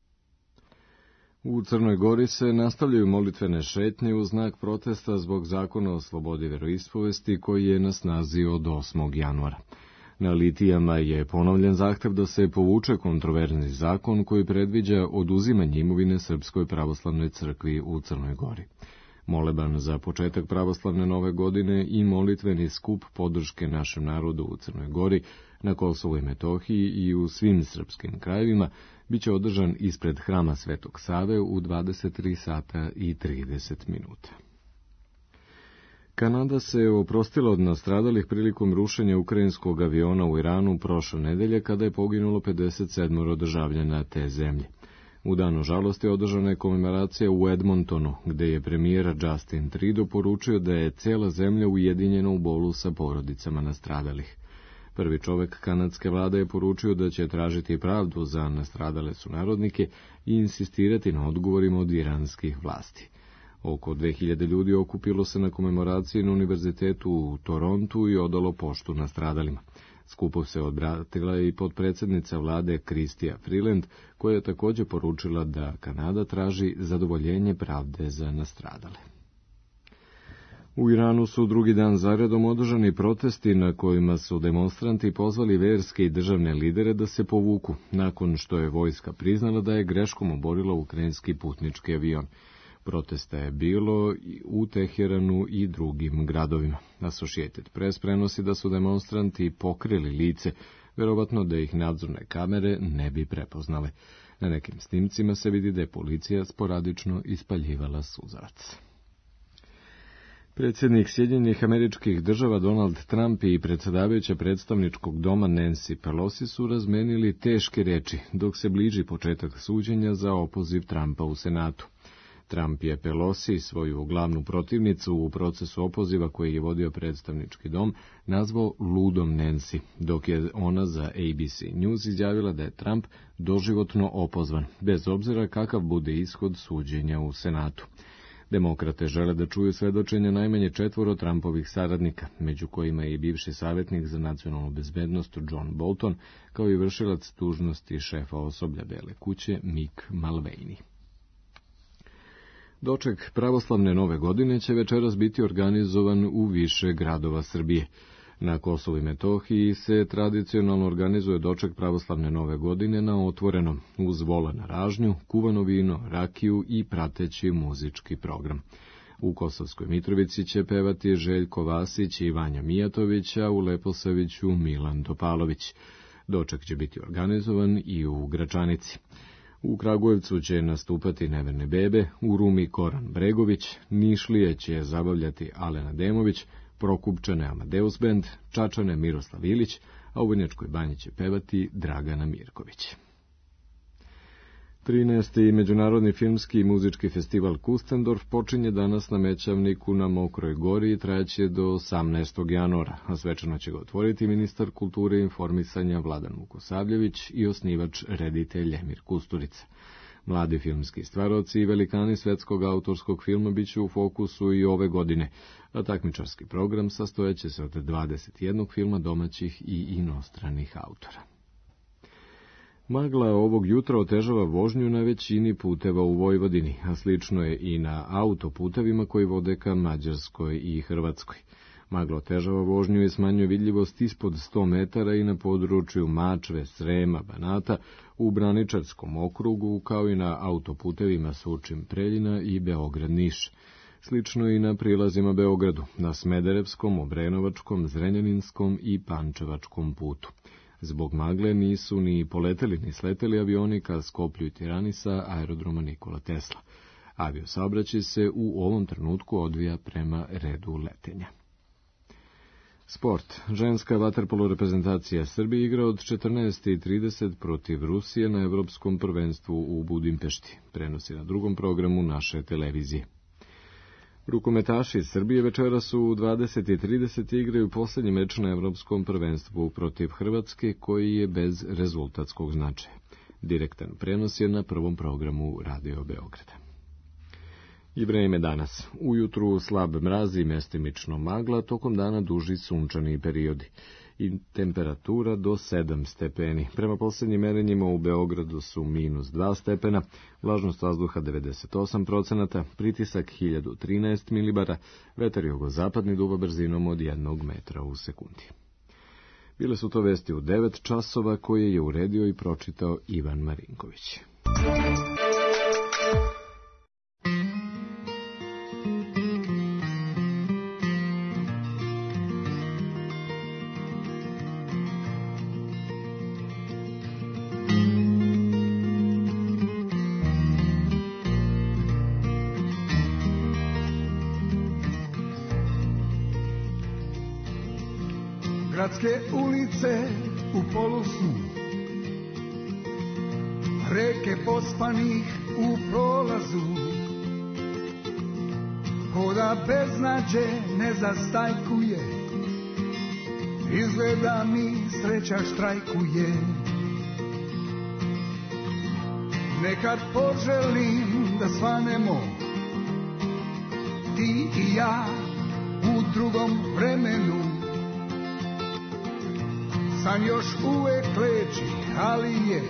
U Crnoj Gori se nastavljaju molitvene šetnje u znak protesta zbog zakona o slobodi veroispovesti koji je na snazi od osmog januara. Na litijama je ponovljen zahtev da se povuče kontroverzni zakon koji predviđa oduzimanje imovine Srpskoj pravoslavnoj crkvi u Crnoj Gori. Moleban za početak pravoslavne nove godine i molitveni skup podrške našem narodu u Crnoj Gori, na Kosovu i Metohiji i u svim srpskim krajevima biće održan ispred hrama Svetog Save u dvadeset tri sata i trideset minuta. Kanada se oprostila od nastradalih prilikom rušenja ukrajinskog aviona u Iranu prošle nedelje, kada je poginulo pedeset sedam državljana te zemlje. U danu žalosti održana je komemoracija u Edmontonu, gde je premijer Justin Trudeau poručio da je cela zemlja ujedinjena u bolu sa porodicama nastradalih. Prvi čovek kanadske vlade je poručio da će tražiti pravdu za nastradale sunarodnike i insistirati na odgovorima od iranskih vlasti. Oko dve hiljade ljudi okupilo se na komemoraciji na univerzitetu u Torontu i odalo poštu nastradalima. Skupu se obratila i potpredsjednica vlade Chrystia Freeland, koja je također poručila da Kanada traži zadovoljenje pravde za nastradale. U Iranu su drugi dan zaredom održani protesti na kojima su demonstranti pozvali verske i državne lidere da se povuku, nakon što je vojska priznala da je greškom oborila ukrajinski putnički avion. Protesta je bilo u Teheranu i drugim gradovima. Associated Press prenosi da su demonstranti pokrili lice, verovatno da ih nadzorne kamere ne bi prepoznale. Na nekim snimcima se vidi da je policija sporadično ispaljivala suzavac. Predsjednik Sjedinjenih Američkih Država Donald Trump i predsjedavajuća predstavničkog doma Nancy Pelosi su razmenili teške reči dok se bliži početak suđenja za opoziv Trumpa u Senatu. Trump je Pelosi, svoju glavnu protivnicu u procesu opoziva koji je vodio predstavnički dom, nazvao ludom Nancy, dok je ona za A B C News izjavila da je Trump doživotno opozvan, bez obzira kakav bude ishod suđenja u Senatu. Demokrate žele da čuju svedočenja najmanje četvoro Trumpovih saradnika, među kojima je i bivši savjetnik za nacionalnu bezbednost John Bolton, kao i vršilac dužnosti šefa osoblja Bele kuće Mick Mulvaney. Doček pravoslavne nove godine će večeras biti organizovan u više gradova Srbije. Na Kosovu i Metohiji se tradicionalno organizuje doček pravoslavne nove godine na otvorenom, uz vola na ražnju, kuvano vino, rakiju i prateći muzički program. U Kosovskoj Mitrovici će pevati Željko Vasić i Vanja Mijatović, a u Leposaviću Milan Topalović. Doček će biti organizovan i u Gračanici. U Kragujevcu će nastupati Neverne bebe, u Rumi Koran Bregović, Nišlije će zabavljati Alena Demović, Prokupčane Amadeus Band, Čačane Miroslav Ilić, a u Vrnjačkoj banji će pevati Dragana Mirković. trinaesti. Međunarodni filmski i muzički festival Kustendorf počinje danas na Mećavniku na Mokroj gori i trajaće do osamnaestog januara, a svečano će ga otvoriti ministar kulture i informisanja Vladan Vukosavljević i osnivač reditelj Emir Kusturica. Mladi filmski stvaroci i velikani svetskog autorskog filma biće u fokusu i ove godine, a takmičarski program sastojeće se od dvadeset jednog filma domaćih i inostranih autora. Magla ovog jutra otežava vožnju na većini puteva u Vojvodini, a slično je i na autoputevima koji vode ka Mađarskoj i Hrvatskoj. Magla otežava vožnju i smanjuje vidljivost ispod sto metara i na području Mačve, Srema, Banata, u Braničarskom okrugu, kao i na autoputevima Surčin, Preljina i Beograd-Niš. Slično i na prilazima Beogradu, na Smederevskom, Obrenovačkom, Zrenjaninskom i Pančevačkom putu. Zbog magle nisu ni poleteli ni sleteli avioni ka Skoplju i Tirani sa aerodroma Nikola Tesla. Aviosaobraćaj se u ovom trenutku odvija prema redu letenja. Sport. Ženska vaterpolo reprezentacija Srbije igra od četrnaest i trideset protiv Rusije na Evropskom prvenstvu u Budimpešti. Prenosi na drugom programu naše televizije. Rukometaši iz Srbije večeras u dvadeset i trideset igraju poslednji meč na Evropskom prvenstvu protiv Hrvatske, koji je bez rezultatskog značaja. Direktan prenos je na prvom programu Radio Beograda. I vreme danas. Ujutru slab mraz i mestimično magla, tokom dana duži sunčani periodi. I temperatura do sedam stepeni. Prema poslednjim merenjima u Beogradu su minus dva stepena, vlažnost vazduha devedeset osam procenata, pritisak hiljadu trinaest milibara, vetar jugozapadni duva brzinom od jednog metra u sekundi. Bile su to vesti u devet časova koje je uredio i pročitao Ivan Marinković. Gradske ulice u polusnu, reke pospanih u prolazu, hoda beznađe ne zastajkuje, izgleda mi sreća štrajkuje. Nekad poželim da svanemo, ti i ja u drugom vremenu. San još uvek leči, ali je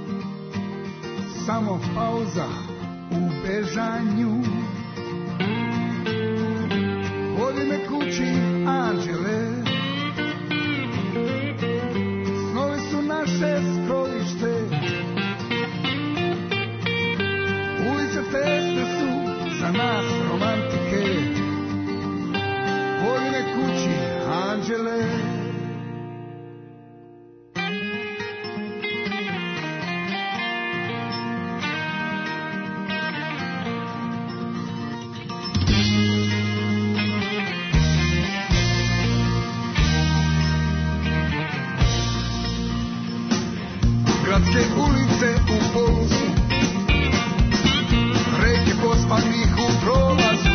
samo pauza u bežanju. Vodi me kući, anđele, snovi su naše skrovište, ulice tesne su za nas romantike. Vodi me kući, anđele. Gradske ulice u polusu, reke pospanih u prolazu,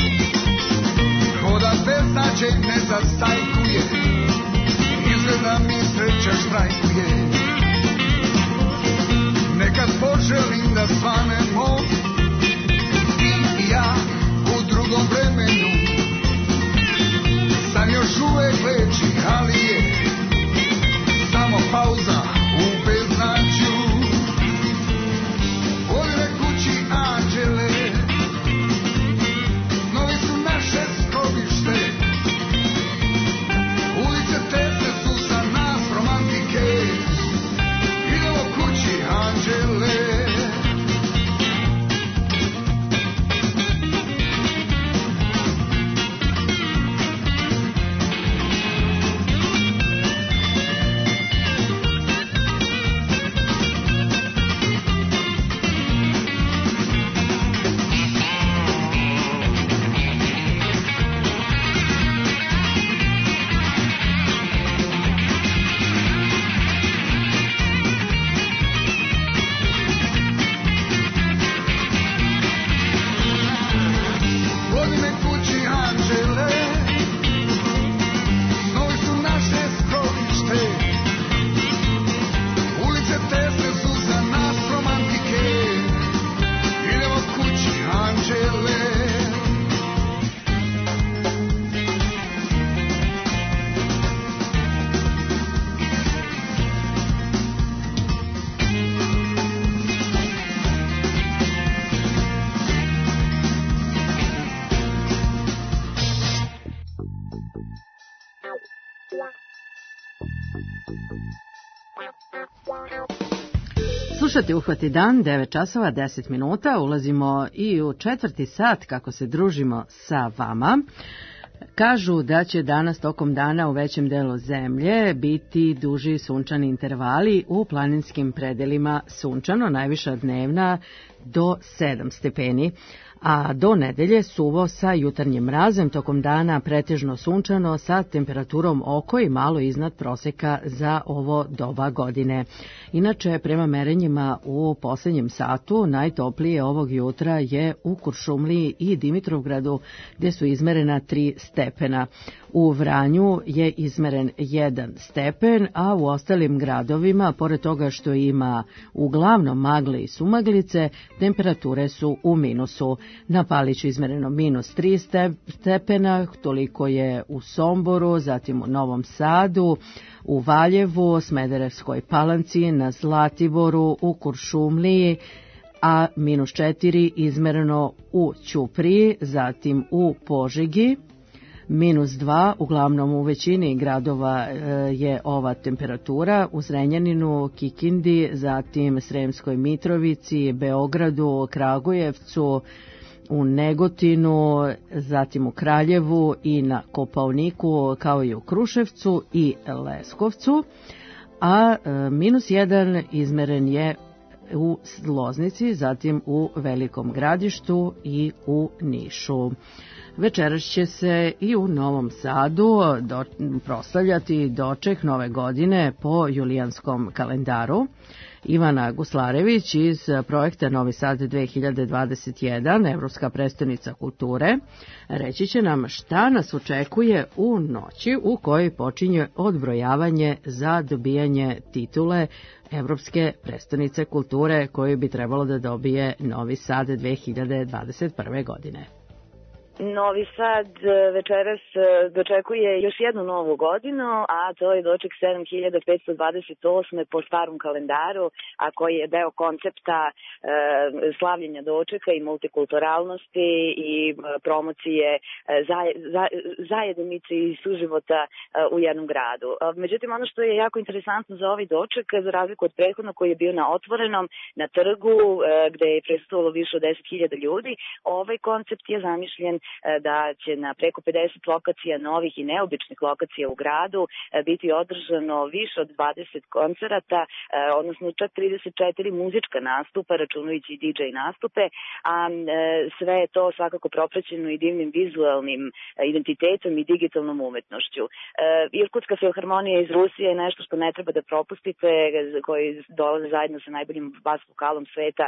hoda beznađe ne zastajkuje, izgleda mi sreća štrajkuje. Nekad poželim da svanemo, ti i ja u drugom vremenu. San još uvek leči, ali je samo pauza u beznađu. Vodi me kući, anđele, snovi su naše skrovište, ulice tesne su za nas romantike. Slušate Uhvati dan, devet časova, deset minuta, ulazimo i u četvrti sat kako se družimo sa vama. Kažu da će danas tokom dana u većem delu zemlje biti duži sunčani intervali, u planinskim predelima sunčano, najviša dnevna do sedam stepeni, a do nedelje suvo sa jutarnjim mrazem, tokom dana pretežno sunčano sa temperaturom oko i malo iznad proseka za ovo doba godine. Inače, prema merenjima u poslednjem satu, najtoplije ovog jutra je u Kuršumliji i Dimitrovgradu, gde su izmerena tri stepena. U Vranju je izmeren jedan stepen, a u ostalim gradovima, pored toga što ima uglavnom magle i sumaglice, temperature su u minusu. Na Paliću izmereno minus tri stepena, toliko je u Somboru, zatim u Novom Sadu, u Valjevu, Smederevskoj Palanci, na Zlatiboru, u Kuršumliji, a minus četiri izmereno u Ćupriji, zatim u Požegi, minus dva, uglavnom u većini gradova je ova temperatura, u Zrenjaninu, Kikindi, zatim Sremskoj Mitrovici, Beogradu, Kragujevcu, u Negotinu, zatim u Kraljevu i na Kopaoniku, kao i u Kruševcu i Leskovcu, a minus jedan izmeren je u Loznici, zatim u Velikom Gradištu i u Nišu. Večeras će se i u Novom Sadu do, proslavljati doček nove godine po julijanskom kalendaru. Ivana Guslarević iz projekta Novi Sad dve hiljade dvadeset jedan, Evropska prestonica kulture, reći će nam šta nas očekuje u noći u kojoj počinje odbrojavanje za dobijanje titule Evropske prestonice kulture koju bi trebalo da dobije Novi Sad dve hiljade dvadeset prve. godine. Novi Sad večeras dočekuje još jednu novu godinu, a to je doček sedam hiljada petsto dvadeset osme po starom kalendaru, a koji je deo koncepta e, slavljenja dočeka i multikulturalnosti i promocije zaj, za, zajednice i suživota u jednom gradu. Međutim, ono što je jako interesantno za ovaj doček, za razliku od prethodnog koji je bio na otvorenom, na trgu, gde je prisustvovalo više od deset hiljada ljudi, ovaj koncept je zamišljen da će na preko pedeset lokacija, novih i neobičnih lokacija u gradu, biti održano više od dvadeset koncerata, odnosno čak trideset četiri muzička nastupa, računajući i di džej nastupe, a sve je to svakako propraćeno i divnim vizualnim identitetom i digitalnom umetnošću. Irkutska filharmonija iz Rusije je nešto što ne treba da propustite, koji dolaze zajedno sa najboljim bas vokalom sveta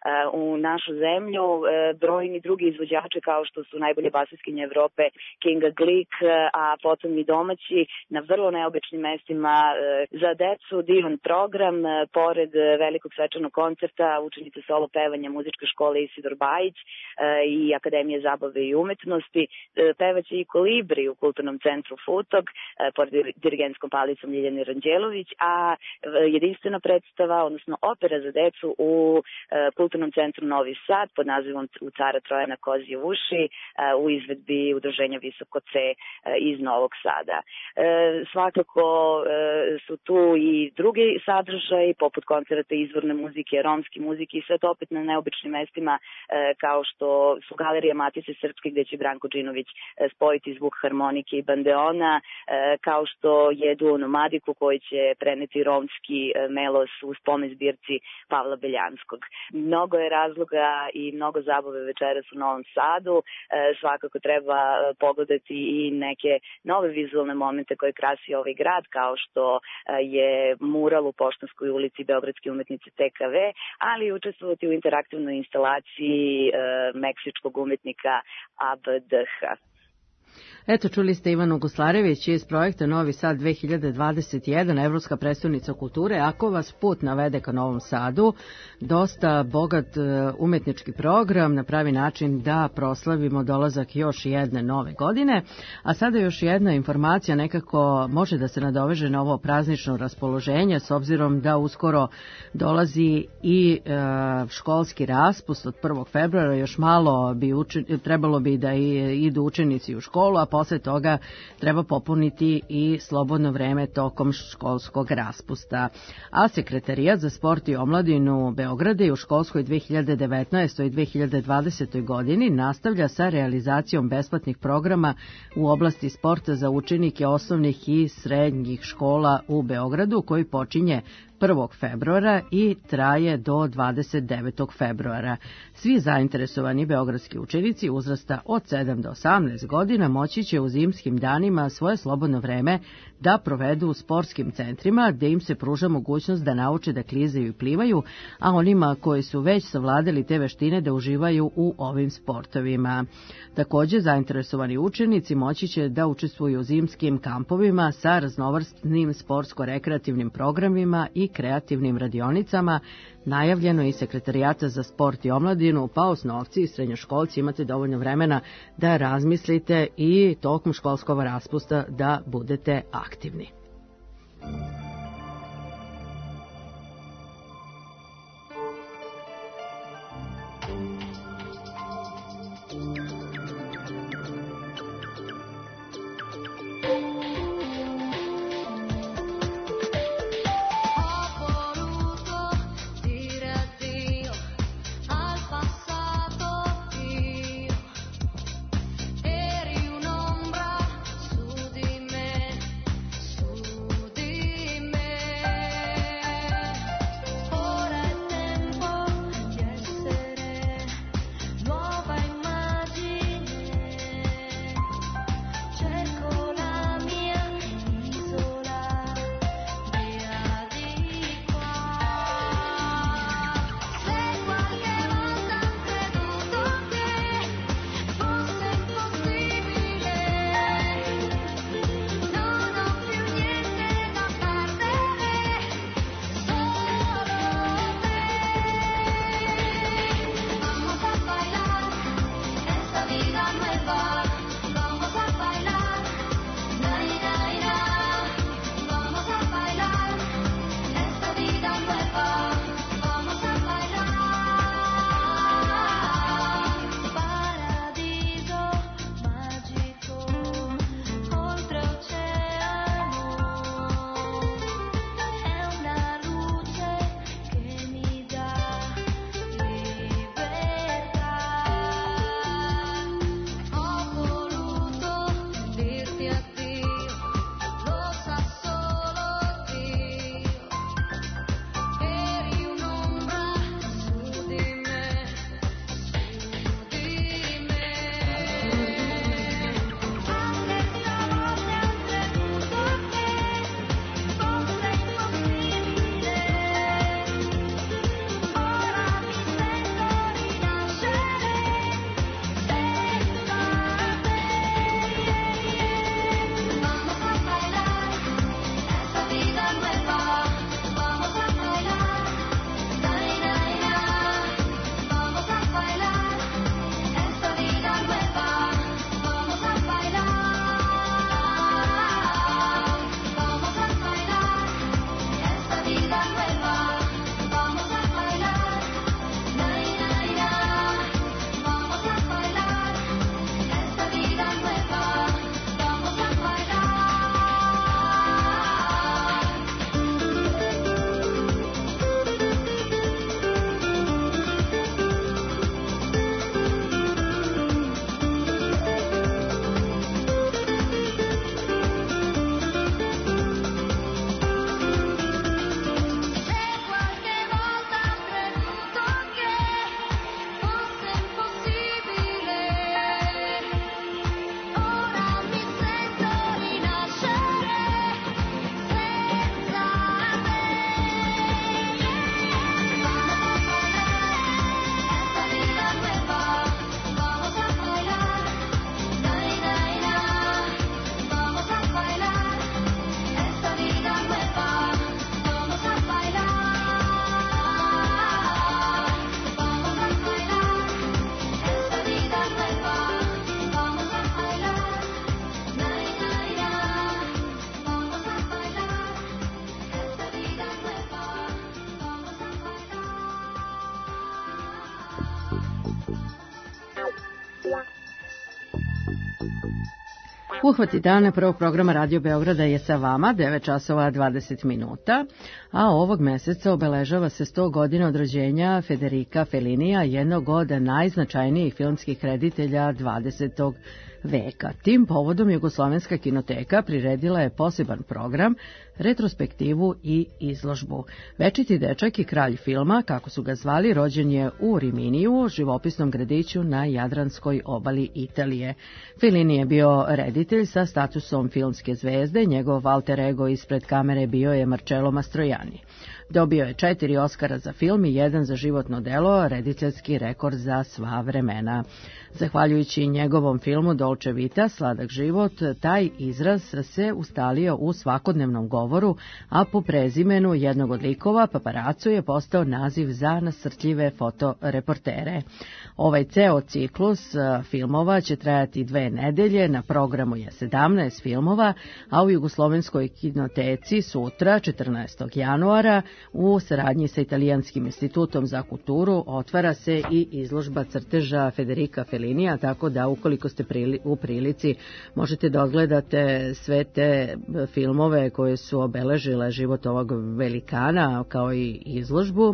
u našu zemlju. Brojni drugi izvođači kao što su najbolje basiskinje Evrope, Kinga Glick, a potom i domaći na vrlo neobičnim mestima. Za decu divan program, pored velikog svečanog koncerta, učenice solo pevanja muzičke škole Isidor Bajić i Akademije zabave i umetnosti, pevaće i Kolibri u kulturnom centru Futog, pored dirigentskom palicom Ljiljane Ranđelović, a jedinstvena predstava, odnosno opera za decu u kulturnom centru Novi Sad pod nazivom U cara Trojana kozje uši, u izvedbi udruženja Visoko C iz Novog Sada. Svakako su tu i drugi sadržaji, poput koncerta izvorne muzike, romske muzike i sve to opet na neobičnim mestima, kao što su Galerija Matice Srpske, gde će Branko Đinović spojiti zvuk harmonike i bandeona, kao što je duo Nomadiku koji će preneti romski melos u spomen zbirci Pavla Beljanskog. Mnogo je razloga i mnogo zabave večeras u Novom Sadu. Svakako treba pogledati i neke nove vizualne momente koje krasi ovaj grad, kao što je mural u Poštanskoj ulici Beogradske umetnice T K V, ali i učestvovati u interaktivnoj instalaciji meksičkog umetnika A B D H. Eto, čuli ste Ivanu Guslarević iz projekta Novi Sad dve hiljade dvadeset jedan, Evropska prestonica kulture. Ako vas put navede ka Novom Sadu, dosta bogat umetnički program, na pravi način da proslavimo dolazak još jedne nove godine. A sada još jedna informacija, nekako može da se nadoveže na ovo praznično raspoloženje, s obzirom da uskoro dolazi i e, školski raspust od prvog februara, još malo bi učen, trebalo bi da i, idu učenici u školu, a posle toga treba popuniti i slobodno vreme tokom školskog raspusta. A Sekretarijat za sport i omladinu Beograda i u školskoj dve hiljade devetnaestoj i dve hiljade dvadesetoj godini nastavlja sa realizacijom besplatnih programa u oblasti sporta za učenike osnovnih i srednjih škola u Beogradu, koji počinje prvog februara i traje do dvadeset devetog februara. Svi zainteresovani beogradski učenici uzrasta od sedam do osamnaest godina moći će u zimskim danima svoje slobodno vreme da provedu u sportskim centrima, gde im se pruža mogućnost da nauče da klizaju i plivaju, a onima koji su već savladali te veštine da uživaju u ovim sportovima. Takođe, zainteresovani učenici moći će da učestvuju u zimskim kampovima sa raznovrsnim sportsko-rekreativnim programima i kreativnim radionicama. Najavljeno i Sekretarijata za sport i omladinu, pa osnovci i srednjoškolci imate dovoljno vremena da razmislite i tokom školskog raspusta da budete aktivni. Uhvati dana prvog programa Radio Beograda je sa vama, devet časova dvadeset minuta, a ovog meseca obeležava se sto godina od rođenja Federica Fellinija, jednog od najznačajnijih filmskih reditelja dvadesetog veka. Tim povodom Jugoslovenska kinoteka priredila je poseban program, retrospektivu i izložbu. Večiti dečak i kralj filma, kako su ga zvali, rođen je u Riminiju, živopisnom gradiću na Jadranskoj obali Italije. Fellini je bio reditelj sa statusom filmske zvezde, njegov alter ego ispred kamere bio je Marcello Mastroianni. Dobio je četiri Oskara za film i jedan za životno delo, rediteljski rekord za sva vremena. Zahvaljujući njegovom filmu Dolce Vita, Sladak život, taj izraz se ustalio u svakodnevnom govoru, a po prezimenu jednog od likova, Paparaco, je postao naziv za nasrtljive fotoreportere. Ovaj ceo ciklus filmova će trajati dve nedelje, na programu je sedamnaest filmova, a u Jugoslovenskoj kinoteci sutra, četrnaestog januara, u saradnji sa Italijanskim institutom za kulturu otvara se i izložba crteža Federica Fellinija, tako da ukoliko ste u prilici možete da odgledate sve te filmove koje su obeležile život ovog velikana, kao i izložbu.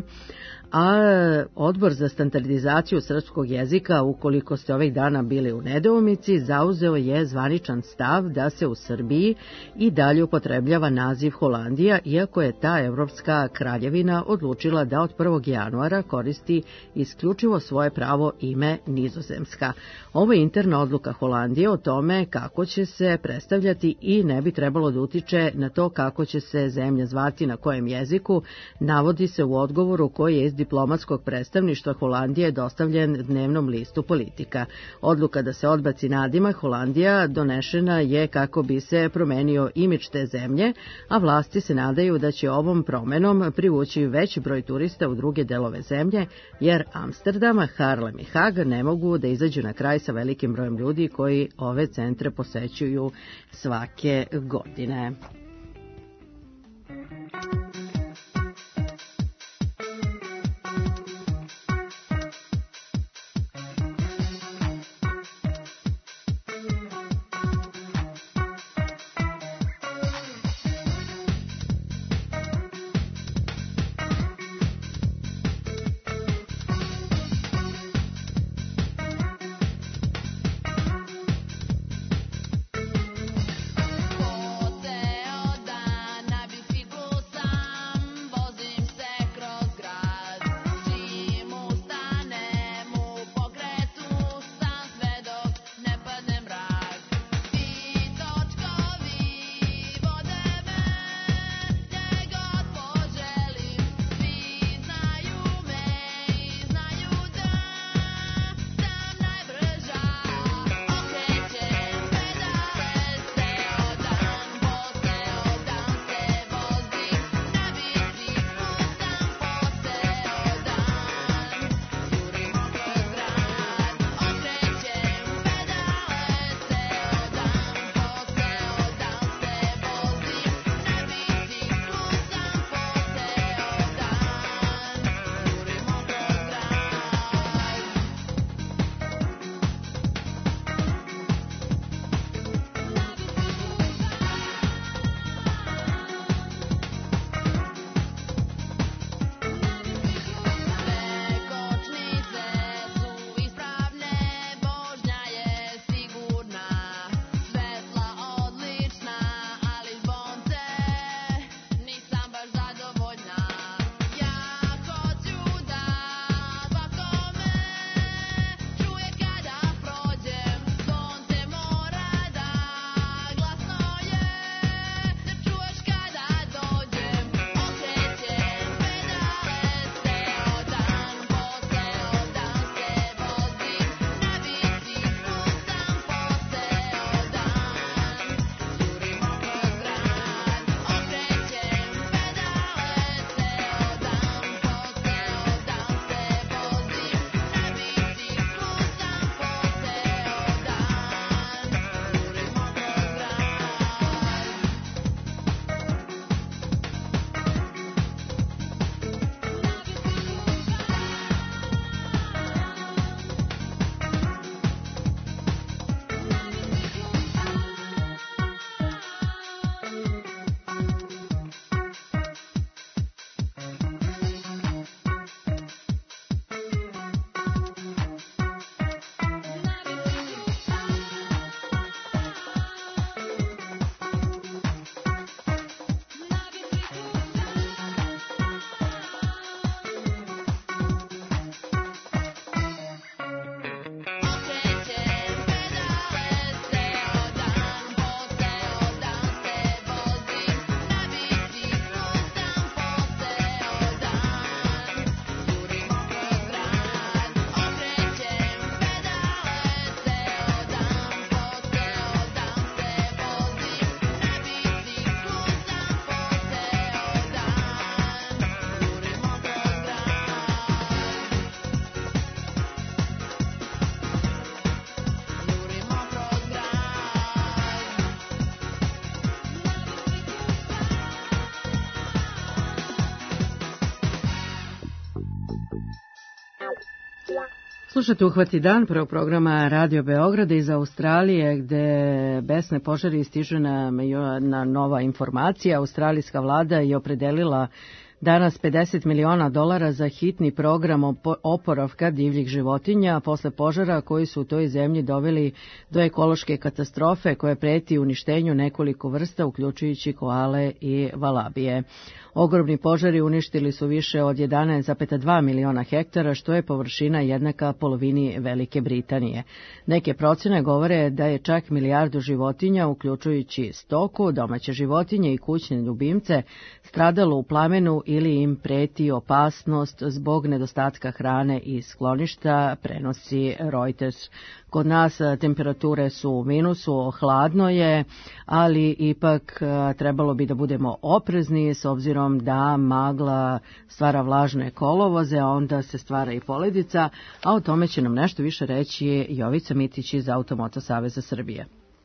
A Odbor za standardizaciju srpskog jezika, ukoliko ste ovih dana bili u nedoumici, zauzeo je zvaničan stav da se u Srbiji i dalje upotrebljava naziv Holandija, iako je ta evropska kraljevina odlučila da od prvog januara koristi isključivo svoje pravo ime Nizozemska. Ovo je interna odluka Holandije o tome kako će se predstavljati i ne bi trebalo da utiče na to kako će se zemlja zvati na kojem jeziku, navodi se u odgovoru koji je iz diplomatskog predstavništva Holandije dostavljen dnevnom listu Politika. Odluka da se odbaci nadimak Holandija donešena je kako bi se promenio imidž te zemlje, a vlasti se nadaju da će ovom promenom privući veći broj turista u druge delove zemlje, jer Amsterdam, Harlem i Hag ne mogu da izađu na kraj sa velikim brojem ljudi koji ove centre posećuju svake godine. Hotel Slušate Uhvati dan, prvog programa Radio Beograda iz Australije, gde besne požari stižu na, na nova informacija. Australijska vlada je opredelila danas pedeset miliona dolara za hitni program oporavka divljih životinja posle požara koji su u toj zemlji doveli do ekološke katastrofe koje preti uništenju nekoliko vrsta, uključujući koale i valabije. Ogromni požari uništili su više od jedanaest zarez dva miliona hektara, što je površina jednaka polovini Velike Britanije. Neke procene govore da je čak milijardu životinja, uključujući stoku, domaće životinje i kućne ljubimce, stradalo u plamenu ili im preti opasnost zbog nedostatka hrane i skloništa, prenosi Reuters. Kod nas temperature su u minusu, hladno je, ali ipak trebalo bi da budemo oprezni s obzirom da magla stvara vlažne kolovoze, a onda se stvara i poledica, a o tome će nam nešto više reći Jovica Mitić iz Automoto saveza Srbije.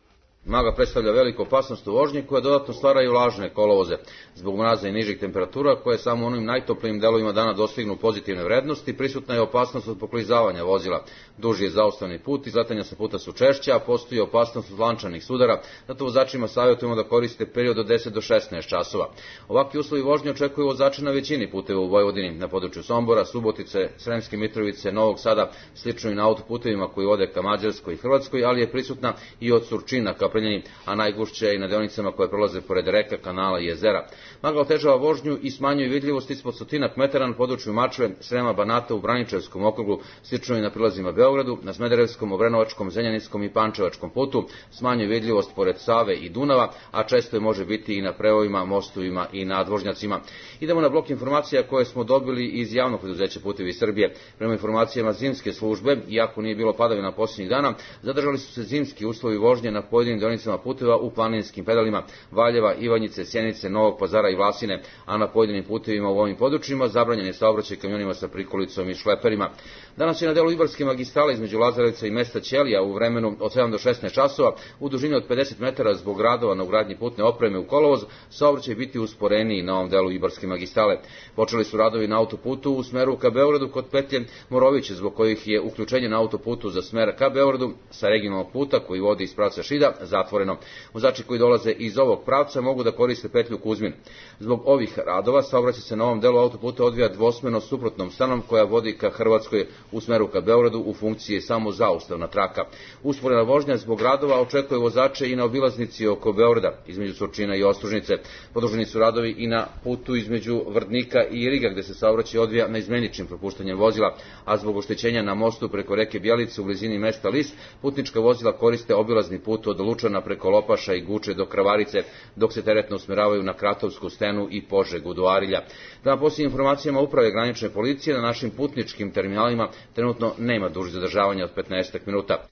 Magla predstavlja veliku opasnost u vožnji koja dodatno stvara i vlažne kolovoze. Zbog mraza i nižih temperatura koje samo u onim najtoplijim delovima dana dostignu pozitivne vrednosti, prisutna je opasnost od poklizavanja vozila. Duži je zaustavni put, izletanja sa puta su češća, a postoji opasnost od lančanih sudara, zato vozačima savjetujemo da koriste period od deset do šesnaest časova. Ovakvi uslovi vožnje očekuju vozače na većini puteva u Vojvodini, na području Sombora, Subotice, Sremske Mitrovice, Novog Sada, slično i na autoputevima koji vode ka Mađarskoj i Hrvatskoj, ali je prisutna i od Surčina ka Prljeni, a najgušće je i na deonicama koje prolaze pored reka, kanala i jezera. Magla otežava vožnju i smanjuje vidljivost ispod stotinak metara na području Mačve, Srema, Banata, u Braničevskom okrugu, slično i na prilazima Beogradu, na Smederevskom, Obrenovačkom, Zrenjaninskom i Pančevačkom putu, smanjuje vidljivost pored Save i Dunava, a često je može biti i na prevojima, mostovima i nadvožnjacima. Idemo na blok informacija koje smo dobili iz javnog preduzeća Putevi Srbije. Prema informacijama zimske službe, iako nije bilo padavina posljednjih dana, zadržali su se zimski uslovi vožnje na pojedinim deonicama puteva u planinskim pedalima Valjeva, Ivanjice, Sjenice, Novog Pazara i Vlasine, a na pojedinim putevima u ovim područjima zabranjen je saobraćaj kamionima sa prikolicom i šleperima. Danas je na delu Ibarske magistrale između Lazarevca i mesta Ćelija u vremenu od sedam do šesnaest časova u dužini od pedeset metara zbog radova na ugradnji putne opreme u kolovoz, saobraćaj biti usporeniji na ovom delu Ibarske magistrale. Počeli su radovi na autoputu u smeru ka Beogradu kod petlje Moroviće, zbog kojih je uključenje na autoputu za smer ka Beogradu sa regionalnog puta koji vodi iz pravca Šida zatvoreno. Vozači koji dolaze iz ovog pravca mogu da koriste petlju Kuzmin. Zbog ovih radova saobraćaj se na ovom delu autoputa odvija dvosmerno suprotnom stranom koja vodi ka Hrvatskoj u smeru ka Beogradu u funkciji samo zaustavna traka. Usporena vožnja zbog radova očekuje vozače i na obilaznici oko Beograda između Surčina i Ostružnice. Podruženi su radovi i na putu između Vrdnika i Iriga gde se saobraćaj odvija neizmeničnim propuštanjem vozila, a zbog oštećenja na mostu preko reke Bjelice u blizini mesta Lis, putnička vozila koriste obilazni put od Lučana preko Lopaša i Guče do Kravarice, dok se teretno usmeravaju na Kratovsku stenu i Požegu do Arilja. Prema posljednjim informacijama Uprave granične policije, na našim putničkim terminalima trenutno nema dužih zadržavanja od petnaest minuta.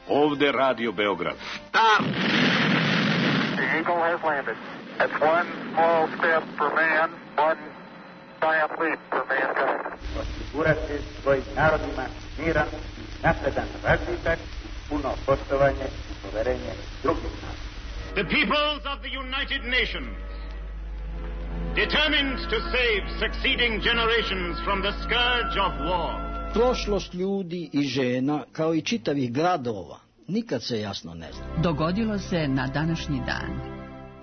Ovde Radio Beograd. Stop! The Eagle has landed. It's one small step for man, one giant leap for mankind. Osigurati svojim narodima miran, napredan razvitak, puno poštovanje i poverenje drugih naroda. The peoples of the United Nations, determined to save succeeding generations from the scourge of war. Prošlost ljudi i žena, kao i čitavih gradova, nikad se jasno ne zna. Dogodilo se na današnji dan.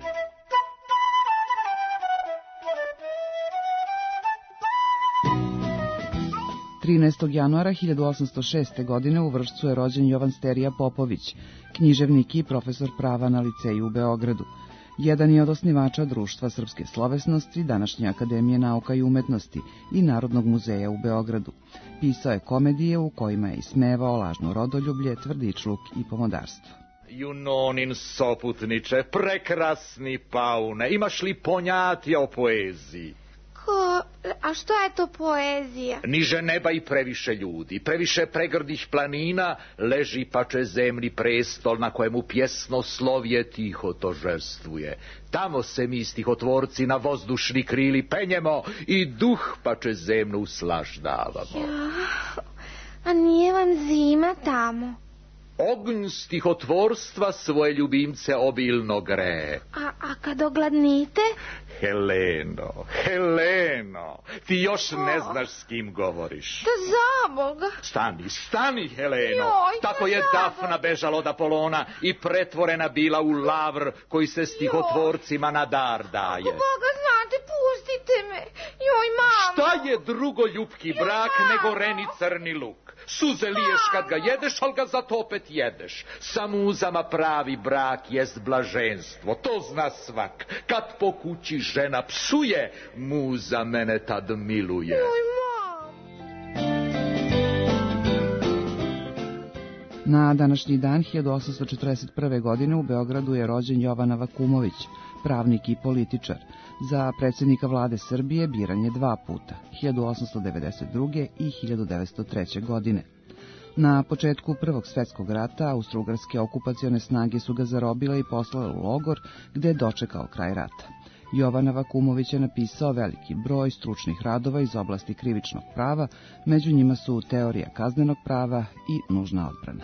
trinaestog januara hiljadu osamsto šeste. godine u Vršcu je rođen Jovan Sterija Popović, književnik i profesor prava na liceju u Beogradu. Jedan je od osnivača Društva srpske slovesnosti, današnje Akademije nauka i umetnosti i Narodnog muzeja u Beogradu. Pisao je komedije u kojima je ismevao lažno rodoljublje, tvrdičluk i pomodarstvo. Junonin soputniče, prekrasni paune, imaš li ponjatija o poeziji? Ko, a što je to poezija? Niže neba i previše ljudi, previše pregrdih planina, leži pače zemlji prestol na kojemu pjesno slovje tiho tožestvuje. Tamo se mi stihotvorci na vozdušni krili penjemo i duh pače zemlju uslaždavamo. Ja, a nije vam zima tamo? Ognj stihotvorstva svoje ljubimce obilno greje. A, a kad ogladnite? Heleno, Heleno, ti još ne znaš s kim govoriš. Da zaboga. Stani, stani, Heleno. Joj, tako je Dafna bežala od Apolona i pretvorena bila u lavr koji se stihotvorcima na dar daje. Ako Boga znate, pustite me. Joj, mama. Šta je drugo ljubki brak nego reni crni luk? Suze liješ kad ga jedeš, ali ga zato opet jedeš. Sa muzama pravi brak jest blaženstvo, to zna svak. Kad po kući žena psuje, muza mene tad miluje. Na današnji dan hiljadu osamsto četrdeset prve. godine u Beogradu je rođen Jovan Vakumović, pravnik i političar. Za predsjednika vlade Srbije biran je dva puta, hiljadu osamsto devedeset druge. i hiljadu devetsto treće. godine. Na početku Prvog svjetskog rata austro-ugarske okupacione snage su ga zarobile i poslale u logor, gde je dočekao kraj rata. Jovan Vakumović je napisao veliki broj stručnih radova iz oblasti krivičnog prava, među njima su teorija kaznenog prava i nužna odbrana.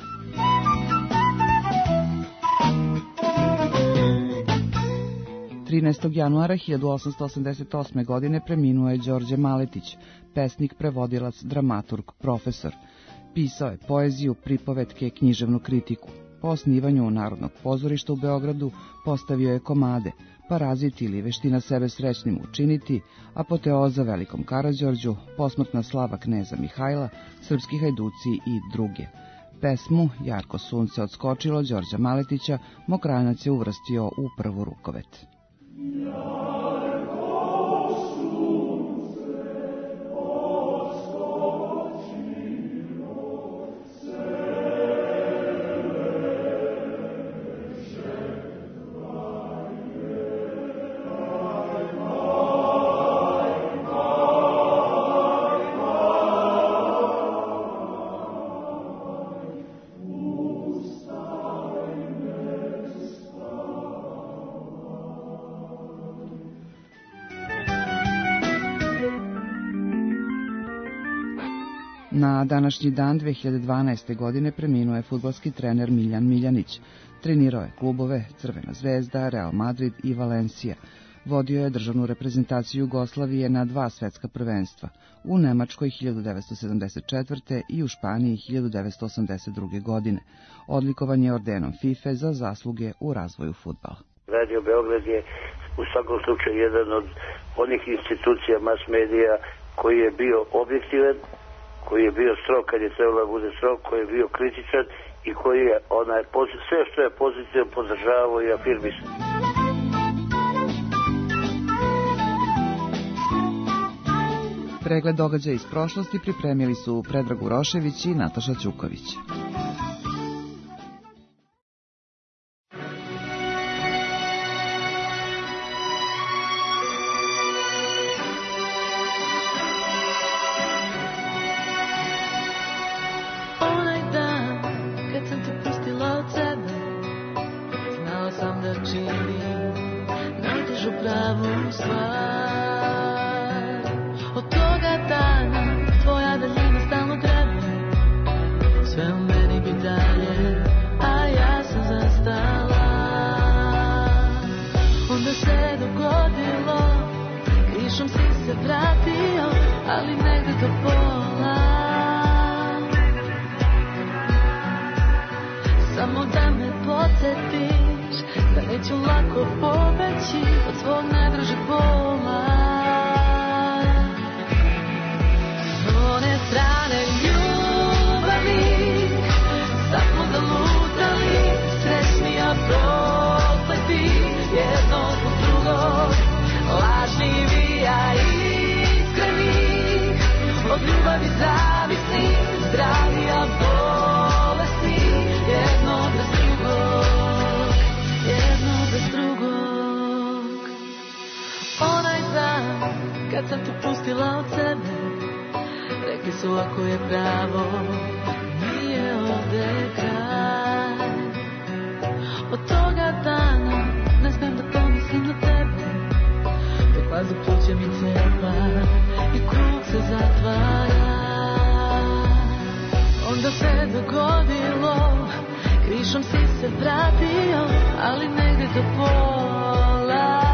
trinaestog januara hiljadu osamsto osamdeset osme. godine preminuo je Đorđe Maletić, pesnik, prevodilac, dramaturg, profesor. Pisao je poeziju, pripovetke, književnu kritiku. Po osnivanju Narodnog pozorišta u Beogradu postavio je komade Parazit ili Veština sebe srećnim učiniti, Apoteoza Velikom Karađorđu, Posmrtna slava kneza Mihajla, Srpski hajduci i druge. Pesmu Jarko sunce odskočilo Đorđa Maletića Mokranjac je uvrstio u prvu rukovet. Na današnji dan dve hiljade dvanaeste. godine preminuo je fudbalski trener Miljan Miljanić. Trenirao je klubove Crvena zvezda, Real Madrid i Valencija. Vodio je državnu reprezentaciju Jugoslavije na dva svetska prvenstva, u Nemačkoj hiljadu devetsto sedamdeset četvrte. i u Španiji hiljadu devetsto osamdeset druge. godine. Odlikovan je ordenom FIFA za zasluge u razvoju fudbala. Radio Beograd je u svakom slučaju jedan od onih institucija mas medija koji je bio objektivan, koji je bio strog kad je trebalo da bude strog, koji je bio kritičan i koji je onaj, sve što je pozitivno podržavao i afirmisao. Pregled događaja iz prošlosti pripremili su Predrag Urošević i Nataša Ćuković. Onaj dan kad sam te pustila pravu stvar. Od toga dana tvoja daljina stalno treba, sve u meni bi dalje, a ja sam zastala. Onda se dogodilo, krišom si se vratio, ali negde do pola. Samo da me podsjetiš da neću lako pobeći od svog najdražeg pola. S one strane ljubavi sad smo zalutali, srećni a prokleti, jedno zbog drugog, lažnivi a iskreni, od ljubavi zavisni, zdravi a bolesni, jedno bez drugog, jedno bez drugog. Onaj dan kad sam te pustila od sebe, rekli su ako je pravo, nije ovde kraj. Od toga dana ne smijem da pomislim na tebe, dok vazduh pluće mi cepa i krug se zatvara. Onda se dogodilo, krišom si se vratio, ali negde do pola.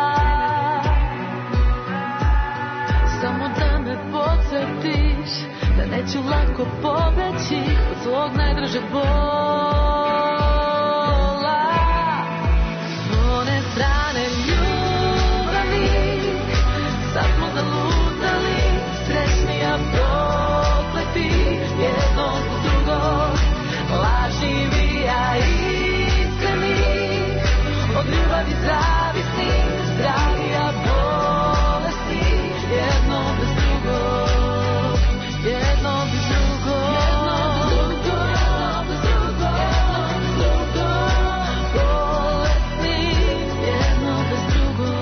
Samo da me podsjetiš da neću lako pobeći od svog najdražeg bola. S one strane ljubavi sad smo zalutali, srećni a prokleti, jedno zbog drugog, lažnivi a iskreni, od ljubavi zavisni, zdravi a bolesni, jedno bez drugog, jedno bez drugog, jedno bez drugog, jedno bez drugog, bolesni, jedno bez drugog.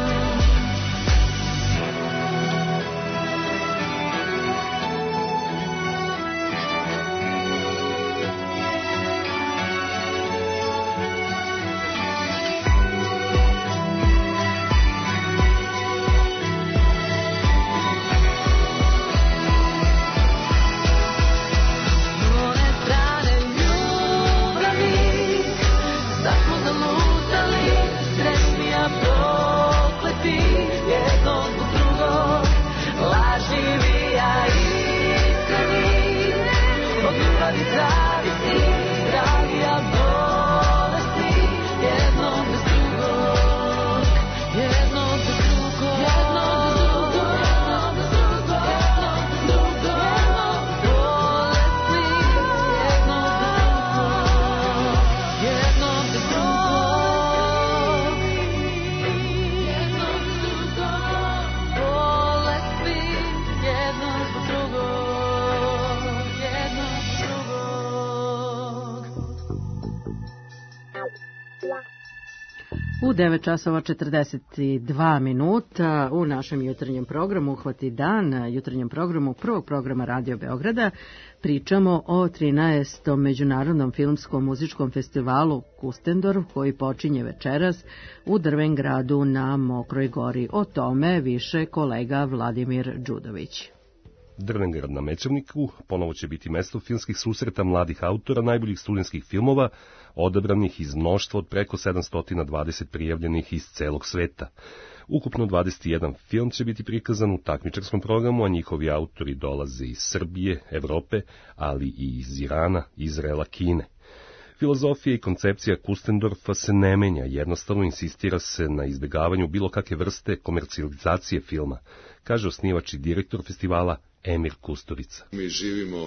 U devet časova četrdeset dva minuta u našem jutarnjem programu Uhvati dan, jutarnjem programu prvog programa Radio Beograda, pričamo o trinaestom Međunarodnom filmskom muzičkom festivalu Kustendorf koji počinje večeras u Drvengradu na Mokroj gori. O tome više kolega Vladimir Đudović. Drvengrad na Mečevniku ponovo će biti mesto filmskih susreta mladih autora najboljih studentskih filmova, odabranih iz mnoštva od preko sedamsto dvadeset prijavljenih iz celog sveta. Ukupno dvadeset jedan film će biti prikazan u takmičarskom programu, a njihovi autori dolaze iz Srbije, Evrope, ali i iz Irana, Izraela, Kine. Filozofija i koncepcija Kustendorfa se ne menja, jednostavno insistira se na izbegavanju bilo kakve vrste komercijalizacije filma, kaže osnivač i direktor festivala Emir Kusturica. Mi živimo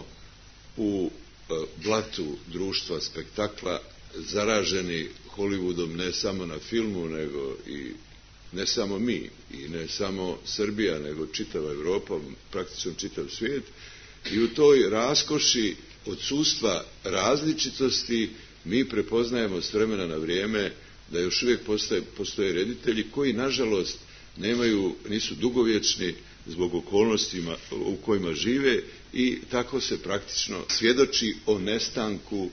u blatu društva spektakla, zaraženi Hollywoodom ne samo na filmu, nego i ne samo mi, i ne samo Srbija, nego čitava Evropa, praktično čitav svijet. I u toj raskoši odsustva različitosti mi prepoznajemo s vremena na vrijeme da još uvijek postoje, postoje reditelji koji, nažalost, nemaju, nisu dugovječni zbog okolnostima u kojima žive i tako se praktično svjedoči o nestanku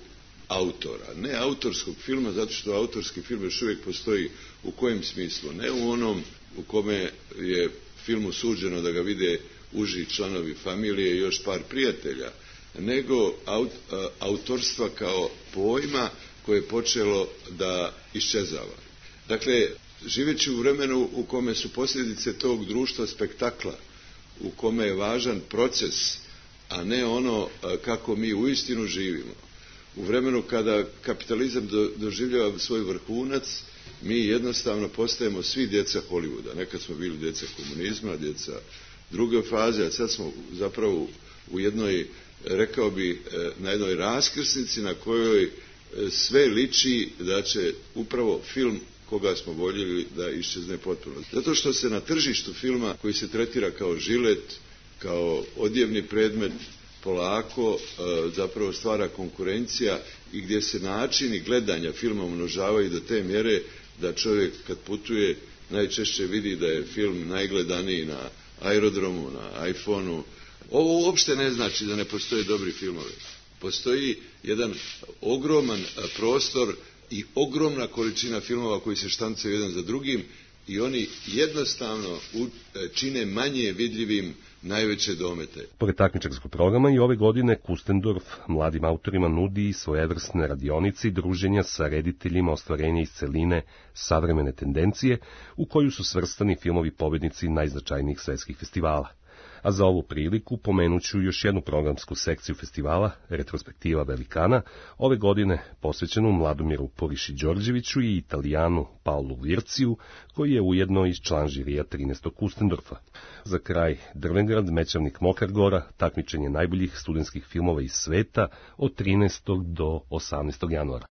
autora. Ne autorskog filma, zato što autorski film još uvijek postoji u kojem smislu? Ne u onom u kome je filmu suđeno da ga vide uži članovi familije i još par prijatelja, nego aut, autorstva kao pojma koje je počelo da iščezava. Dakle, živeći u vremenu u kome su posljedice tog društva spektakla, u kome je važan proces, a ne ono kako mi uistinu živimo. U vremenu kada kapitalizam do, doživljava svoj vrhunac, mi jednostavno postajemo svi djeca Hollywooda. Nekad smo bili djeca komunizma, djeca druge faze, a sad smo zapravo u jednoj, rekao bi, na jednoj raskrsnici na kojoj sve liči da će upravo film koga smo voljeli da iščezne potpuno. Zato što se na tržištu filma koji se tretira kao žilet, kao odjevni predmet, polako zapravo stvara konkurencija i gdje se načini gledanja filma umnožavaju do te mjere da čovjek kad putuje najčešće vidi da je film najgledaniji na aerodromu, na iPhoneu. Ovo uopšte ne znači da ne postoje dobri filmovi. Postoji jedan ogroman prostor i ogromna količina filmova koji se štancaju jedan za drugim i oni jednostavno čine manje vidljivim najveće domete. Pored takmičarskog programa i ove godine Kustendorf mladim autorima nudi i svojevrsne radionice i druženja sa rediteljima ostvarenja iz celine savremene tendencije, u koju su svrstani filmovi pobjednici najznačajnijih svetskih festivala. A za ovu priliku pomenuću još jednu programsku sekciju festivala, retrospektiva velikana, ove godine posvećenu Mladomiru Poriši-Đorđeviću i Italijanu Paolu Virciju, koji je ujedno i član žirija trinaestog Kustendorfa. Za kraj Drvengrad, Mećavnik Mokargora, takmičenje najboljih studentskih filmova iz sveta od trinaestog do osamnaestog januara.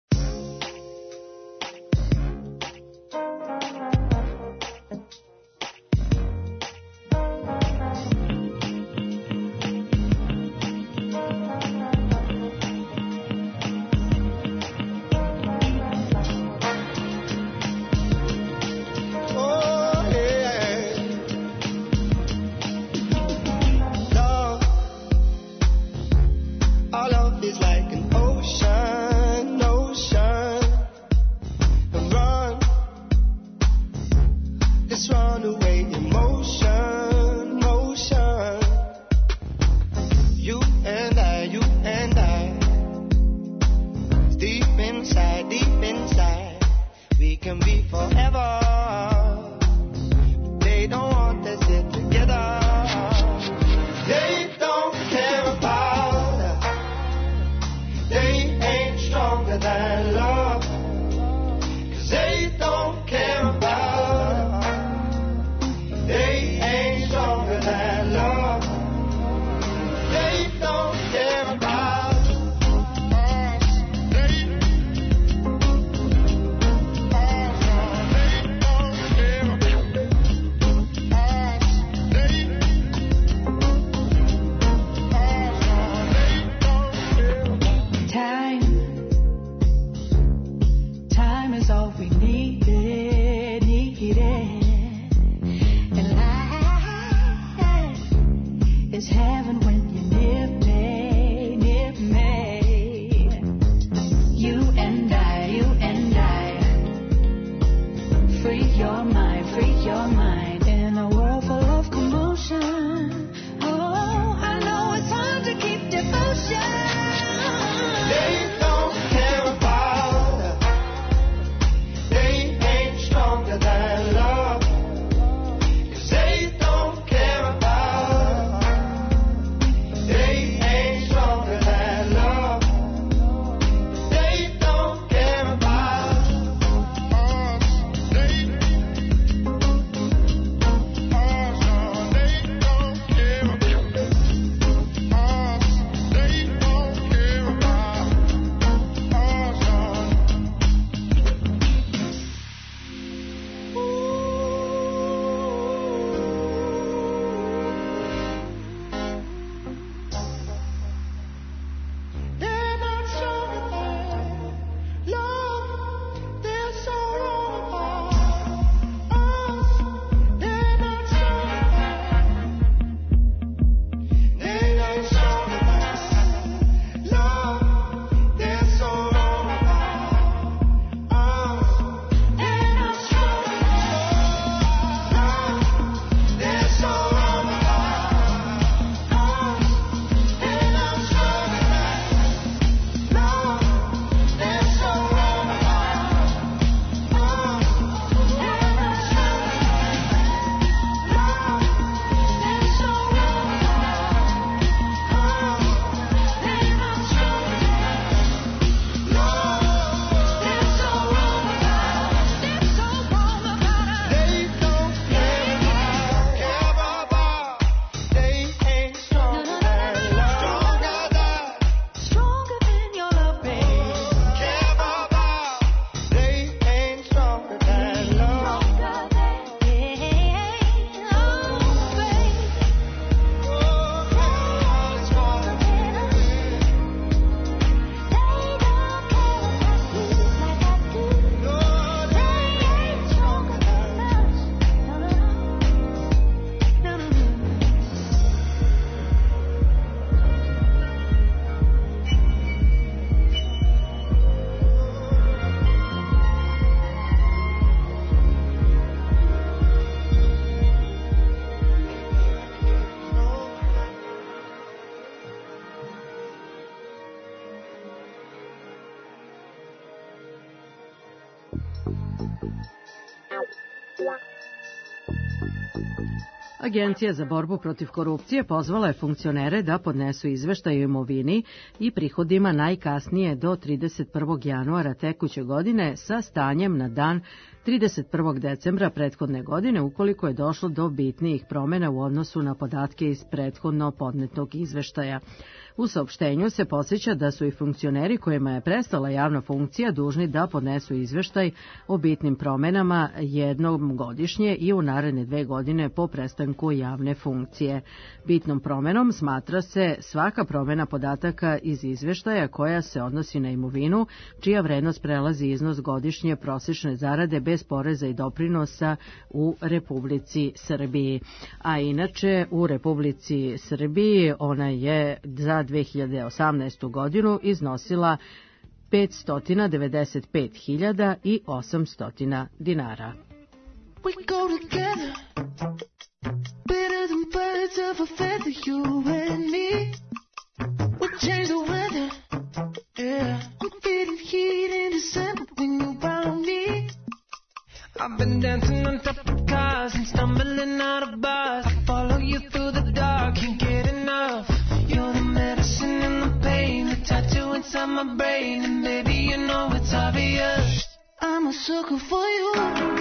Agencija za borbu protiv korupcije pozvala je funkcionere da podnesu izveštaj o imovini i prihodima najkasnije do trideset prvog januara tekuće godine sa stanjem na dan trideset prvog decembra prethodne godine ukoliko je došlo do bitnijih promjena u odnosu na podatke iz prethodno podnetog izveštaja. U saopštenju se podsjeća da su i funkcioneri kojima je prestala javna funkcija dužni da podnesu izveštaj o bitnim promenama jednom godišnje i u naredne dve godine po prestanku javne funkcije. Bitnom promenom smatra se svaka promena podataka iz izveštaja koja se odnosi na imovinu, čija vrednost prelazi iznos godišnje prosječne zarade bez poreza i doprinosa u Republici Srbiji. A inače u Republici Srbiji ona je za dve hiljade osamnaestu godinu iznosila petsto devedeset pet hiljada osamsto dinara. We go together, better than birds of a feather, you and me. We change the weather, yeah. I'm feeling heat in December when you're around me. I've been dancing on top of cars and stumbling out of bars. I follow you through the dark, can't get enough. You're the medicine and the pain, the tattoo inside my brain, and baby you know it's obvious. I'm a sucker for you.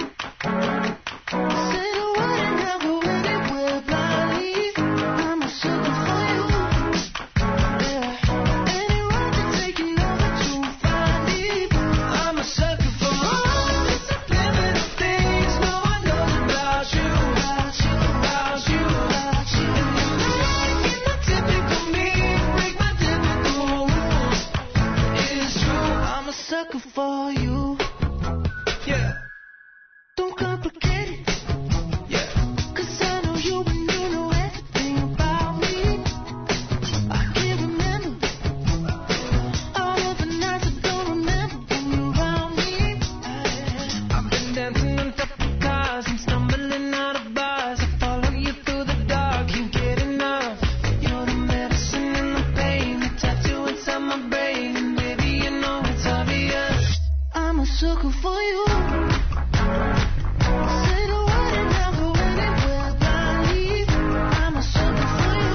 Say the word and I'll go anywhere blindly. I'm a sucker for you. Yeah. Any road to take you over to find me. I'm a sucker for all the subliminal things no one knows about you. About you, about you, about you. And you make it not typical me, break my typical rules. It's true, I'm a sucker for you. Yeah. Don't complicate it. Yeah. Cause I know you and you know everything about me. I can't remember all of the nights I don't remember when you're around me. I've been dancing on top of cars and stumbling out of bars. I follow you through the dark, can't get enough. You're the medicine and the pain, the tattoo inside my brain, and baby you know it's obvious. I'm a sucker for you. Say the word and I'll go anywhere blindly. I'm a sucker for you.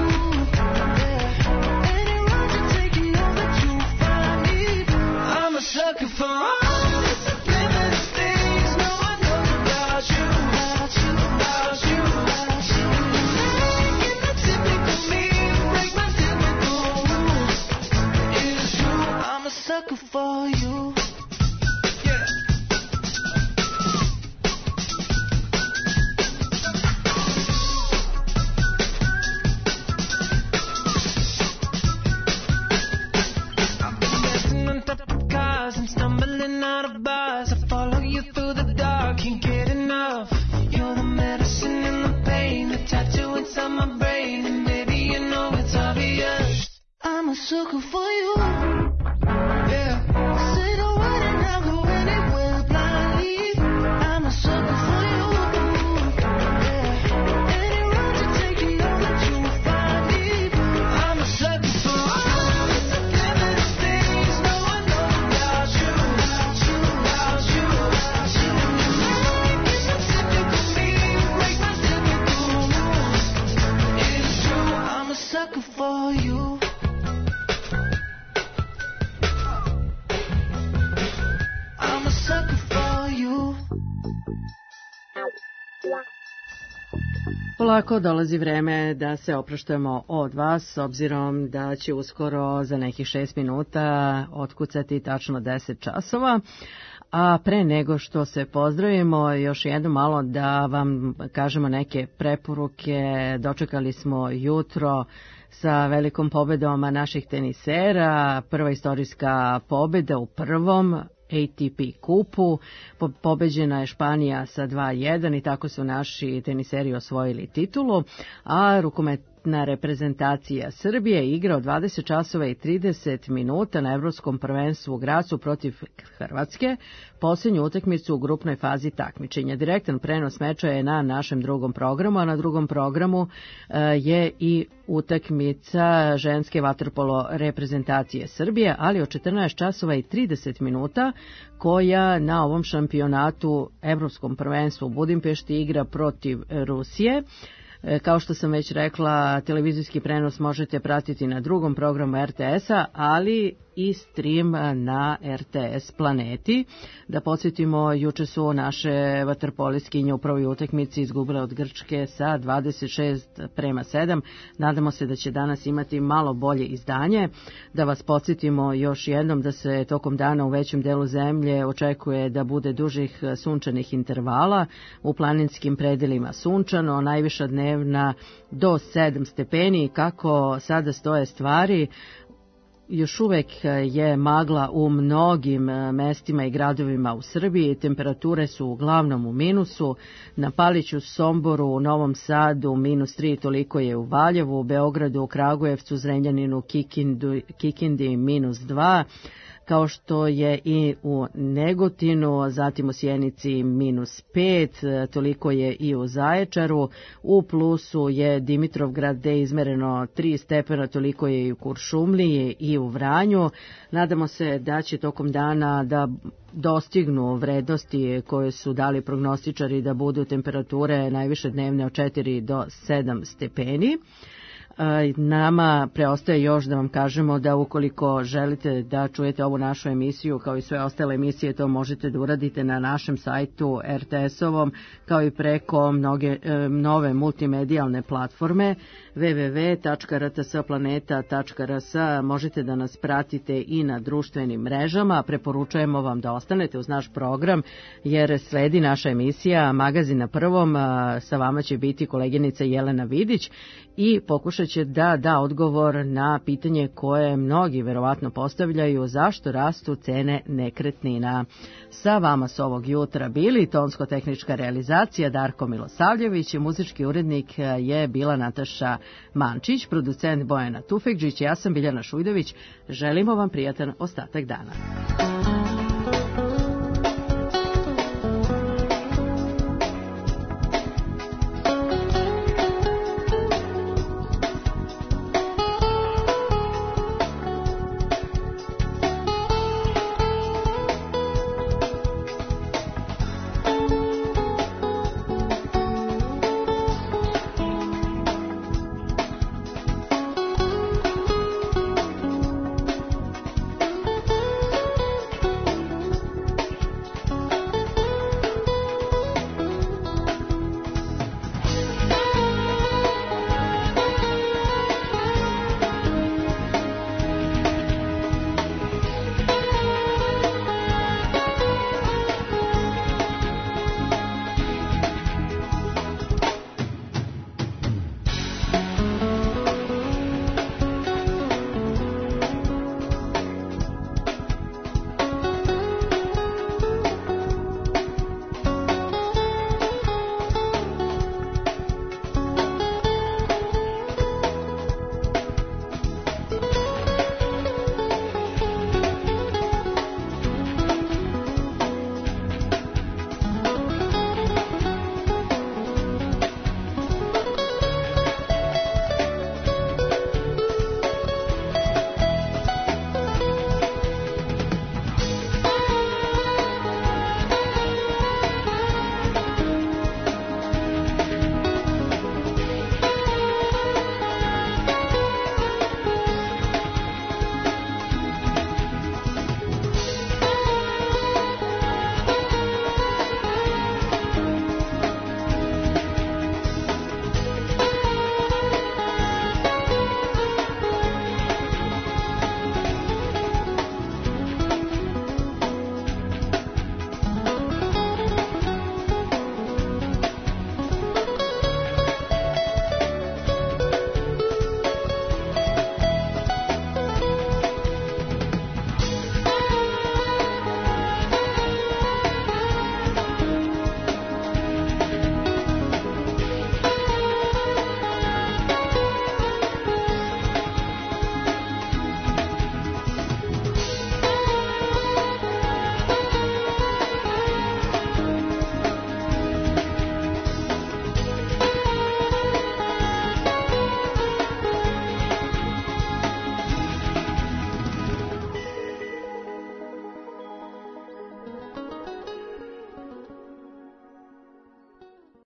Yeah. Any road to take you over to find me. I'm a sucker for all the subliminal things no one knows about you. About you, about you, about you. Make it not typical me, break my typical rules. It's true, I'm a sucker for you. Yeah. I've been dancing on top of cars and stumbling out of bars. I follow you through the dark, can't get enough. You're the medicine and the pain, the tattoo inside my brain, and baby you know it's obvious. I'm a sucker for you. Yeah. Say the word and I'll go anywhere blindly. I'm a sucker for you. Yeah. Any road to take you over to find me. I'm a sucker for all the subliminal things no one knows about you. About you, about you, about you. Make it not typical me, break my typical rules. It's true, I'm a sucker for you. I'm a sucker for you. Polako dolazi vreme da se opraštamo od vas, s obzirom da će uskoro za nekih šest minuta otkucati tačno deset časova. A pre nego što se pozdravimo, još jedno malo da vam kažemo neke preporuke. Dočekali smo jutro sa velikom pobedom naših tenisera, prva istorijska pobeda u prvom A T P kupu, po, pobeđena je Španija sa dva jedan i tako su naši teniseri osvojili titulu, a rukomet nogometna reprezentacija Srbije igra od dvadeset časova i trideset minuta na Evropskom prvenstvu u Gracu protiv Hrvatske, posljednju utakmicu u grupnoj fazi takmičenja. Direktan prenos meča je na našem drugom programu, a na drugom programu je i utakmica ženske vaterpolo reprezentacije Srbije, ali od četrnaest časova i trideset minuta, koja na ovom šampionatu Evropskom prvenstvu u Budimpešti igra protiv Rusije. Kao što sam već rekla, televizijski prenos možete pratiti na drugom programu er te es-a, ali i stream na er te es Planeti. Da podsjetimo, juče su naše vaterpoliskinje u prvoj utakmici izgubile od Grčke sa dvadeset šest prema sedam. Nadamo se da će danas imati malo bolje izdanje. Da vas podsjetimo još jednom da se tokom dana u većem delu zemlje očekuje da bude dužih sunčanih intervala, u planinskim predelima sunčano, najviša dnevna do sedam stepeni. Kako sada stoje stvari, još uvek je magla u mnogim mestima i gradovima u Srbiji, temperature su uglavnom u minusu, na Paliću, Somboru, u Novom Sadu minus tri, toliko je u Valjevu, u Beogradu, u Kragujevcu, Zrenjaninu, Kikindi, Kikindi minus dva, kao što je i u Negotinu, zatim u Sjenici minus pet, toliko je i u Zaječaru, u plusu je Dimitrovgrad gde je izmereno tri stepena, toliko je i u Kuršumliji i u Vranju. Nadamo se da će tokom dana da dostignu vrednosti koje su dali prognostičari, da budu temperature najviše dnevne od četiri do sedam stepeni. Nama preostaje još da vam kažemo da ukoliko želite da čujete ovu našu emisiju kao i sve ostale emisije, to možete da uradite na našem sajtu er te es-ovom, kao i preko mnoge nove multimedijalne platforme w w w tačka r t s planeta tačka r s. Možete da nas pratite i na društvenim mrežama. Preporučujemo vam da ostanete uz naš program, jer sledi naša emisija Magazin na prvom. Sa vama će biti koleginica Jelena Vidić i pokušat će da da odgovor na pitanje koje mnogi verovatno postavljaju: zašto rastu cene nekretnina. Sa vama s ovog jutra bili tonsko-tehnička realizacija Darko Milosavljević, muzički urednik je bila Nataša Mančić, producent Bojana Tufekđić, ja sam Biljana Šujdović. Želimo vam prijatan ostatak dana.